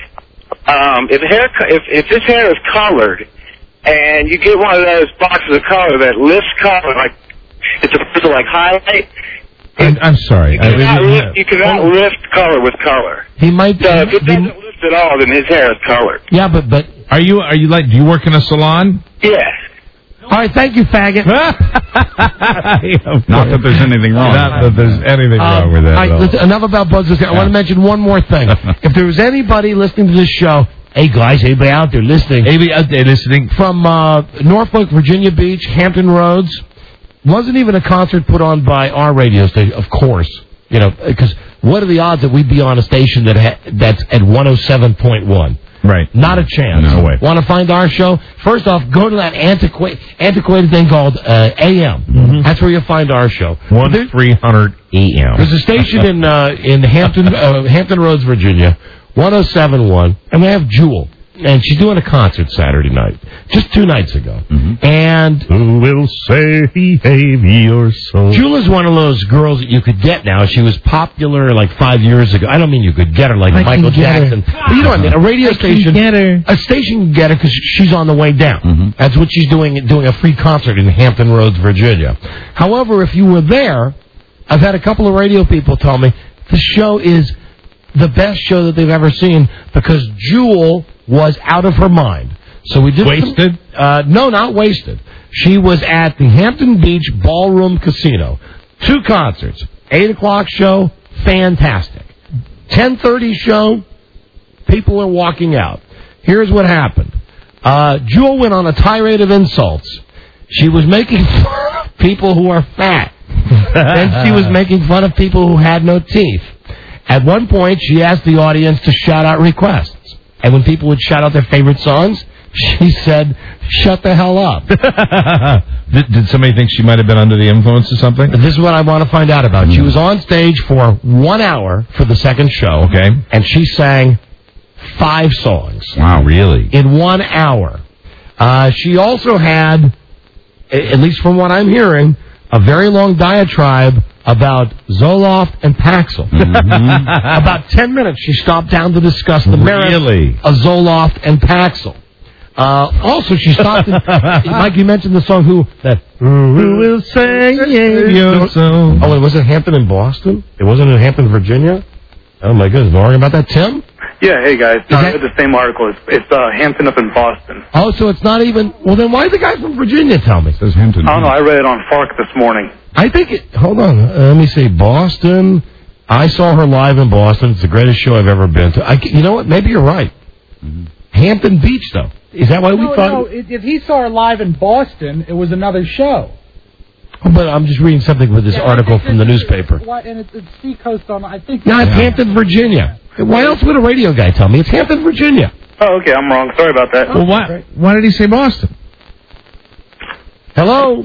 If this hair is colored, and you get one of those boxes of color that lifts color, like it's supposed to like highlight. I'm sorry. You cannot lift color with color. He might. So if it doesn't lift at all, then his hair is colored. Yeah, but are you like? Do you work in a salon? Yeah. All right, thank you, faggot. Not that there's anything wrong. Not that there's anything wrong with that. All right, listen, enough about Buzz's hair. I want to mention one more thing. If there was anybody listening to this show, hey guys, anybody out there listening? From Norfolk, Virginia Beach, Hampton Roads, wasn't even a concert put on by our radio station, of course. You know, because what are the odds that we'd be on a station that's at 107.1? Right. Not a chance. No way. Want to find our show? First off, go to that antiquated thing called AM. Mm-hmm. That's where you'll find our show. 1-300 AM. There's a station in Hampton Roads, Virginia, 107.1, and we have Jewel. And she's doing a concert Saturday night, just 2 nights ago. Mm-hmm. And who will save your soul? Jewel is one of those girls that you could get now. She was popular like 5 years ago. I don't mean you could get her like Michael Jackson. But you know what I mean? A radio station. A station can get her because she's on the way down. Mm-hmm. That's what she's doing a free concert in Hampton Roads, Virginia. However, if you were there, I've had a couple of radio people tell me the show is the best show that they've ever seen because Jewel was out of her mind. So we did wasted? No, not wasted. She was at the Hampton Beach Ballroom Casino. 2 concerts. 8 o'clock show, fantastic. 10:30 show, people are walking out. Here's what happened. Jewel went on a tirade of insults. She was making fun of people who are fat. Then she was making fun of people who had no teeth. At one point, she asked the audience to shout out requests. And when people would shout out their favorite songs, she said, shut the hell up. Did somebody think she might have been under the influence or something? This is what I want to find out about. She was on stage for 1 hour for the second show. Okay. And she sang 5 songs. Wow, really? In 1 hour. She also had, at least from what I'm hearing, a very long diatribe about Zoloft and Paxil. Mm-hmm. About 10 minutes, she stopped down to discuss the merits of Zoloft and Paxil. Also, she stopped. Mike, you mentioned the song "Who Will Save Your Soul." Oh, was it Hampton in Boston? It wasn't in Hampton, Virginia. Oh my goodness, we're arguing about that, Tim? Yeah, hey guys. I read the same article. It's Hampton up in Boston. Oh, so it's not even. Well, then why did the guy from Virginia tell me? It says Hampton. I don't know. I read it on Fark this morning. I think it. Hold on. Let me see. Boston. I saw her live in Boston. It's the greatest show I've ever been to. You know what? Maybe you're right. Mm-hmm. Hampton Beach, though. Is that why we thought? No, if he saw her live in Boston, it was another show. Oh, but I'm just reading something with this article from the newspaper. And it's Seacoast on, I think. No, it's Hampton, Virginia. Why else would a radio guy tell me? It's Hampton, Virginia. Oh, okay. I'm wrong. Sorry about that. Well, why did he say Boston? Hello?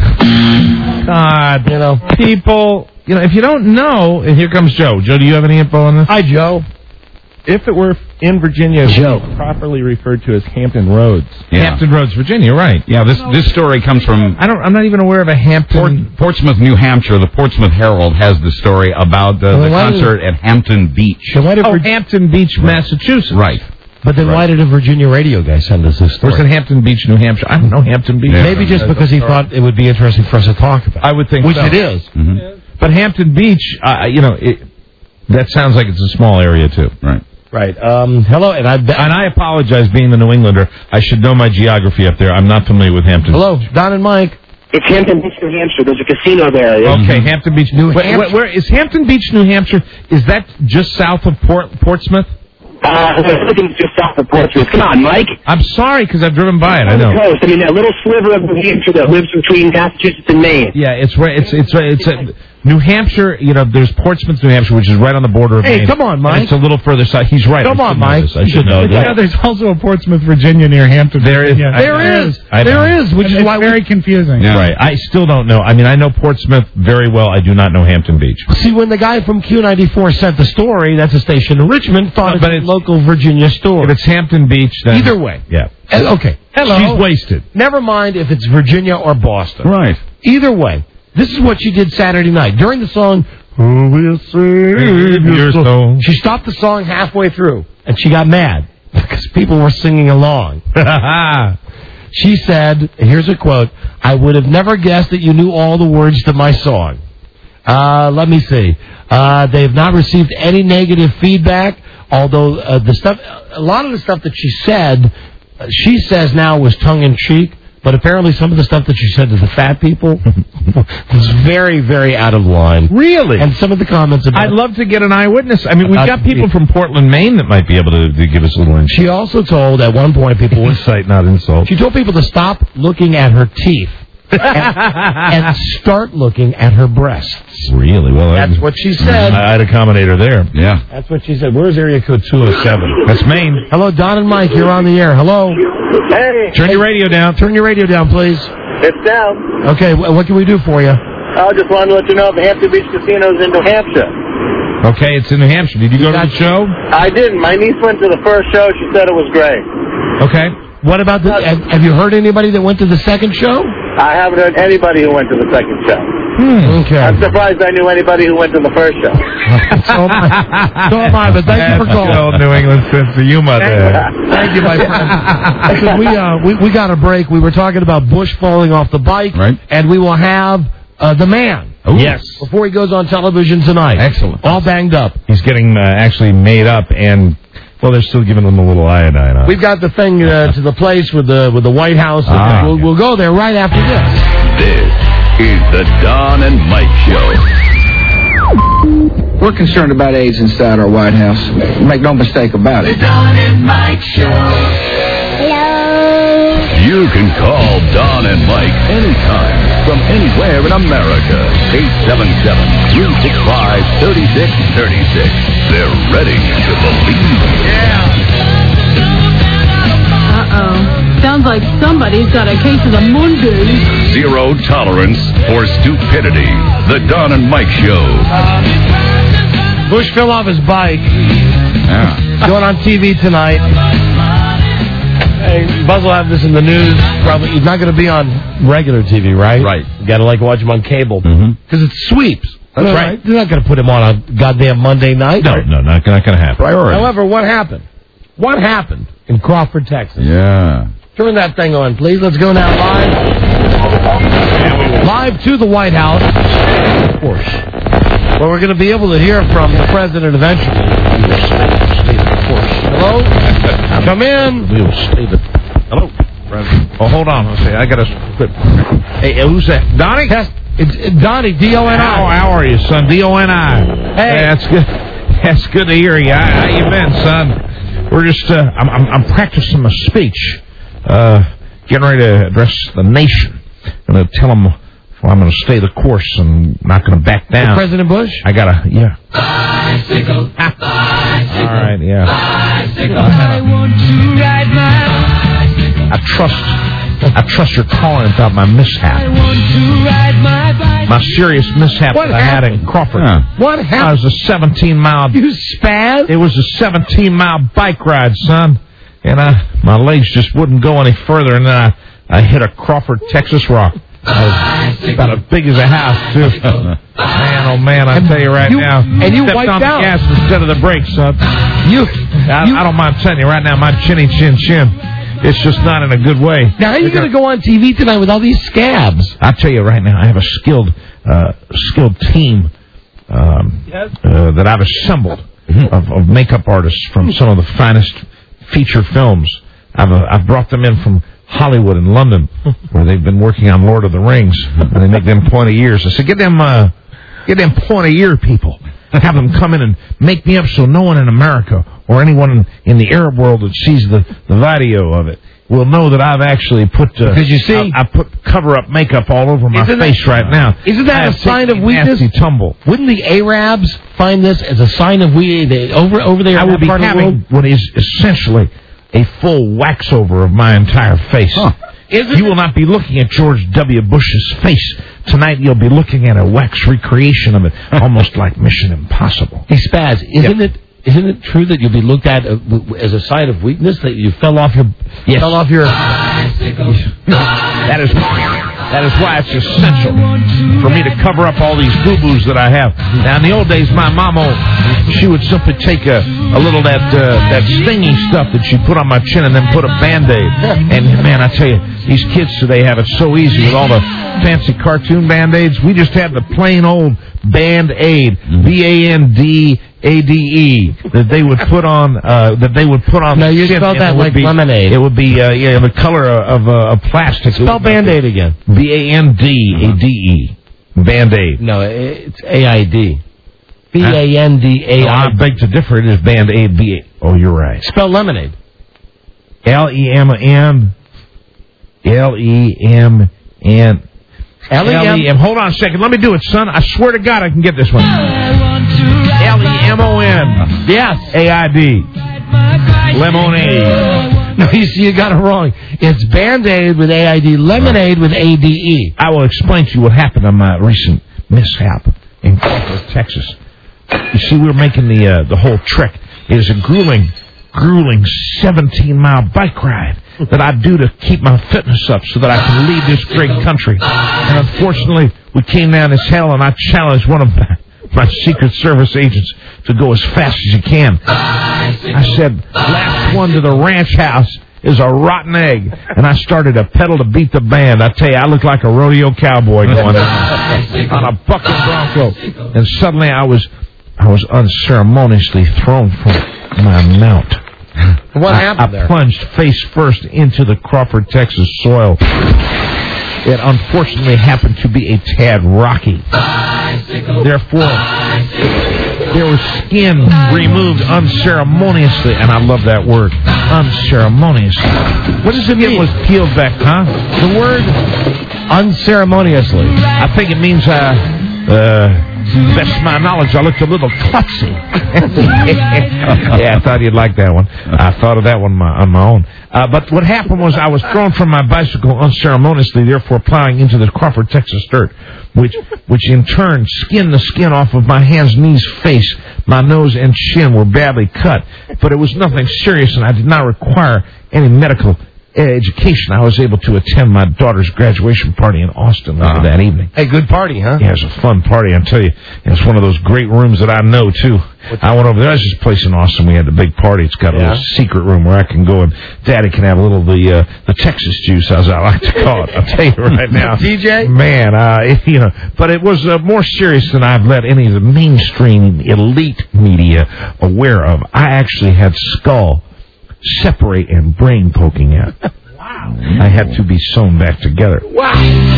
God, people, if you don't know, and here comes Joe. Joe, do you have any info on this? Hi, Joe. If it were in Virginia, it would be properly referred to as Hampton Roads. Yeah. Hampton Roads, Virginia, right. Yeah, this story comes from... I'm not even aware of a Hampton... Portsmouth, New Hampshire. The Portsmouth Herald has the story about the concert at Hampton Beach. Hampton Beach, Massachusetts. Right. But then why did a Virginia radio guy send us this story? Where's in Hampton Beach, New Hampshire? I don't know Hampton Beach. Yeah. Maybe just because he thought it would be interesting for us to talk about. I would think Which so. it is. Mm-hmm. But Hampton Beach, that sounds like it's a small area, too. Right. Right. Hello, and I apologize, being the New Englander. I should know my geography up there. I'm not familiar with Hampton. Hello, Don and Mike. It's Hampton Beach, New Hampshire. There's a casino there. Yeah? Okay, Hampton Beach, New Hampshire. Where is Hampton Beach, New Hampshire? Is that just south of Portsmouth? Everything's just south of Portsmouth. Come on, Mike. I'm sorry, because I've driven by it. I know. On the coast. I mean, that little sliver of New Hampshire that lives between Massachusetts and Maine. Yeah, it's right. It's New Hampshire. There's Portsmouth, New Hampshire, which is right on the border of Maine. Hey, come on, Mike. And it's a little further south. He's right. Come on, Mike. I should know that. Yeah, there's also a Portsmouth, Virginia near Hampton. There is. There is, which is why very confusing. Yeah. Right. I still don't know. I mean, I know Portsmouth very well. I do not know Hampton Beach. See, when the guy from Q94 sent the story, that's a station in Richmond, thought it's a local Virginia story. If it's Hampton Beach, then... Either way. Yeah. Okay. Hello. She's wasted. Never mind if it's Virginia or Boston. Right. Either way. This is what she did Saturday night. During the song, Who Will Save Your Soul? She stopped the song halfway through, and she got mad because people were singing along. She said, here's a quote, "I would have never guessed that you knew all the words to my song." Let me see. They have not received any negative feedback, although a lot of the stuff that she says now was tongue-in-cheek. But apparently some of the stuff that she said to the fat people was very, very out of line. Really? And some of the comments about... I'd love to get an eyewitness. I mean, we've got people from Portland, Maine that might be able to give us a little insight. She also told at one point people... Insight, not insult. She told people to stop looking at her teeth and start looking at her breasts. Really? Well, that's what she said. I'd accommodate her there. Yeah. That's what she said. Where's area code 207? That's Maine. Hello, Don and Mike. You're on the air. Hello. Hey. Turn your radio down. Turn your radio down, please. It's down. Okay, what can we do for you? I just wanted to let you know the Hampton Beach Casino's in New Hampshire. Okay, it's in New Hampshire. Did you go to the show? I didn't. My niece went to the first show. She said it was great. Okay. What about have you heard anybody that went to the second show? I haven't heard anybody who went to the second show. Okay. I'm surprised I knew anybody who went to the first show. So am I, but thank you for calling. Old New England sense of humor there. Thank you, my friend. Listen, we got a break. We were talking about Bush falling off the bike, right? And we will have the man. Ooh. Yes. Before he goes on television tonight. Excellent. All banged up. He's getting actually made up, and well, they're still giving him a little iodine on. We've got the thing to the place with the White House. We'll go there right after this. This is the Don and Mike Show. We're concerned about AIDS inside our White House. Make no mistake about it. The Don and Mike Show. Hello. You can call Don and Mike anytime from anywhere in America. 877-365-3636. They're ready to believe. Uh-oh. Sounds like somebody's got a case of the Monday. Zero tolerance for stupidity. The Don and Mike Show. Bush fell off his bike. Yeah. Going on TV tonight. Hey, Buzz will have this in the news. Probably he's not going to be on regular TV, right? Right. You got to watch him on cable because it's sweeps. That's right. They're not going to put him on a goddamn Monday night. No, not going to happen. Priority. However, what happened? What happened in Crawford, Texas? Yeah. Turn that thing on, please. Let's go now live to the White House. Of course. Well, we're going to be able to hear from the president eventually. Hello? Come in. Hello. Oh, hold on. I got to quit. Hey, who's that? Donnie? It's Donnie, D-O-N-I. How are you, son? D-O-N-I. Hey. That's good. That's good to hear you. How you been, son? We're just, I'm practicing my speech. Getting ready to address the nation. I'm going to tell them I'm going to stay the course and not going to back down. President Bush? I got to, yeah. Bicycle, bicycle. All right, yeah. Bicycle, I want to ride my bicycle. I trust your calling without my mishap. I want to ride my bicycle. My serious mishap What that I had in Crawford. What happened? It was a 17-mile... You spaz? It was a 17-mile bike ride, son. And my legs just wouldn't go any further, and then I hit a Crawford, Texas rock. I was about as big as a house, too. Man, oh, man, I tell you right now. And you stepped wiped on the out. gas instead of the brakes, son. I don't mind telling you right now, my chinny chin chin. It's just not in a good way. Now, how are you going to go on TV tonight with all these scabs? I tell you right now, I have a skilled team that I've assembled of makeup artists from some of the finest feature films. I've brought them in from Hollywood and London, where they've been working on Lord of the Rings, and they make them point of years. I said, get them point of year people. Have them come in and make me up so no one in America or anyone in the Arab world that sees the video of it will know that I've actually put because you see, I put cover-up makeup all over my face right now. Isn't that a sign of weakness? Nasty tumble. Wouldn't the Arabs find this as a sign of weakness over there? I will be having what is essentially a full wax-over of my entire face. You will not be looking at George W. Bush's face. Tonight you'll be looking at a wax recreation of it, almost like Mission Impossible. Hey, Spaz, isn't it true that you'll be looked at as a sign of weakness, that you fell off your... That is why it's essential for me to cover up all these boo-boos that I have. Now, in the old days, my mama, she would simply take a little that stinging stuff that she put on my chin and then put a Band-Aid. And, man, I tell you, these kids today have it so easy with all the fancy cartoon Band-Aids. We just have the plain old Band-Aid, Band-Ade, that they would put on. No, you spelled that like lemonade. It would be the color of plastic. Spell Band-Aid again. Bandade. Band-Aid. No, it's AID. Band-A-I-D. I beg to differ. It is Band-Aid. Oh, you're right. Spell lemonade. L-E-M-N. Hold on a second. Let me do it, son. I swear to God I can get this one. Lemon. Yes. A-I-D. Lemonade. No, you see, you got it wrong. It's Band-Aid with A-I-D, lemonade with A-D-E. I will explain to you what happened on my recent mishap in Crawford, Texas. You see, we were making the whole trek. It is a grueling 17-mile bike ride that I do to keep my fitness up so that I can lead this great country. And unfortunately, we came down this hill, and I challenged one of my Secret Service agents to go as fast as you can. I said, last one to the ranch house is a rotten egg. And I started to pedal to beat the band. I tell you, I looked like a rodeo cowboy going on a bucking bronco. And suddenly I was unceremoniously thrown from my mount. What happened there? I plunged face first into the Crawford, Texas soil. It unfortunately happened to be a tad rocky. Therefore, there was skin removed unceremoniously, and I love that word, unceremoniously. What does it mean? It was peeled back, huh? The word unceremoniously. I think it means, best of my knowledge, I looked a little klutzy. Yeah, I thought you'd like that one. I thought of that one on my own. But what happened was I was thrown from my bicycle unceremoniously, therefore plowing into the Crawford, Texas dirt, which in turn skinned the skin off of my hands, knees, face. My nose and chin were badly cut, but it was nothing serious, and I did not require any medical education. I was able to attend my daughter's graduation party in Austin later that evening. Hey, good party, huh? Yeah, it was a fun party, I tell you. It's one of those great rooms that I know, too. I went over there. There's this place in Austin. We had the big party. It's got a little secret room where I can go and Daddy can have a little of the Texas juice, as I like to call it. I'll tell you right now. DJ? Man, but it was more serious than I've let any of the mainstream elite media aware of. I actually had skull separate and brain poking out. Wow. I had to be sewn back together. Wow.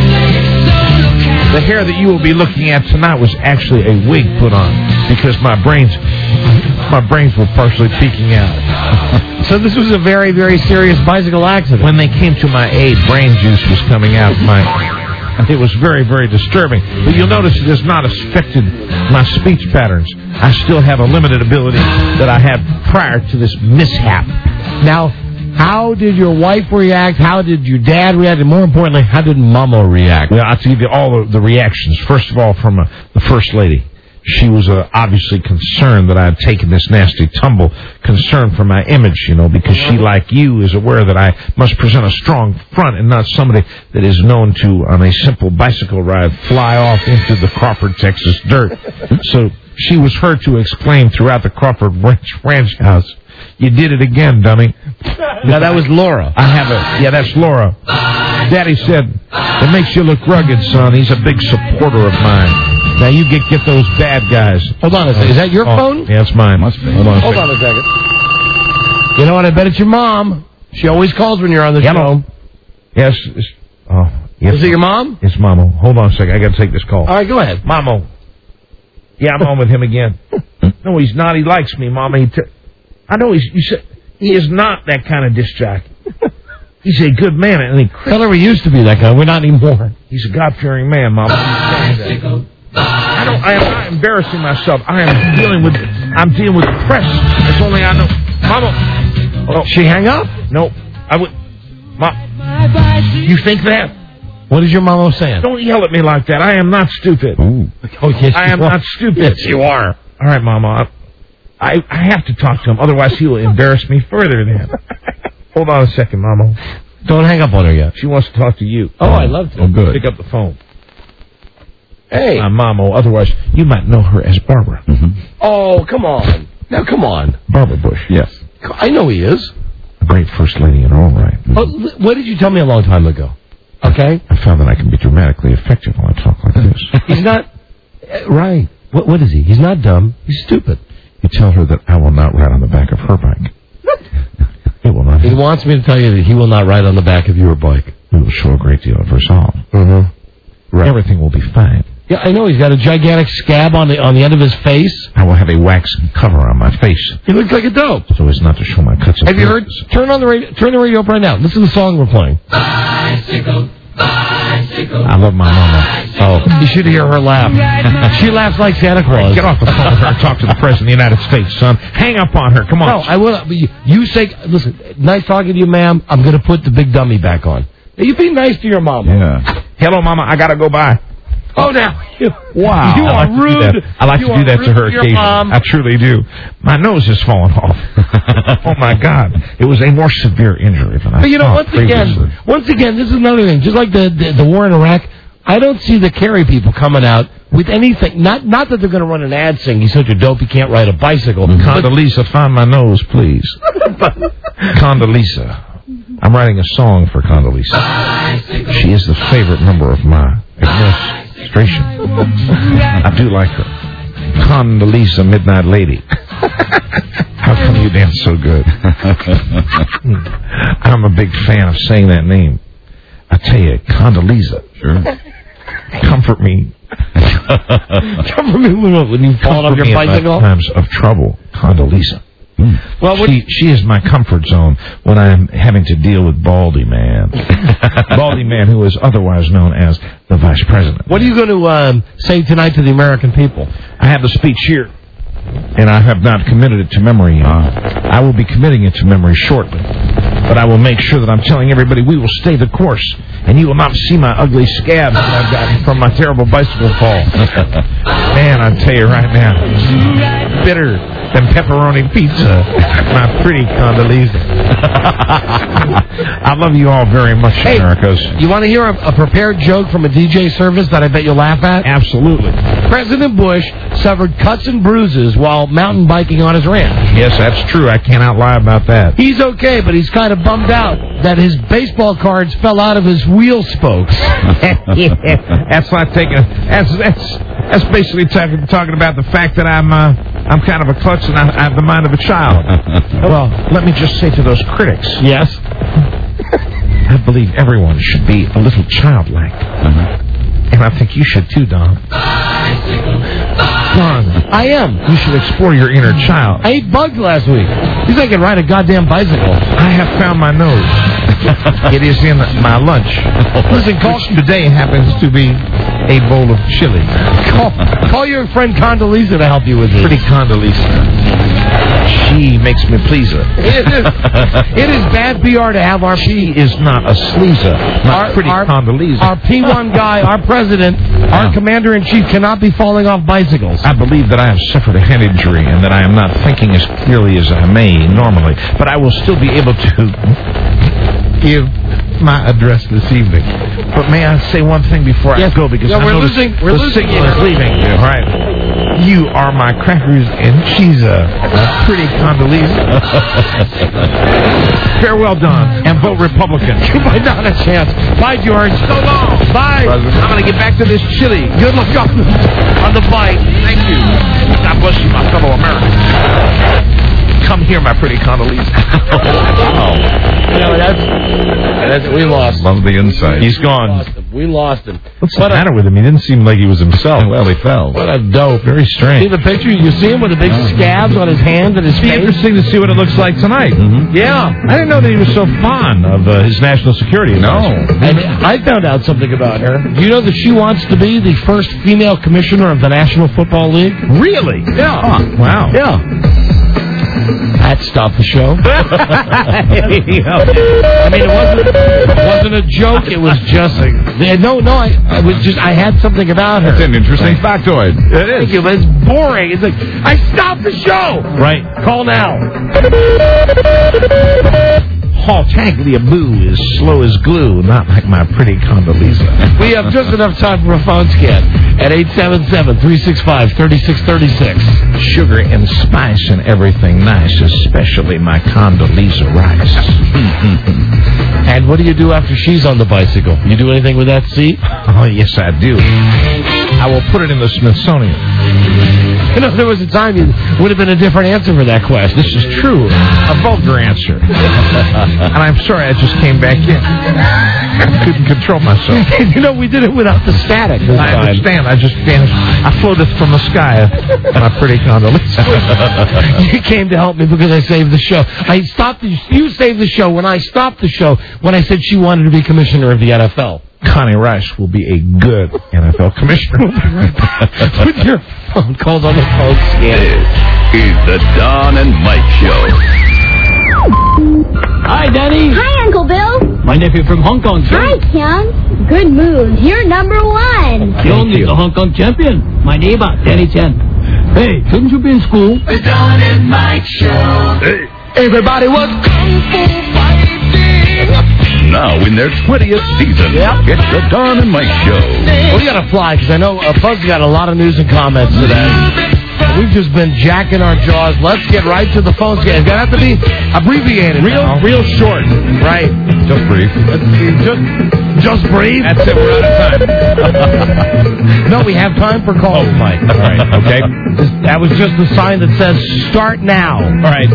The hair that you will be looking at tonight was actually a wig put on because my brains were partially peeking out. So this was a very, very serious bicycle accident. When they came to my aid, brain juice was coming out. It was very, very disturbing. But you'll notice it has not affected my speech patterns. I still have a limited ability that I had prior to this mishap. Now, how did your wife react? How did your dad react? And more importantly, how did Mama react? Well, I'll give you all the reactions. First of all, from the First Lady. she was obviously concerned that I had taken this nasty tumble, concerned for my image, because she, like you, is aware that I must present a strong front and not somebody that is known to, on a simple bicycle ride, fly off into the Crawford, Texas dirt. So she was heard to exclaim throughout the Crawford ranch house, "You did it again, dummy." Now, that was Laura. I have it. Yeah, that's Laura. Daddy said, "It makes you look rugged, son." He's a big supporter of mine. Now you get those bad guys. Hold on a second. Is that your phone? Yeah, it's mine. Must be. Hold on a second. You know what? I bet it's your mom. She always calls when you're on the show. Yes. Yes. Is it your mom? It's Mamo. Hold on a second. I got to take this call. All right, go ahead. Mamo. Yeah, I'm on with him again. No, he's not. He likes me, Mama. I know he is not that kind of disc jockey. He's a good man. And tell her we used to be that guy. We're not anymore. He's a God-fearing man, Mama. I am not embarrassing myself. I'm dealing with the press. That's only I know. Mama. Oh, she hang up? No. I would. You think that? What is your mama saying? Don't yell at me like that. I am not stupid. Ooh. Oh, yes, I am not stupid. Yes, you are. All right, Mama. I have to talk to him. Otherwise, he will embarrass me further then. Hold on a second, Mama. Don't hang up on her yet. She wants to talk to you. Oh, I love to. Oh, good. Pick up the phone. Hey. Mama. Otherwise, you might know her as Barbara. Mm-hmm. Oh, come on. Now, come on. Barbara Bush. Yes. I know he is. A great first lady in her own right. Oh, what did you tell me a long time ago? Okay? I found that I can be dramatically effective when I talk like this. He's not... right. What is he? He's not dumb. He's stupid. You tell her that I will not ride on the back of her bike. It will not. He wants me to tell you that he will not ride on the back of your bike. We will show a great deal of resolve. Mm-hmm. Right. Everything will be fine. Yeah, I know. He's got a gigantic scab on the end of his face. I will have a wax cover on my face. He looks like a dope. So as not to show my cuts. Have you heard? Turn the radio up right now. Listen to the song we're playing. Bicycle, bicycle. I love my mama. Oh, you should hear her laugh. She laughs like Santa Claus. Get off the phone with her and talk to the President of the United States, son. Hang up on her. Come on. No, I will. You say, listen, nice talking to you, ma'am. I'm going to put the big dummy back on. Now, you be nice to your mama. Yeah. Hello, Mama. I got to go by. Oh, now. Wow. You are rude. I like to do that to her occasionally. I truly do. My nose has fallen off. Oh, my God. It was a more severe injury than I thought. But, you know, once again, this is another thing. Just like the war in Iraq, I don't see the Kerry people coming out with anything. Not that they're going to run an ad saying he's such a dope he can't ride a bicycle. Condoleezza, find my nose, please. Condoleezza. I'm writing a song for Condoleezza. She is the favorite member of my administration. I do like her. Condoleezza, Midnight Lady. How come you dance so good? I'm a big fan of saying that name. I tell you, Condoleezza. Sure. Comfort me. Comfort me when you fall off your bicycle? Times of trouble, Condoleezza. Well, she is my comfort zone when I'm having to deal with Baldy Man. Baldy Man, who is otherwise known as the Vice President. What are you going to say tonight to the American people? I have the speech here, and I have not committed it to memory yet. I will be committing it to memory shortly. But I will make sure that I'm telling everybody we will stay the course, and you will not see my ugly scabs that I've gotten from my terrible bicycle fall. Man, I tell you right now, bitter than pepperoni pizza, my pretty Condoleezza. I love you all very much, Americas. You want to hear a prepared joke from a DJ service that I bet you'll laugh at? Absolutely. President Bush suffered cuts and bruises while mountain biking on his ranch. Yes, that's true. I cannot lie about that. He's okay, but he's kind of bummed out that his baseball cards fell out of his wheel spokes. That's like taking. That's basically talking about the fact that I'm kind of a klutz and I have the mind of a child. Well, let me just say to those critics. Yes. I believe everyone should be a little childlike. And I think you should too, Don. Don, I am. You should explore your inner child. I ate bugs last week. You think I can ride a goddamn bicycle? I have found my nose. It is in my lunch. Listen, which today happens to be a bowl of chili. Call your friend Condoleezza to help you with this. Pretty Condoleezza. She makes me please her. It is bad PR to have our... She is not a sleazer. Not pretty Condoleezza. Our P1 guy, our president, our commander-in-chief cannot be falling off bicycles. I believe that I have suffered a head injury and that I am not thinking as clearly as I may normally, but I will still be able to give my address this evening. But may I say one thing before I go, because we're the signal is leaving. All right. You are my crackers and cheese, pretty Condoleezza. Farewell, Don, and vote Republican. You might not have a chance. Bye, George. So long. Bye. I'm going to get back to this chili. Good luck on the bite. Thank you. God bless you, my fellow Americans. Come here, my pretty Condoleezza. We lost him. Love the insight. He's gone. We lost him. What's the matter with him? He didn't seem like he was himself. Well, he fell. What a dope. Very strange. See the picture? You see him with the big scabs on his hands and his face? It's interesting to see what it looks like tonight. Mm-hmm. Yeah. I didn't know that he was so fond of his national security advisor. No. And I found out something about her. Do you know that she wants to be the first female commissioner of the National Football League? Really? Yeah. Huh. Wow. Yeah. That stopped the show. I mean, it wasn't a joke. It was just I had something about her. It's an interesting factoid. It is. But it's boring. It's like, I stopped the show. Right. Call now. Tagliaboo is slow as glue, not like my pretty Condoleezza. We have just enough time for a phone scan at 877-365-3636. Sugar and spice and everything nice, especially my Condoleezza rice. And what do you do after she's on the bicycle? You do anything with that seat? Oh, yes, I do. I will put it in the Smithsonian. You know, there was a time it would have been a different answer for that question. This is true. A vulgar answer. And I'm sorry I just came back in. I couldn't control myself. You know, we did it without the static this time. I understand. I just vanished. I floated from the sky. My pretty Condoleezza. You came to help me because I saved the show. You saved the show when I stopped the show when I said she wanted to be commissioner of the NFL. Connie Rice will be a good NFL commissioner. With your phone calls on the phone scan. This is the Don and Mike Show. Hi, Danny. Hi, Uncle Bill. My nephew from Hong Kong, sir. Hi, Tian. Good mood. You're number one. Tian is the Hong Kong champion. My neighbor, Danny Tian. Hey, shouldn't you be in school? The Don and Mike Show. Hey. Everybody was kung fu fighting. Now in their 20th season, it's the Don and Mike Show. Well, we got to fly because I know Fuzzy got a lot of news and comments today. We've just been jacking our jaws. Let's get right to the phone scan. It's going to have to be abbreviated. Real short. Right. Just brief. Just brief? That's it. We're out of time. No, we have time for calls, Mike. All right. Okay. That was just a sign that says start now. All right.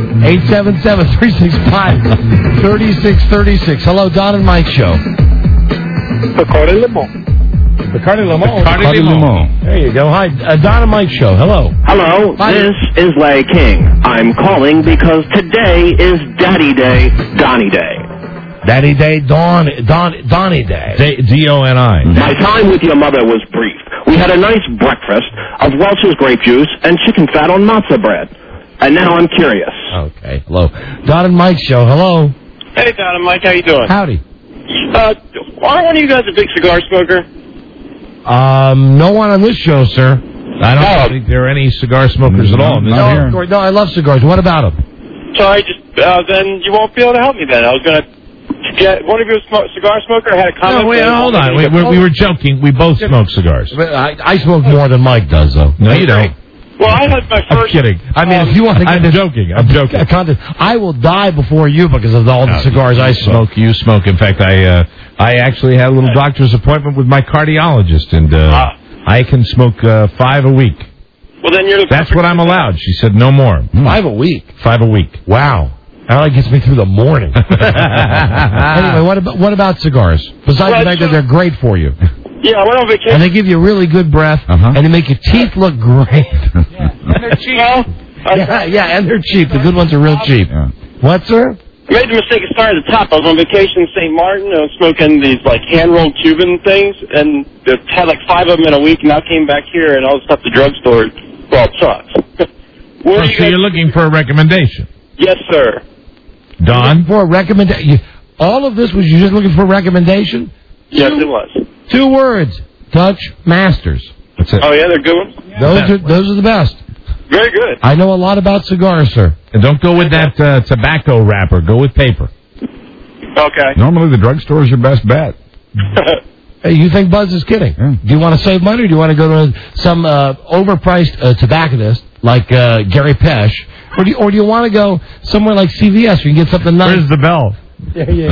877-365-3636. Hello, Don and Mike Show. Bacardi Limon. Bacardi Limon. Bacardi Limon. There you go. Hi, Don and Mike Show. Hello. Hello. Hi. This is Larry King. I'm calling because today is Daddy Day, Donnie Day. Daddy Day, Donnie Day. D-O-N-I. My time with your mother was brief. We had a nice breakfast of Welch's grape juice and chicken fat on matzo bread. And now I'm curious. Okay. Hello. Don and Mike Show. Hello. Hey, Don and Mike. How you doing? Howdy. Aren't one of you guys a big cigar smoker? No one on this show, sir. I don't think there are any cigar smokers at all. No, I love cigars. What about them? So then you won't be able to help me then. I was going to get one of you a cigar smoker. I had a comment. No, wait, hold on. We were joking. We both smoke cigars. I smoke more than Mike does, though. No, you don't. Well, I had my first... I'm kidding. I mean, if you want to get I'm joking. I will die before you because of all the cigars I smoke. You smoke. In fact, I actually had a little doctor's appointment with my cardiologist, and I can smoke 5 a week. Well, then you're... That's what I'm allowed. She said no more. 5 a week? 5 a week. Wow. That only gets me through the morning. Anyway, what about cigars? Besides the fact that they're great for you. Yeah, I went on vacation. And they give you really good breath, and they make your teeth look great. And they're cheap. Yeah, and they're cheap. The good ones are real cheap. Yeah. What, sir? I made the mistake of starting at the top. I was on vacation in St. Martin. I was smoking these, like, hand-rolled Cuban things, and it had, like, 5 of them in a week, and I came back here, and all the stuff at the drugstore, well, it sucks. So you're looking for a recommendation? Yes, sir. Don? For a recommendation. All of this was you just looking for a recommendation? Yes, it was. 2 words. Dutch Masters. That's it. Oh, yeah, they're good ones? Those are the best. Very good. I know a lot about cigars, sir. And don't go with that tobacco wrapper. Go with paper. Okay. Normally the drugstore is your best bet. Hey, you think Buzz is kidding? Yeah. Do you want to save money, or do you want to go to some overpriced tobacconist like Gary Pesh, or do you want to go somewhere like CVS where you can get something nice? Where's the bell? There you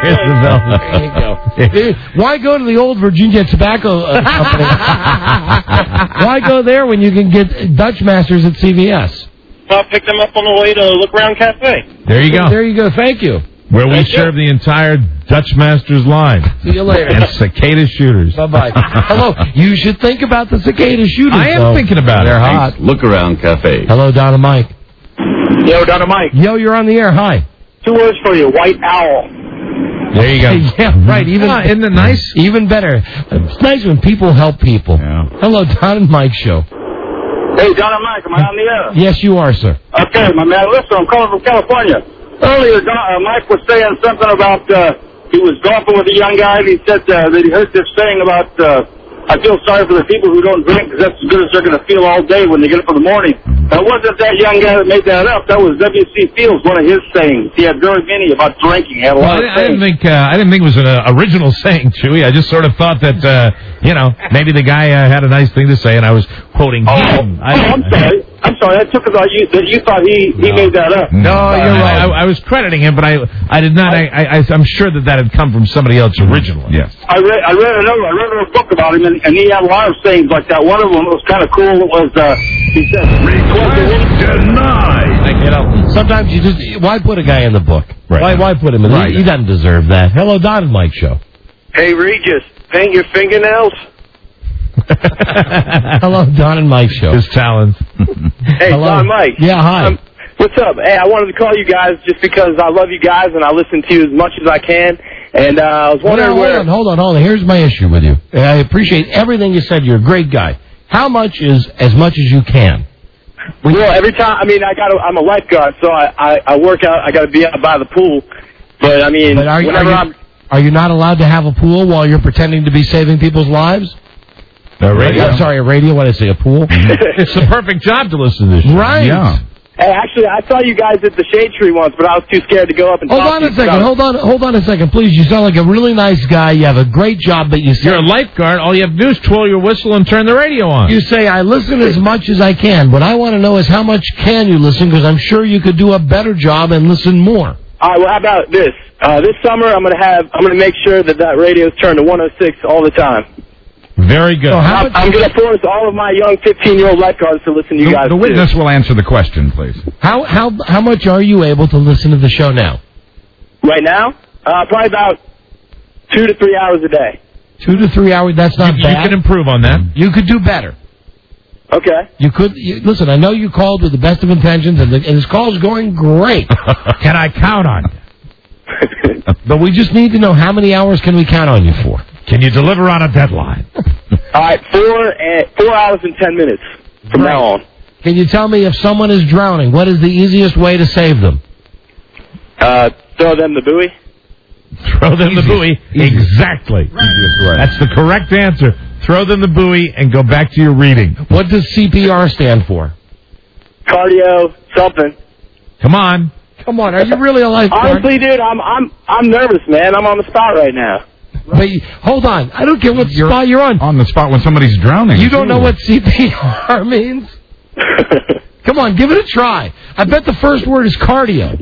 go. Why go to the old Virginia Tobacco Company? Why go there when you can get Dutch Masters at CVS? I'll pick them up on the way to Look Around Cafe. There you go. There you go. Thank you. Where we serve the entire Dutch Masters line. See you later. And cicada shooters. Bye-bye. Hello. You should think about the cicada shooters. I am thinking about They're it. hot. Look Around Cafe. Hello, Don and Mike. Yo, Dr. Mike. Yo, you're on the air. Hi. 2 words for you. White owl. There you go. Yeah, right. Even isn't it nice? Even better. It's nice when people help people. Yeah. Hello, Don and Mike show. Hey, Don and Mike, am I on the air? Yes, you are, sir. Okay, my man. Listen, I'm calling from California. Earlier, Mike was saying something about he was golfing with a young guy, and he said that he heard this saying about I feel sorry for the people who don't drink because that's as good as they're going to feel all day when they get up in the morning. That wasn't that young guy that made that up. That was W.C. Fields, one of his sayings. He had very many about drinking. He had a lot of I didn't think it was an original saying, Chewy. I just sort of thought that maybe the guy had a nice thing to say, and I was quoting him. I'm sorry. I took it that you thought he made that up. No, you're right. I was crediting him, but I did not. I'm sure that had come from somebody else originally. Yes. I read a book about him, and he had a lot of sayings like that. One of them was kind of cool. It was he said, denied. Sometimes you just why put a guy in the book? Right. Why put him in? Right. He doesn't deserve that. Hello, Don and Mike show. Hey, Regis, paint your fingernails. Hello, Don and Mike show. His talents. Hey, Don, Mike. Yeah, hi. What's up? Hey, I wanted to call you guys just because I love you guys and I listen to you as much as I can. And I was wondering Hold on. Here's my issue with you. I appreciate everything you said. You're a great guy. How much is as much as you can? Well, every time. I mean, I'm a lifeguard, so I work out. I got to be out by the pool. But I mean, are you not allowed to have a pool while you're pretending to be saving people's lives? A radio? Sorry, a radio. What did I say? A pool? It's the perfect job to listen to this show. Right. Yeah. Hey, actually, I saw you guys at the Shade Tree once, but I was too scared to go up and talk to you. Hold on a second, please. You sound like a really nice guy. You have a great job, but you're a lifeguard. All you have to do is twirl your whistle and turn the radio on. You say, I listen as much as I can. What I want to know is how much can you listen, because I'm sure you could do a better job and listen more. All right, well, how about this? This summer, I'm gonna make sure that radio's turned to 106 all the time. Very good. So I'm going to force all of my young 15-year-old lifeguards to listen to you guys. The witness will answer the question, please. How much are you able to listen to the show now? Right now? Probably about 2 to 3 hours a day. 2 to 3 hours, that's not bad. You can improve on that. You could do better. Okay. You could. Listen, I know you called with the best of intentions, and this call's going great. Can I count on you? But we just need to know how many hours can we count on you for? Can you deliver on a deadline? All right, 4 hours and 10 minutes from now on. Can you tell me if someone is drowning, what is the easiest way to save them? Throw them the buoy. Throw them the buoy. Exactly. That's the correct answer. Throw them the buoy and go back to your reading. What does CPR stand for? Cardio something. Come on. Are you really a lifeguard? Honestly, dude, I'm nervous, man. I'm on the spot right now. Wait, hold on. I don't care what spot you're on. On the spot when somebody's drowning. You don't know what CPR means? Come on, give it a try. I bet the first word is cardio.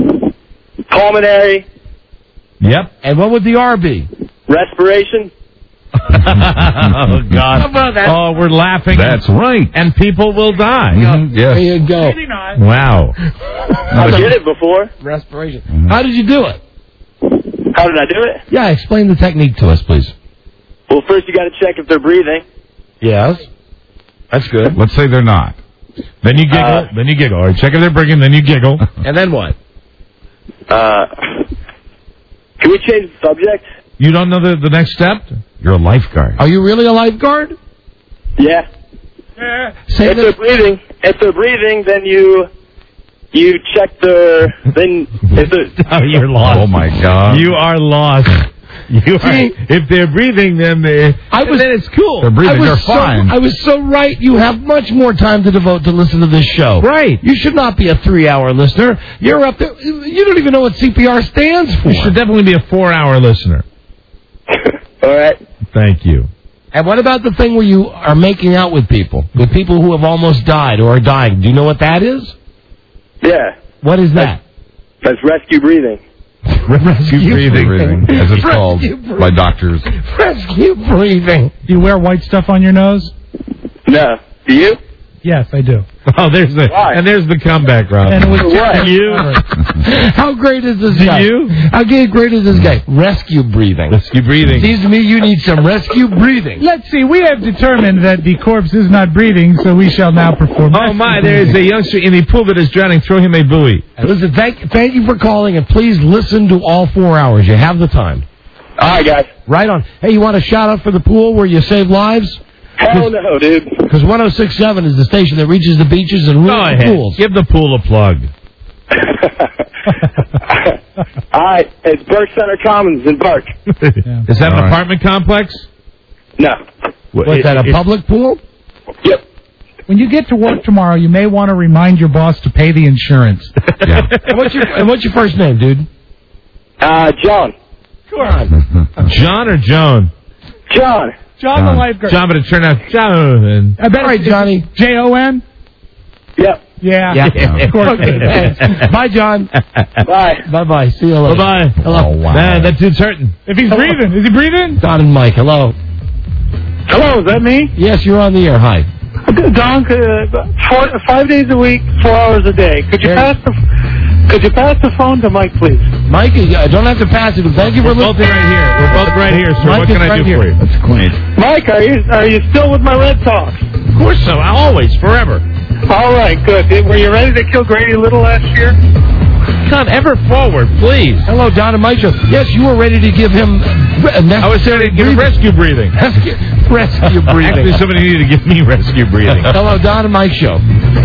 Pulmonary. Yep. And what would the R be? Respiration. Oh, God. How about that? Oh, we're laughing. That's right. And people will die. Mm-hmm. Yes. There you go. Wow. I did it before. Respiration. Mm-hmm. How did you do it? How did I do it? Yeah, explain the technique to us, please. Well, first you got to check if they're breathing. Yes. That's good. Let's say they're not. Then you giggle. All right, check if they're breathing. Then you giggle. And then what? Can we change the subject? You don't know the next step? You're a lifeguard. Are you really a lifeguard? Yeah. Say if they're breathing, then you check their. Then Oh, you're lost. Oh my God. You are lost. If they're breathing, then then it's cool. They're breathing. They're fine. I was so right. You have much more time to devote to listen to this show. Right. You should not be a 3-hour listener. You're up there. You don't even know what CPR stands for. You should definitely be a 4-hour listener. All right. Thank you. And what about the thing where you are making out with people who have almost died or are dying? Do you know what that is? Yeah. What is that? That's rescue breathing. Rescue breathing, as it's called by doctors. Rescue breathing. Do you wear white stuff on your nose? No. Do you? Yes, I do. Oh, there's the comeback, Rob. And it was what? You? How great is this guy? You? How great is this guy? Rescue breathing. Rescue breathing. Seems to me you need some rescue breathing. Let's see. We have determined that the corpse is not breathing, so we shall now perform. Oh my! There is a youngster in the pool that is drowning. Throw him a buoy. Listen, thank you for calling, and please listen to all 4 hours. You have the time. All right, guys. Right on. Hey, you want a shout out for the pool where you save lives? Hell no, dude. Because 106.7 is the station that reaches the beaches and ruins pools. Give the pool a plug. All right, it's Burke Center Commons in Burke. Is that an apartment complex? No. What's that, a public pool? Yep. When you get to work tomorrow, you may want to remind your boss to pay the insurance. Yeah. And what's your first name, dude? John. Come on. John or Joan? John. John the lifeguard. John, but it turned out John. I bet. All right, Johnny. Jon? Yep. Yeah. Of course. Okay. Bye, John. Bye. Bye-bye. See you later. Bye-bye. Hello. Oh, wow. Man, that dude's hurting. If he's breathing. Is he breathing? Don and Mike, hello. Hello, is that me? Yes, you're on the air. Hi. Don, 5 days a week, 4 hours a day. Could you pass the phone to Mike, please? Mike, I don't have to pass it. Thank you for listening. We're both right here, sir. Mike what can I do for you? That's quaint. Mike, are you still with my Red Sox? Of course so. Always. Forever. All right, good. Were you ready to kill Grady Little last year? Come ever forward, please. Hello, Don and Mike. Yes, you were ready to give him I was ready to give him rescue breathing. Rescue breathing. Actually, somebody needed to give me rescue breathing. Hello, Don and Mike show.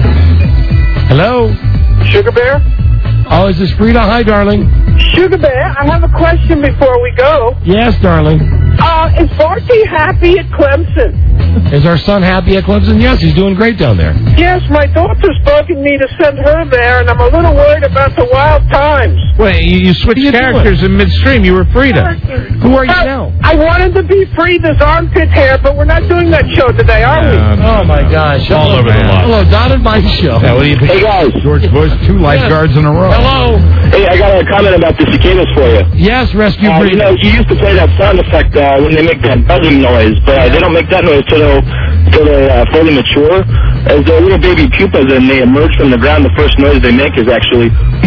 Hello? Sugar Bear? Oh, is this Frida? Hi, darling. Sugar Bear, I have a question before we go. Yes, darling. Is Barty happy at Clemson? Is our son happy at Clemson? Yes, he's doing great down there. Yes, my daughter's bugging me to send her there, and I'm a little worried about the Wild Times. Wait, you switched characters in midstream. You were Frida. Who are you now? I wanted to be Frida's armpit hair, but we're not doing that show today, are we? Oh, my gosh. All over the lot. Hello, Don and Mike show. Yeah, what do you think? Hey, guys. George Bush, 2 lifeguards in a row. Hello. Hey, I got a comment about the cicadas for you. Yes, rescue breathing. You used to play that sound effect when they make that buzzing noise, but they don't make that noise till they're fully mature. As they're little baby pupas and they emerge from the ground, the first noise they make is actually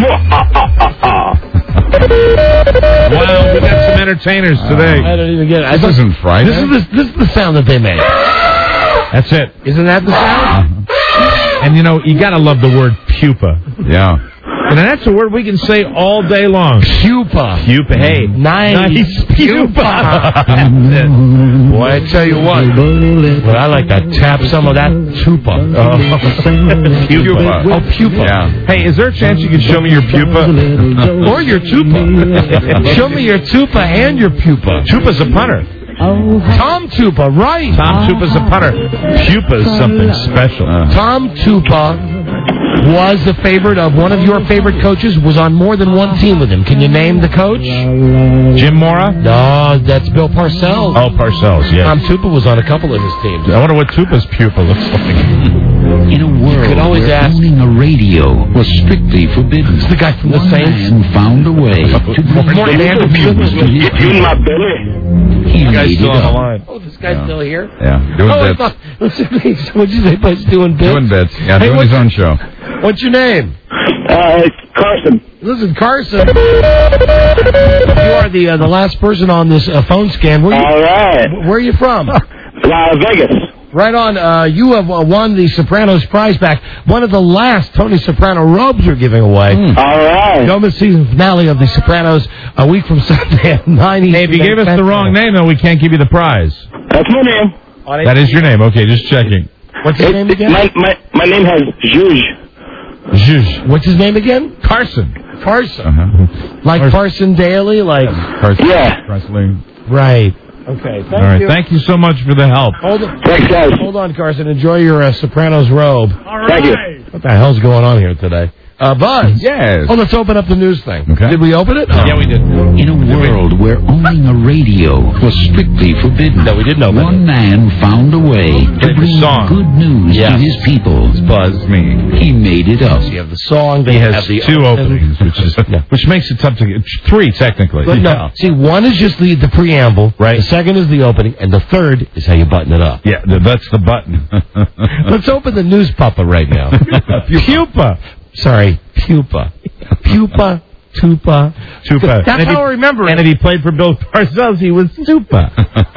Wow, we got some entertainers today. I don't even get it. This isn't frightening. This is the sound that they make. That's it. Isn't that the sound? And, you got to love the word pupa. Yeah. And that's a word we can say all day long. Pupa. Pupa. Hey. Nice pupa. Boy, I tell you what. Well, I like to tap some of that pupa. Pupa. Oh, pupa. Yeah. Hey, is there a chance you can show me your pupa? Or your tupa. Show me your tupa and your pupa. Tupa's a punter. Tom Tupa, right. Tom Tupa's a punter. Pupa's something special. Tom Tupa was the favorite of one of your favorite coaches, was on more than one team with him. Can you name the coach? Jim Mora? No, that's Bill Parcells. Oh, Parcells, yeah. Tom Tupa was on a couple of his teams. I wonder what Tupa's pupa looks like. In a world where owning a radio was strictly forbidden, the guy from the Saints man found a way to Get in my belly. He guy's made still it on the up. line. Oh, this guy's still here? Yeah, doing I bits. thought, what'd you say? He's doing bits? Doing bits. Yeah, Hey, doing his own show. What's your name? It's Carson. Listen, Carson. You are the last person on this phone scan. All right. Where are you from? Vegas. Right on. You have won the Sopranos prize back. One of the last Tony Soprano robes we're giving away. All right. Film season finale of the Sopranos a week from Sunday at 9 Eastern. Hey, if you gave us the wrong name, though, we can't give you the prize. That's my name. That is your name. Okay, just checking. What's his name again? My name has Zhuzh. Zhuzh. What's his name again? Carson. Carson. Like Carson Daly? Like Carson. Yeah. Wrestling. Right. Okay, thank All right, you. thank you so much for the help. Hold on. Thanks, guys. Hold on, Carson. Enjoy your Sopranos robe. All right. Thank you. What the hell's going on here today? Buzz. Yes. Oh, let's open up the news thing. Okay. Did we open it? Yeah, we did. In a world where owning a radio was strictly forbidden, No, we didn't open one man found a way to bring song. good news to his people. Buzz me. He made it up. You have the song. He They has have the two openings, Yeah. which makes it tough to get. Three, technically. But no, see, one is just the preamble. Right. The second is the opening, and the third is how you button it up. Yeah, that's the button. Let's open the news puppa right now. Pupa. Sorry, pupa. Pupa, tupa. Tupa. That's And how I remember And it. if he played for Bill Parcells, he was Tupa.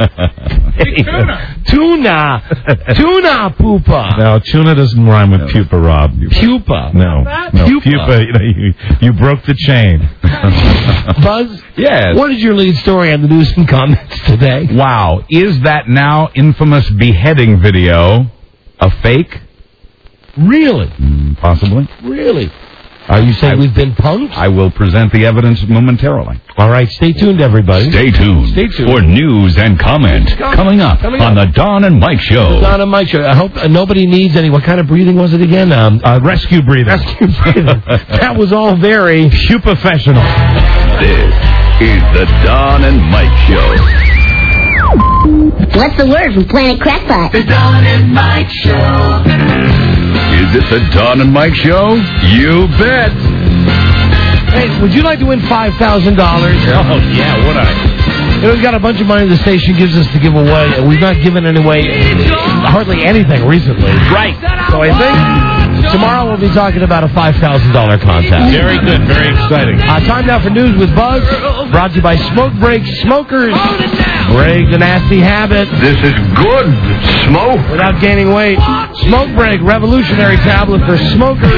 Tuna. Tuna pupa. No, tuna doesn't rhyme with pupa, Rob. Pupa. No, Pupa. pupa. You broke the chain. Buzz? Yes. What is your lead story on the news and comments today? Wow. Is that now infamous beheading video a fake? Really? Possibly. Really? Are you saying we've been punked? I will present the evidence momentarily. All right, stay tuned, everybody. Stay tuned, for news and comment coming up on the Don and Mike Show. Don and Mike Show. I hope nobody needs any. What kind of breathing was it again? Rescue breathing. Rescue breathing. That was all very professional. This is the Don and Mike Show. What's the word from Planet Crackpot? The Don and Mike Show. Is it the Don and Mike Show? You bet. Hey, would you like to win $5,000? Oh, yeah, would I? You know, we've got a bunch of money the station gives us to give away, and we've not given away hardly anything recently. Right. So I think tomorrow we'll be talking about a $5,000 contest. Very good. Very exciting. Time now for News with Buzz, brought to you by Smoke Break Smokers. Break the nasty habit. This is good smoke. Without gaining weight. Smoke Break, revolutionary tablet for smokers.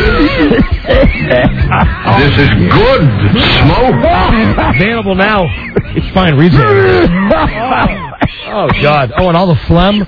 This is good smoke. Available now. It's fine retail. Oh, God. Oh, and all the phlegm.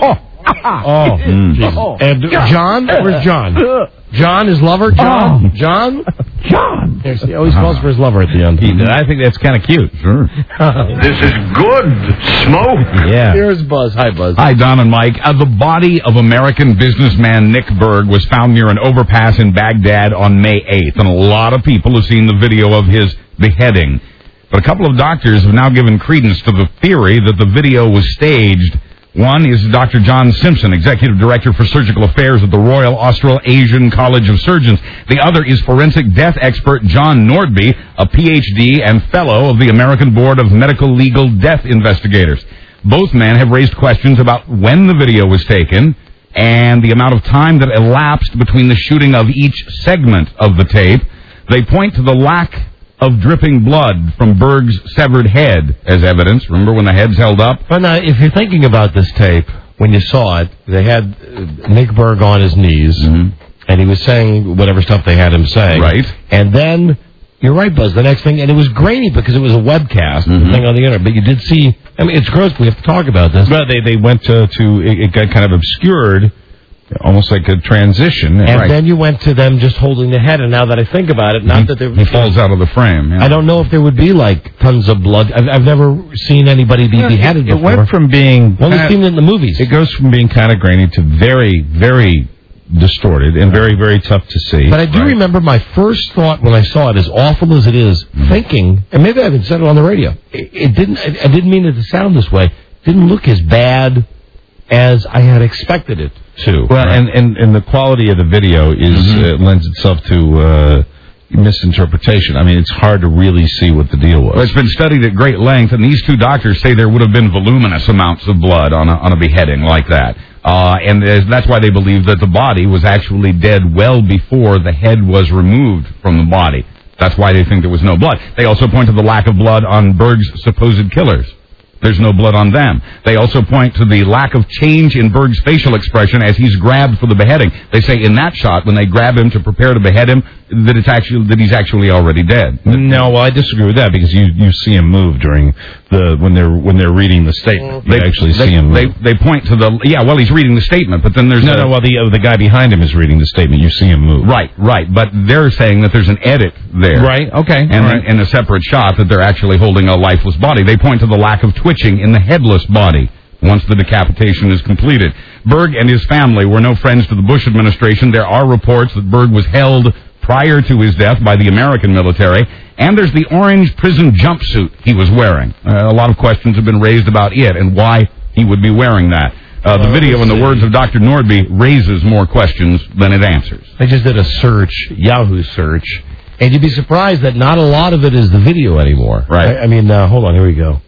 Oh, Jesus. And John? Where's John? John, his lover? John? John? John. He always calls for his lover at the end. I think that's kind of cute. Sure. This is good smoke. Yeah. Here's Buzz. Hi, Buzz. Hi, Don and Mike. The body of American businessman Nick Berg was found near an overpass in Baghdad on May 8th, and a lot of people have seen the video of his beheading. But a couple of doctors have now given credence to the theory that the video was staged. One is Dr. John Simpson, Executive Director for Surgical Affairs at the Royal Australasian College of Surgeons. The other is forensic death expert John Nordby, a Ph.D. and Fellow of the American Board of Medical Legal Death Investigators. Both men have raised questions about when the video was taken and the amount of time that elapsed between the shooting of each segment of the tape. They point to the lack of dripping blood from Berg's severed head as evidence. Remember when the head's held up? But now, if you're thinking about this tape, when you saw it, they had Nick Berg on his knees, and he was saying whatever stuff they had him say. Right. And then, you're right, Buzz, the next thing, and it was grainy because it was a webcast, the thing on the internet, but you did see, I mean, it's gross, we have to talk about this. Well, they went to it got kind of obscured, almost like a transition. And then you went to them just holding the head, and now that I think about it, not that there... He falls out of the frame. Yeah. I don't know if there would be, like, tons of blood. I've never seen anybody be beheaded before. It went from being... Only seen it in the movies. It goes from being kind of grainy to very, very distorted and very, very tough to see. But I do remember my first thought when I saw it, as awful as it is, thinking, and maybe I haven't said it on the radio, I didn't mean it to sound this way, didn't look as bad as I had expected it to. Well, and the quality of the video is lends itself to misinterpretation. I mean, it's hard to really see what the deal was. Well, it's been studied at great length, and these two doctors say there would have been voluminous amounts of blood on a beheading like that. And that's why they believe that the body was actually dead well before the head was removed from the body. That's why they think there was no blood. They also point to the lack of blood on Berg's supposed killers. There's no blood on them. They also point to the lack of change in Berg's facial expression as he's grabbed for the beheading. They say in that shot, when they grab him to prepare to behead him, that he's actually already dead. No, well, I disagree with that because you see him move during when they're reading the statement. You actually see him move. They point to he's reading the statement, but then there's the guy behind him is reading the statement. You see him move. Right, but they're saying that there's an edit there. Right, okay. And in a separate shot that they're actually holding a lifeless body. They point to the lack of twitching in the headless body once the decapitation is completed. Berg and his family were no friends to the Bush administration. There are reports that Berg was held prior to his death by the American military, and there's the orange prison jumpsuit he was wearing. A lot of questions have been raised about it and why he would be wearing that. The video, in the words of Dr. Nordby, raises more questions than it answers. I just did a search, Yahoo search, and you'd be surprised that not a lot of it is the video anymore. Right. I mean, hold on, here we go.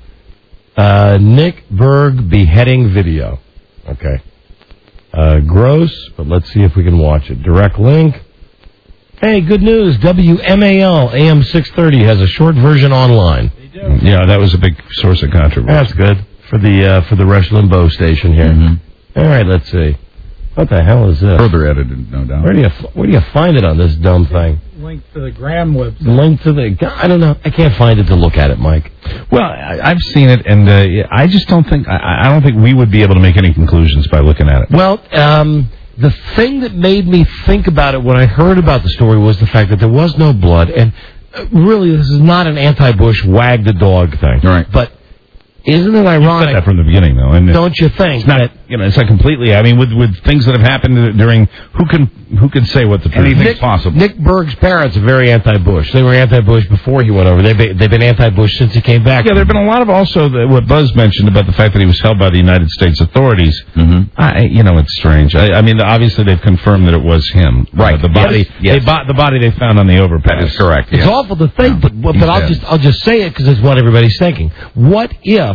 Nick Berg beheading video. Okay. Gross, but let's see if we can watch it. Direct link. Hey, good news. WMAL AM 630 has a short version online. Yeah, that was a big source of controversy. That's good for the Rush Limbaugh station here. Mm-hmm. All right, let's see. What the hell is this? Further edited, no doubt. Where do you find it on this dumb thing? Link to the Graham website. Link to the... I don't know. I can't find it to look at it, Mike. Well, I've seen it, and I just don't think... I don't think we would be able to make any conclusions by looking at it. Well, the thing that made me think about it when I heard about the story was the fact that there was no blood, and really, this is not an anti-Bush wag the dog thing. Right. But isn't it ironic? You said that from the beginning, though. And don't you think? It's not, it's not completely... I mean, with things that have happened during... Who can say what the truth is? Anything's possible. Nick Berg's parents are very anti-Bush. They were anti-Bush before he went over. They've been anti-Bush since he came back. Yeah, there have been a lot of also what Buzz mentioned about the fact that he was held by the United States authorities. Mm-hmm. It's strange. I mean, obviously they've confirmed that it was him. Right. The body. Yes. The body they found on the overpass. That is correct. It's awful to think, but I'll just say it because it's what everybody's thinking. What if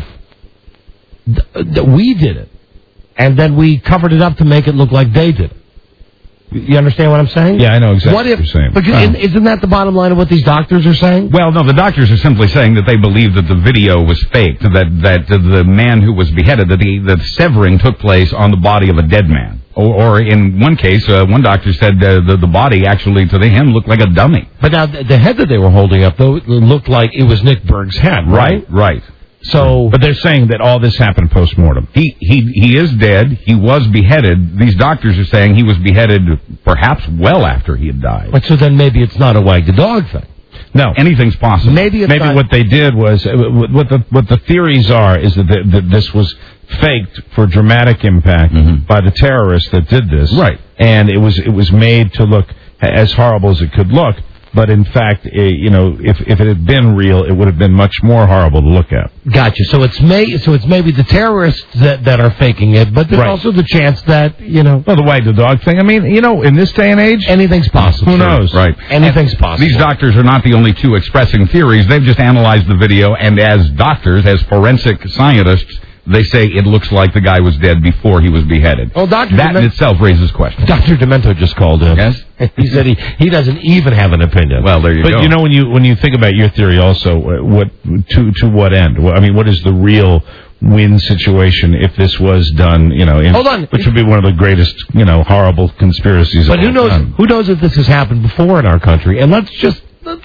we did it, and then we covered it up to make it look like they did it? You understand what I'm saying? Yeah, I know exactly what you're saying. Because isn't that the bottom line of what these doctors are saying? Well, no, the doctors are simply saying that they believe that the video was faked, that the man who was beheaded, that the severing took place on the body of a dead man. Or in one case, one doctor said the body actually, to him, looked like a dummy. But now, the head that they were holding up, though, it looked like it was Nick Berg's head, right? Right. So, but they're saying that all this happened post-mortem. He is dead. He was beheaded. These doctors are saying he was beheaded perhaps well after he had died. But so then maybe it's not a wag the dog thing. No, anything's possible. Maybe what they did was what the theories are is that this was faked for dramatic impact by the terrorists that did this. Right. And it was made to look as horrible as it could look. But in fact, if it had been real, it would have been much more horrible to look at. Gotcha. So it's maybe the terrorists that are faking it, but there's also the chance that Well, the wag the dog thing. I mean, in this day and age, anything's possible. Who knows? Right. Anything's possible. These doctors are not the only two expressing theories. They've just analyzed the video, and as doctors, as forensic scientists, they say it looks like the guy was dead before he was beheaded. Oh, that in itself raises questions. Dr. Demento just called in. Yes? He said he doesn't even have an opinion. Well, there you go. But when you think about your theory also, to what end? I mean, what is the real win situation if this was done, Hold on. which would be one of the greatest, horrible conspiracies But of all time. who knows if this has happened before in our country? And let's just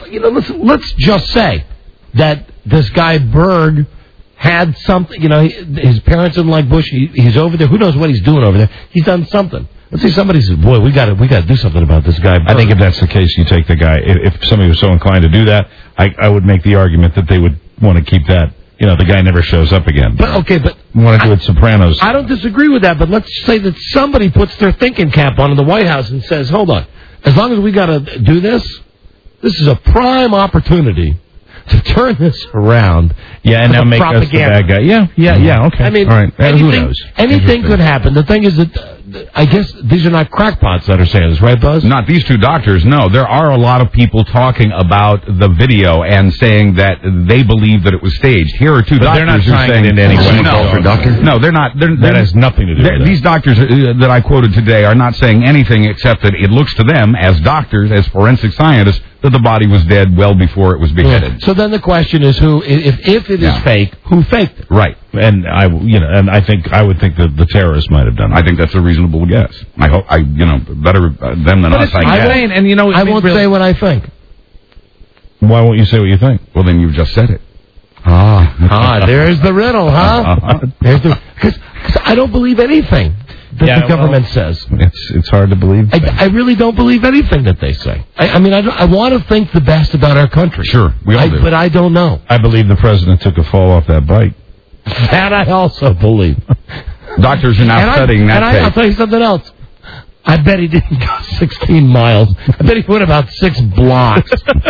say that this guy Berg had something, his parents didn't like Bush. He's over there. Who knows what he's doing over there? He's done something. Let's say somebody says, "Boy, we got to do something about this guy." I think if that's the case, you take the guy. If somebody was so inclined to do that, I would make the argument that they would want to keep that. The guy never shows up again. But want to do it Sopranos. I don't disagree with that. But let's say that somebody puts their thinking cap on in the White House and says, "Hold on, as long as we got to do this, this is a prime opportunity to turn this around." Yeah, and now make us the bad guy. Yeah, okay. I mean, all right. Who knows? Anything could happen. The thing is that I guess these are not crackpots that are saying this, right, Buzz? Not these two doctors, no. There are a lot of people talking about the video and saying that they believe that it was staged. Here are two doctors they're not who are saying it in any way. No, they're not. That has nothing to do with it. These doctors that I quoted today are not saying anything except that it looks to them, as doctors, as forensic scientists, that the body was dead well before it was beheaded. So then the question is, if it is fake, who faked it? Right. And I would think that the terrorists might have done it. I think that's a reasonable guess. I hope, better them than us, I guess. I won't say what I think. Why won't you say what you think? Well, then you've just said it. There's the riddle, huh? Because I don't believe anything that the government says. It's hard to believe. I really don't believe anything that they say. I want to think the best about our country. Sure, we all do. But I don't know. I believe the president took a fall off that bike. That I also believe. Doctors are now studying that tape. I'll tell you something else. I bet he didn't go 16 miles. I bet he went about 6 blocks.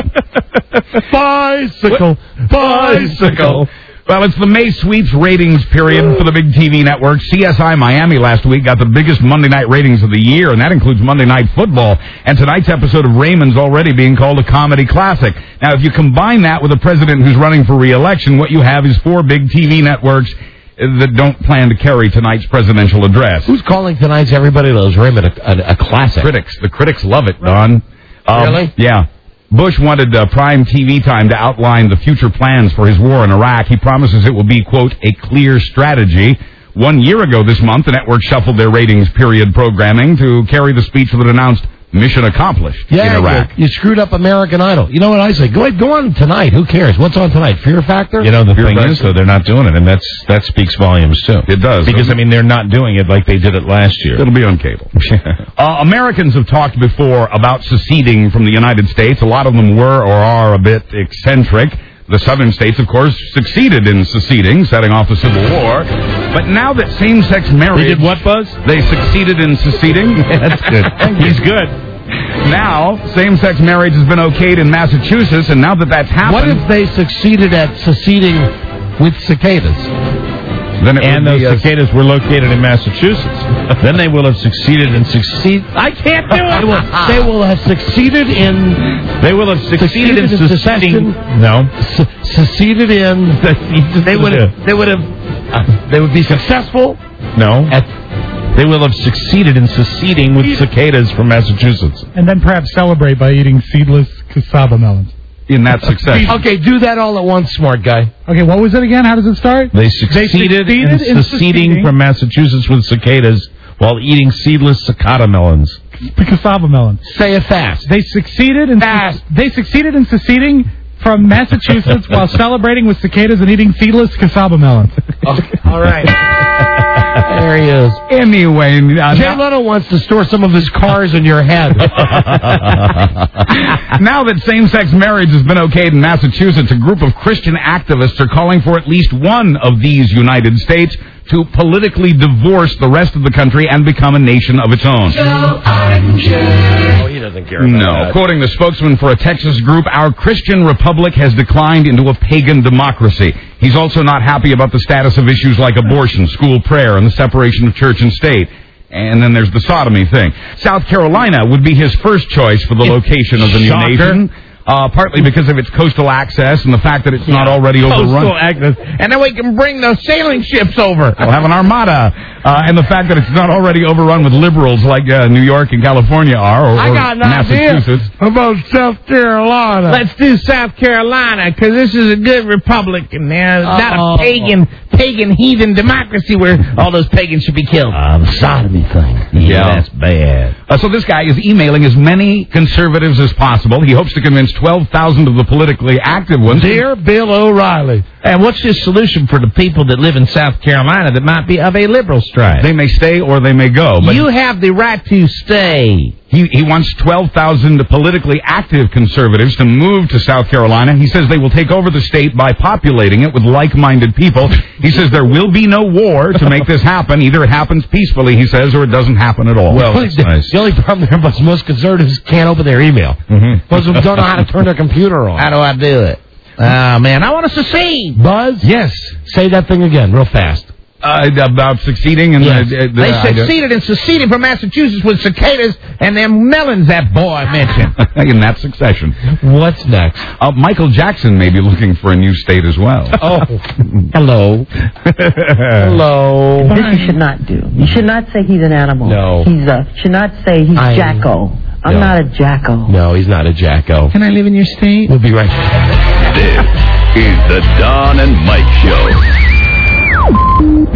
Bicycle. Well, it's the May Sweeps ratings period for the big TV network. CSI Miami last week got the biggest Monday night ratings of the year, and that includes Monday Night Football. And tonight's episode of Raymond's already being called a comedy classic. Now, if you combine that with a president who's running for re-election, what you have is 4 big TV networks that don't plan to carry tonight's presidential address. Who's calling tonight's Everybody Loves Raymond a classic? Critics. The critics love it, Don. Really? Yeah. Bush wanted prime TV time to outline the future plans for his war in Iraq. He promises it will be, quote, a clear strategy. 1 year ago this month, the network shuffled their ratings period programming to carry the speech that announced mission accomplished in Iraq. You screwed up American Idol. You know what I say? Go on tonight. Who cares? What's on tonight? Fear Factor? The thing is, though, they're not doing it, and that speaks volumes, too. It does. Because, they're not doing it like they did it last year. It'll be on cable. Americans have talked before about seceding from the United States. A lot of them were or are a bit eccentric. The southern states, of course, succeeded in seceding, setting off the Civil War. But now that same-sex marriage... They did what, Buzz? They succeeded in seceding. That's good. He's good. Now, same-sex marriage has been okayed in Massachusetts, and now that that's happened... What if they succeeded at seceding with cicadas? And those cicadas were located in Massachusetts. Then they will have succeeded in I can't do it! They will have succeeded in... They will have succeeded in secession. No. Seceded in... They would be successful? No. They will have succeeded in seceding with cicadas from Massachusetts. And then perhaps celebrate by eating seedless cassava melons. In that succession. Okay, do that all at once, smart guy. Okay, what was it again? How does it start? They succeeded in seceding from Massachusetts with cicadas while eating seedless cicada melons. Cassava melons. Say it fast. They succeeded in seceding from Massachusetts while celebrating with cicadas and eating seedless cassava melons. All right. There he is. Anyway, Jay Leno wants to store some of his cars in your head. Now that same-sex marriage has been okayed in Massachusetts, a group of Christian activists are calling for at least one of these United States to politically divorce the rest of the country and become a nation of its own. Oh, he doesn't care about that. Quoting the spokesman for a Texas group, our Christian republic has declined into a pagan democracy. He's also not happy about the status of issues like abortion, school prayer, and the separation of church and state. And then there's the sodomy thing. South Carolina would be his first choice for the location of the new nation. Partly because of its coastal access and the fact that it's not already overrun. Coastal access. And then we can bring those sailing ships over. We'll have an armada. And the fact that it's not already overrun with liberals like New York and California are, or Massachusetts. How about South Carolina? Let's do South Carolina, because this is a good republic, and not a pagan heathen democracy where all those pagans should be killed. The sodomy thing. Yeah, that's bad. So this guy is emailing as many conservatives as possible. He hopes to convince 12,000 of the politically active ones. Dear Bill O'Reilly. And what's his solution for the people that live in South Carolina that might be of a liberal stripe? They may stay or they may go. But you have the right to stay. He wants 12,000 politically active conservatives to move to South Carolina. He says they will take over the state by populating it with like-minded people. He says there will be no war to make this happen. Either it happens peacefully, he says, or it doesn't happen at all. Well, that's nice. The only problem there is most conservatives can't open their email. Most of them don't know how to turn their computer on. How do I do it? Oh, man, I want to secede. Buzz? Yes. Say that thing again, real fast. About succeeding and they succeeded in seceding from Massachusetts with cicadas and them melons that boy mentioned. In that succession. What's next? Michael Jackson may be looking for a new state as well. Oh, hello. Hello. This you should not do. You should not say he's an animal. No. Should not say he's Jacko. I'm not a Jacko. No, he's not a Jacko. Can I live in your state? We'll be right back. This is the Don and Mike Show.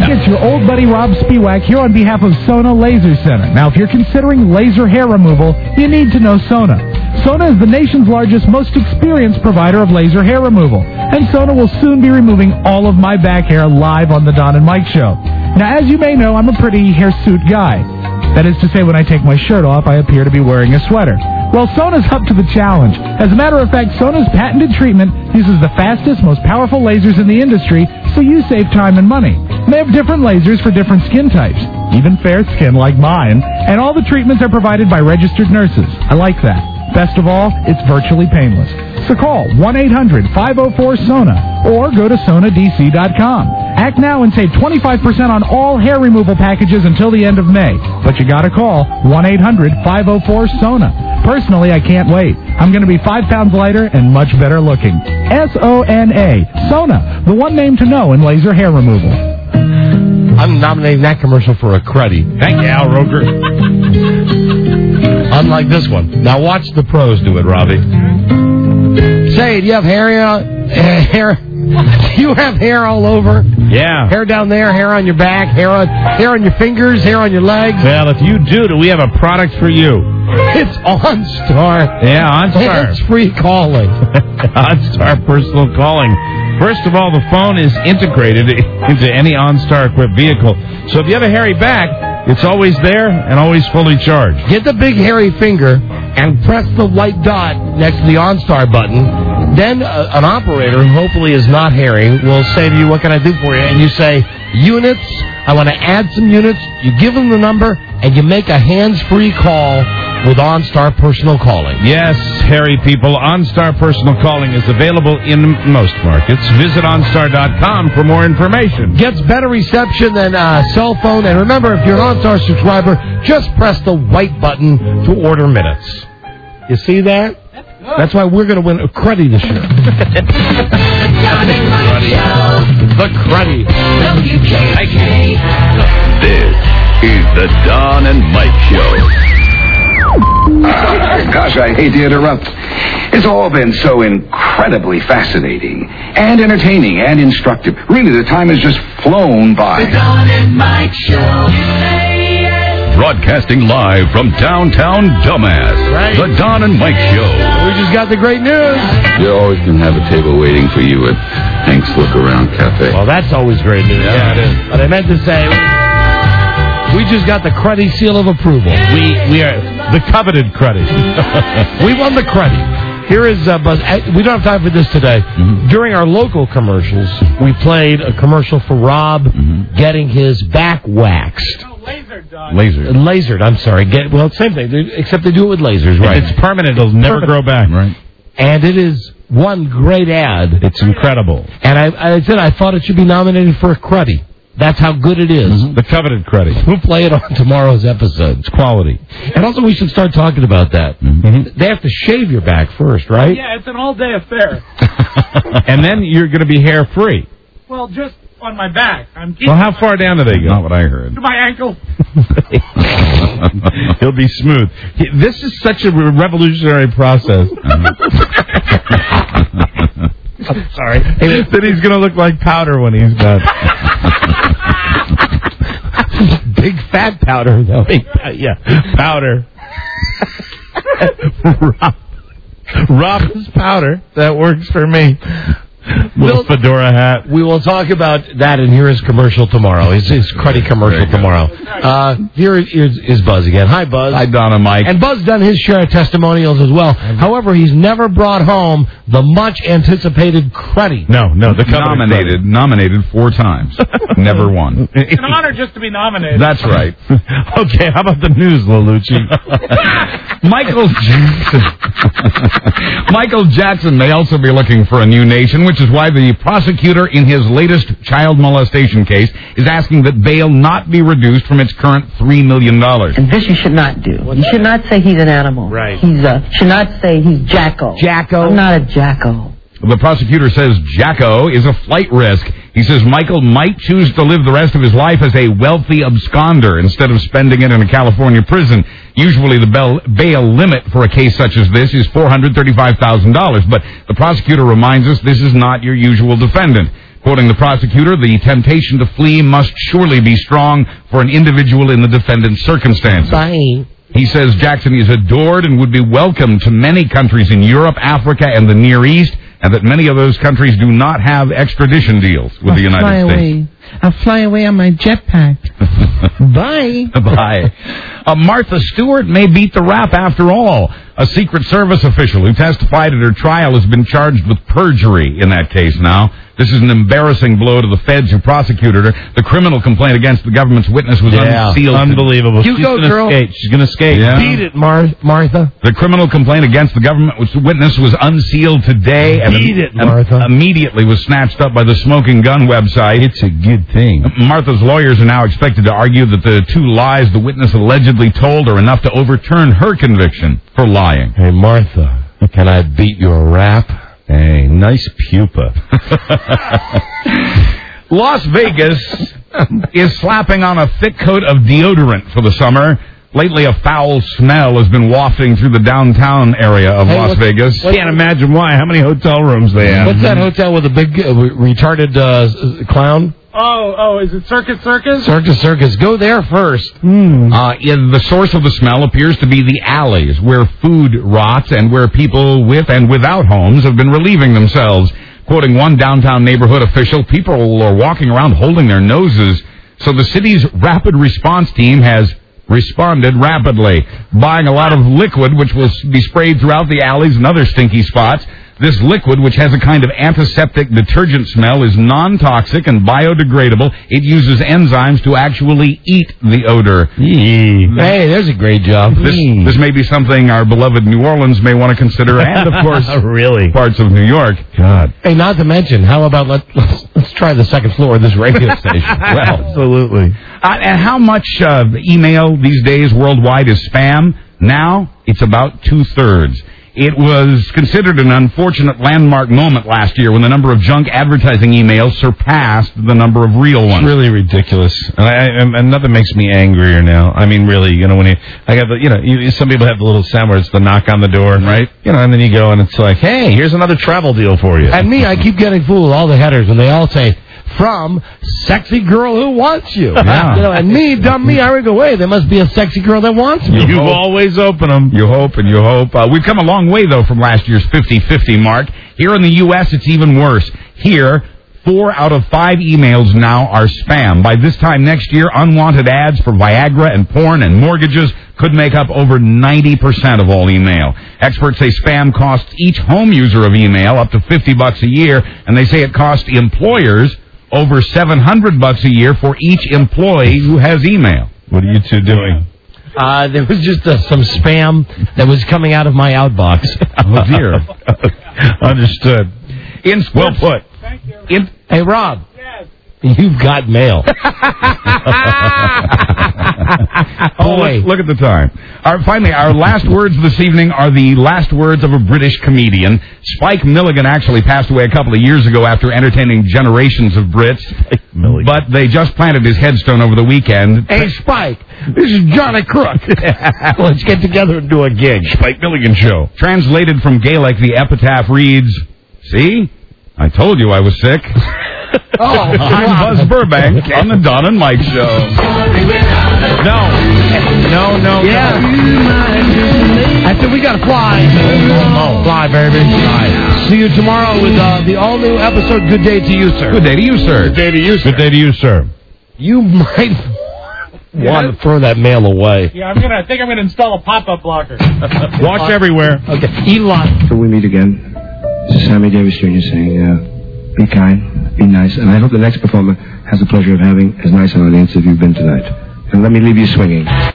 it's your old buddy Rob Spiewak here on behalf of Sona Laser Center. Now, if you're considering laser hair removal, you need to know Sona. Sona is the nation's largest, most experienced provider of laser hair removal. And Sona will soon be removing all of my back hair live on the Don and Mike Show. Now, as you may know, I'm a pretty hirsute guy. That is to say, when I take my shirt off, I appear to be wearing a sweater. Well, Sona's up to the challenge. As a matter of fact, Sona's patented treatment uses the fastest, most powerful lasers in the industry, so you save time and money. And they have different lasers for different skin types, even fair skin like mine, and all the treatments are provided by registered nurses. I like that. Best of all, it's virtually painless. So call 1-800-504-SONA or go to sonadc.com. Act now and save 25% on all hair removal packages until the end of May. But you gotta call 1-800-504-SONA. Personally, I can't wait. I'm going to be 5 pounds lighter and much better looking. S-O-N-A. Sona, the one name to know in laser hair removal. I'm nominating that commercial for a cruddy. Thank you, Al Roker. Unlike this one. Now watch the pros do it, Robbie. Say, do you have hair? You have hair all over? Yeah. Hair down there, hair on your back, hair on your fingers, hair on your legs. Well, if you do we have a product for you. It's OnStar. Yeah, OnStar. It's free calling. OnStar Personal Calling. First of all, the phone is integrated into any OnStar-equipped vehicle. So if you have a hairy back, it's always there and always fully charged. Get the big hairy finger and press the white dot next to the OnStar button. Then an operator, who hopefully is not hairy, will say to you, what can I do for you? And you say, units, I want to add some units. You give them the number, and you make a hands-free call with OnStar Personal Calling. Yes, hairy people, OnStar Personal Calling is available in most markets. Visit OnStar.com for more information. Gets better reception than a cell phone. And remember, if you're an OnStar subscriber, just press the white button to order minutes. You see that? That's why we're going to win a cruddy this year. The cruddy. This is the Don and Mike Show. Gosh, I hate to interrupt. It's all been so incredibly fascinating and entertaining and instructive. Really, the time has just flown by. The Don and Mike Show. Broadcasting live from downtown Dumbass. Right. The Don and Mike Show. We just got the great news. You always can have a table waiting for you at Hank's Look Around Cafe. Well, that's always great news. Yeah, it is. But I meant to say, we just got the cruddy seal of approval. We are the coveted cruddy. We won the cruddy. Here is Buzz. We don't have time for this today. Mm-hmm. During our local commercials, we played a commercial for Rob getting his back waxed. Lasered, I'm sorry. Well, same thing, except they do it with lasers, right? It's permanent. It'll never grow back. Right. And it is one great ad. It's incredible. And I said I thought it should be nominated for a cruddy. That's how good it is. The coveted cruddy. We'll play it on tomorrow's episode. It's quality. And also, we should start talking about that. They have to shave your back first, right? Yeah, it's an all-day affair. And then you're going to be hair-free. Well, just on my back. Well, how far down do they go? Not what I heard. To my ankle. He'll be smooth. This is such a revolutionary process. Sorry. That he's going to look like powder when he's done. Big fat powder, though. Yeah, powder. Robin's powder. That works for me. Little fedora hat. We will talk about that in Here's commercial tomorrow. His cruddy commercial tomorrow. Here is Buzz again. Hi, Buzz. Hi, Don and Mike. And Buzz done his share of testimonials as well. However, he's never brought home the much-anticipated cruddy. No, the nominated 4 times. Never won. It's an honor just to be nominated. That's right. Okay, how about the news, Lelucci? Michael Jackson may also be looking for a new nation, which is why the prosecutor in his latest child molestation case is asking that bail not be reduced from its current $3 million. And this you should not do. You should not say he's an animal. Right. Should not say he's Jacko. Jacko? I'm not a Jacko. The prosecutor says Jacko is a flight risk. He says Michael might choose to live the rest of his life as a wealthy absconder instead of spending it in a California prison. Usually the bail limit for a case such as this is $435,000, but the prosecutor reminds us this is not your usual defendant. Quoting the prosecutor, the temptation to flee must surely be strong for an individual in the defendant's circumstances. Bye. He says Jackson is adored and would be welcome to many countries in Europe, Africa, and the Near East, and that many of those countries do not have extradition deals with the United States. I'll fly away on my jetpack. Bye. Bye. Martha Stewart may beat the rap after all. A Secret Service official who testified at her trial has been charged with perjury in that case now. This is an embarrassing blow to the feds who prosecuted her. The criminal complaint against the government's witness was unsealed. Unbelievable. You go, girl. She's going to escape. Yeah. Beat it, Martha. The criminal complaint against the government witness was unsealed today and Beat it, Martha. Immediately was snatched up by the Smoking Gun website. It's a good thing. Martha's lawyers are now expected to argue that the two lies the witness allegedly told are enough to overturn her conviction for lying. Hey, Martha, can I beat your rap? Hey, nice pupa. Las Vegas is slapping on a thick coat of deodorant for the summer. Lately, a foul smell has been wafting through the downtown area of Las Vegas. Can't imagine why. How many hotel rooms they have? What's that hotel with the big retarded clown? Oh, is it Circus? Circus. Go there first. The source of the smell appears to be the alleys where food rots and where people with and without homes have been relieving themselves. Quoting one downtown neighborhood official, people are walking around holding their noses. So the city's rapid response team has responded rapidly, buying a lot of liquid which will be sprayed throughout the alleys and other stinky spots. This liquid, which has a kind of antiseptic detergent smell, is non-toxic and biodegradable. It uses enzymes to actually eat the odor. Hey, there's a great job. This may be something our beloved New Orleans may want to consider, and, of course, really parts of New York. God. Hey, not to mention, how about let's try the second floor of this radio station. Well, absolutely. And how much email these days worldwide is spam? Now, it's about 2/3. It was considered an unfortunate landmark moment last year when the number of junk advertising emails surpassed the number of real ones. It's really ridiculous. And nothing makes me angrier now. I mean, really, when some people have the little sound where it's the knock on the door, right? And then you go and it's like, hey, here's another travel deal for you. And me, I keep getting fooled with all the headers when they all say, from sexy girl who wants you. Yeah. And me, dumb me, I would go, wait, there must be a sexy girl that wants me. You always open them. You hope and you hope. We've come a long way, though, from last year's 50-50 mark. Here in the U.S., it's even worse. Here, 4 out of 5 emails now are spam. By this time next year, unwanted ads for Viagra and porn and mortgages could make up over 90% of all email. Experts say spam costs each home user of email up to $50 a year, and they say it costs employers over $700 a year for each employee who has email. What are you two doing? There was just some spam that was coming out of my outbox. Oh, dear. Understood. Well put. Thank you. Hey, Rob. Yes. You've got mail. Boy. Look at the time. Finally, our last words this evening are the last words of a British comedian. Spike Milligan actually passed away a couple of years ago after entertaining generations of Brits. But they just planted his headstone over the weekend. Hey, Spike, this is Johnny Crook. Let's get together and do a gig. Spike Milligan Show. Translated from Gaelic, the epitaph reads, "See? I told you I was sick." I'm Buzz Burbank on the Don and Mike Show. No. Yeah. I said we gotta fly. Fly, baby. Fly. See you tomorrow with the all-new episode. Good day to you, sir. Good day to you, sir. Good day to you, sir. Good day to you, sir. You might want to throw that mail away. Yeah, I think I'm gonna install a pop-up blocker. Watch everywhere. Okay. Elon. Till we meet again. This is Sammy Davis Jr. saying, be kind, be nice, and I hope the next performer has the pleasure of having as nice an audience as you've been tonight. And let me leave you swinging.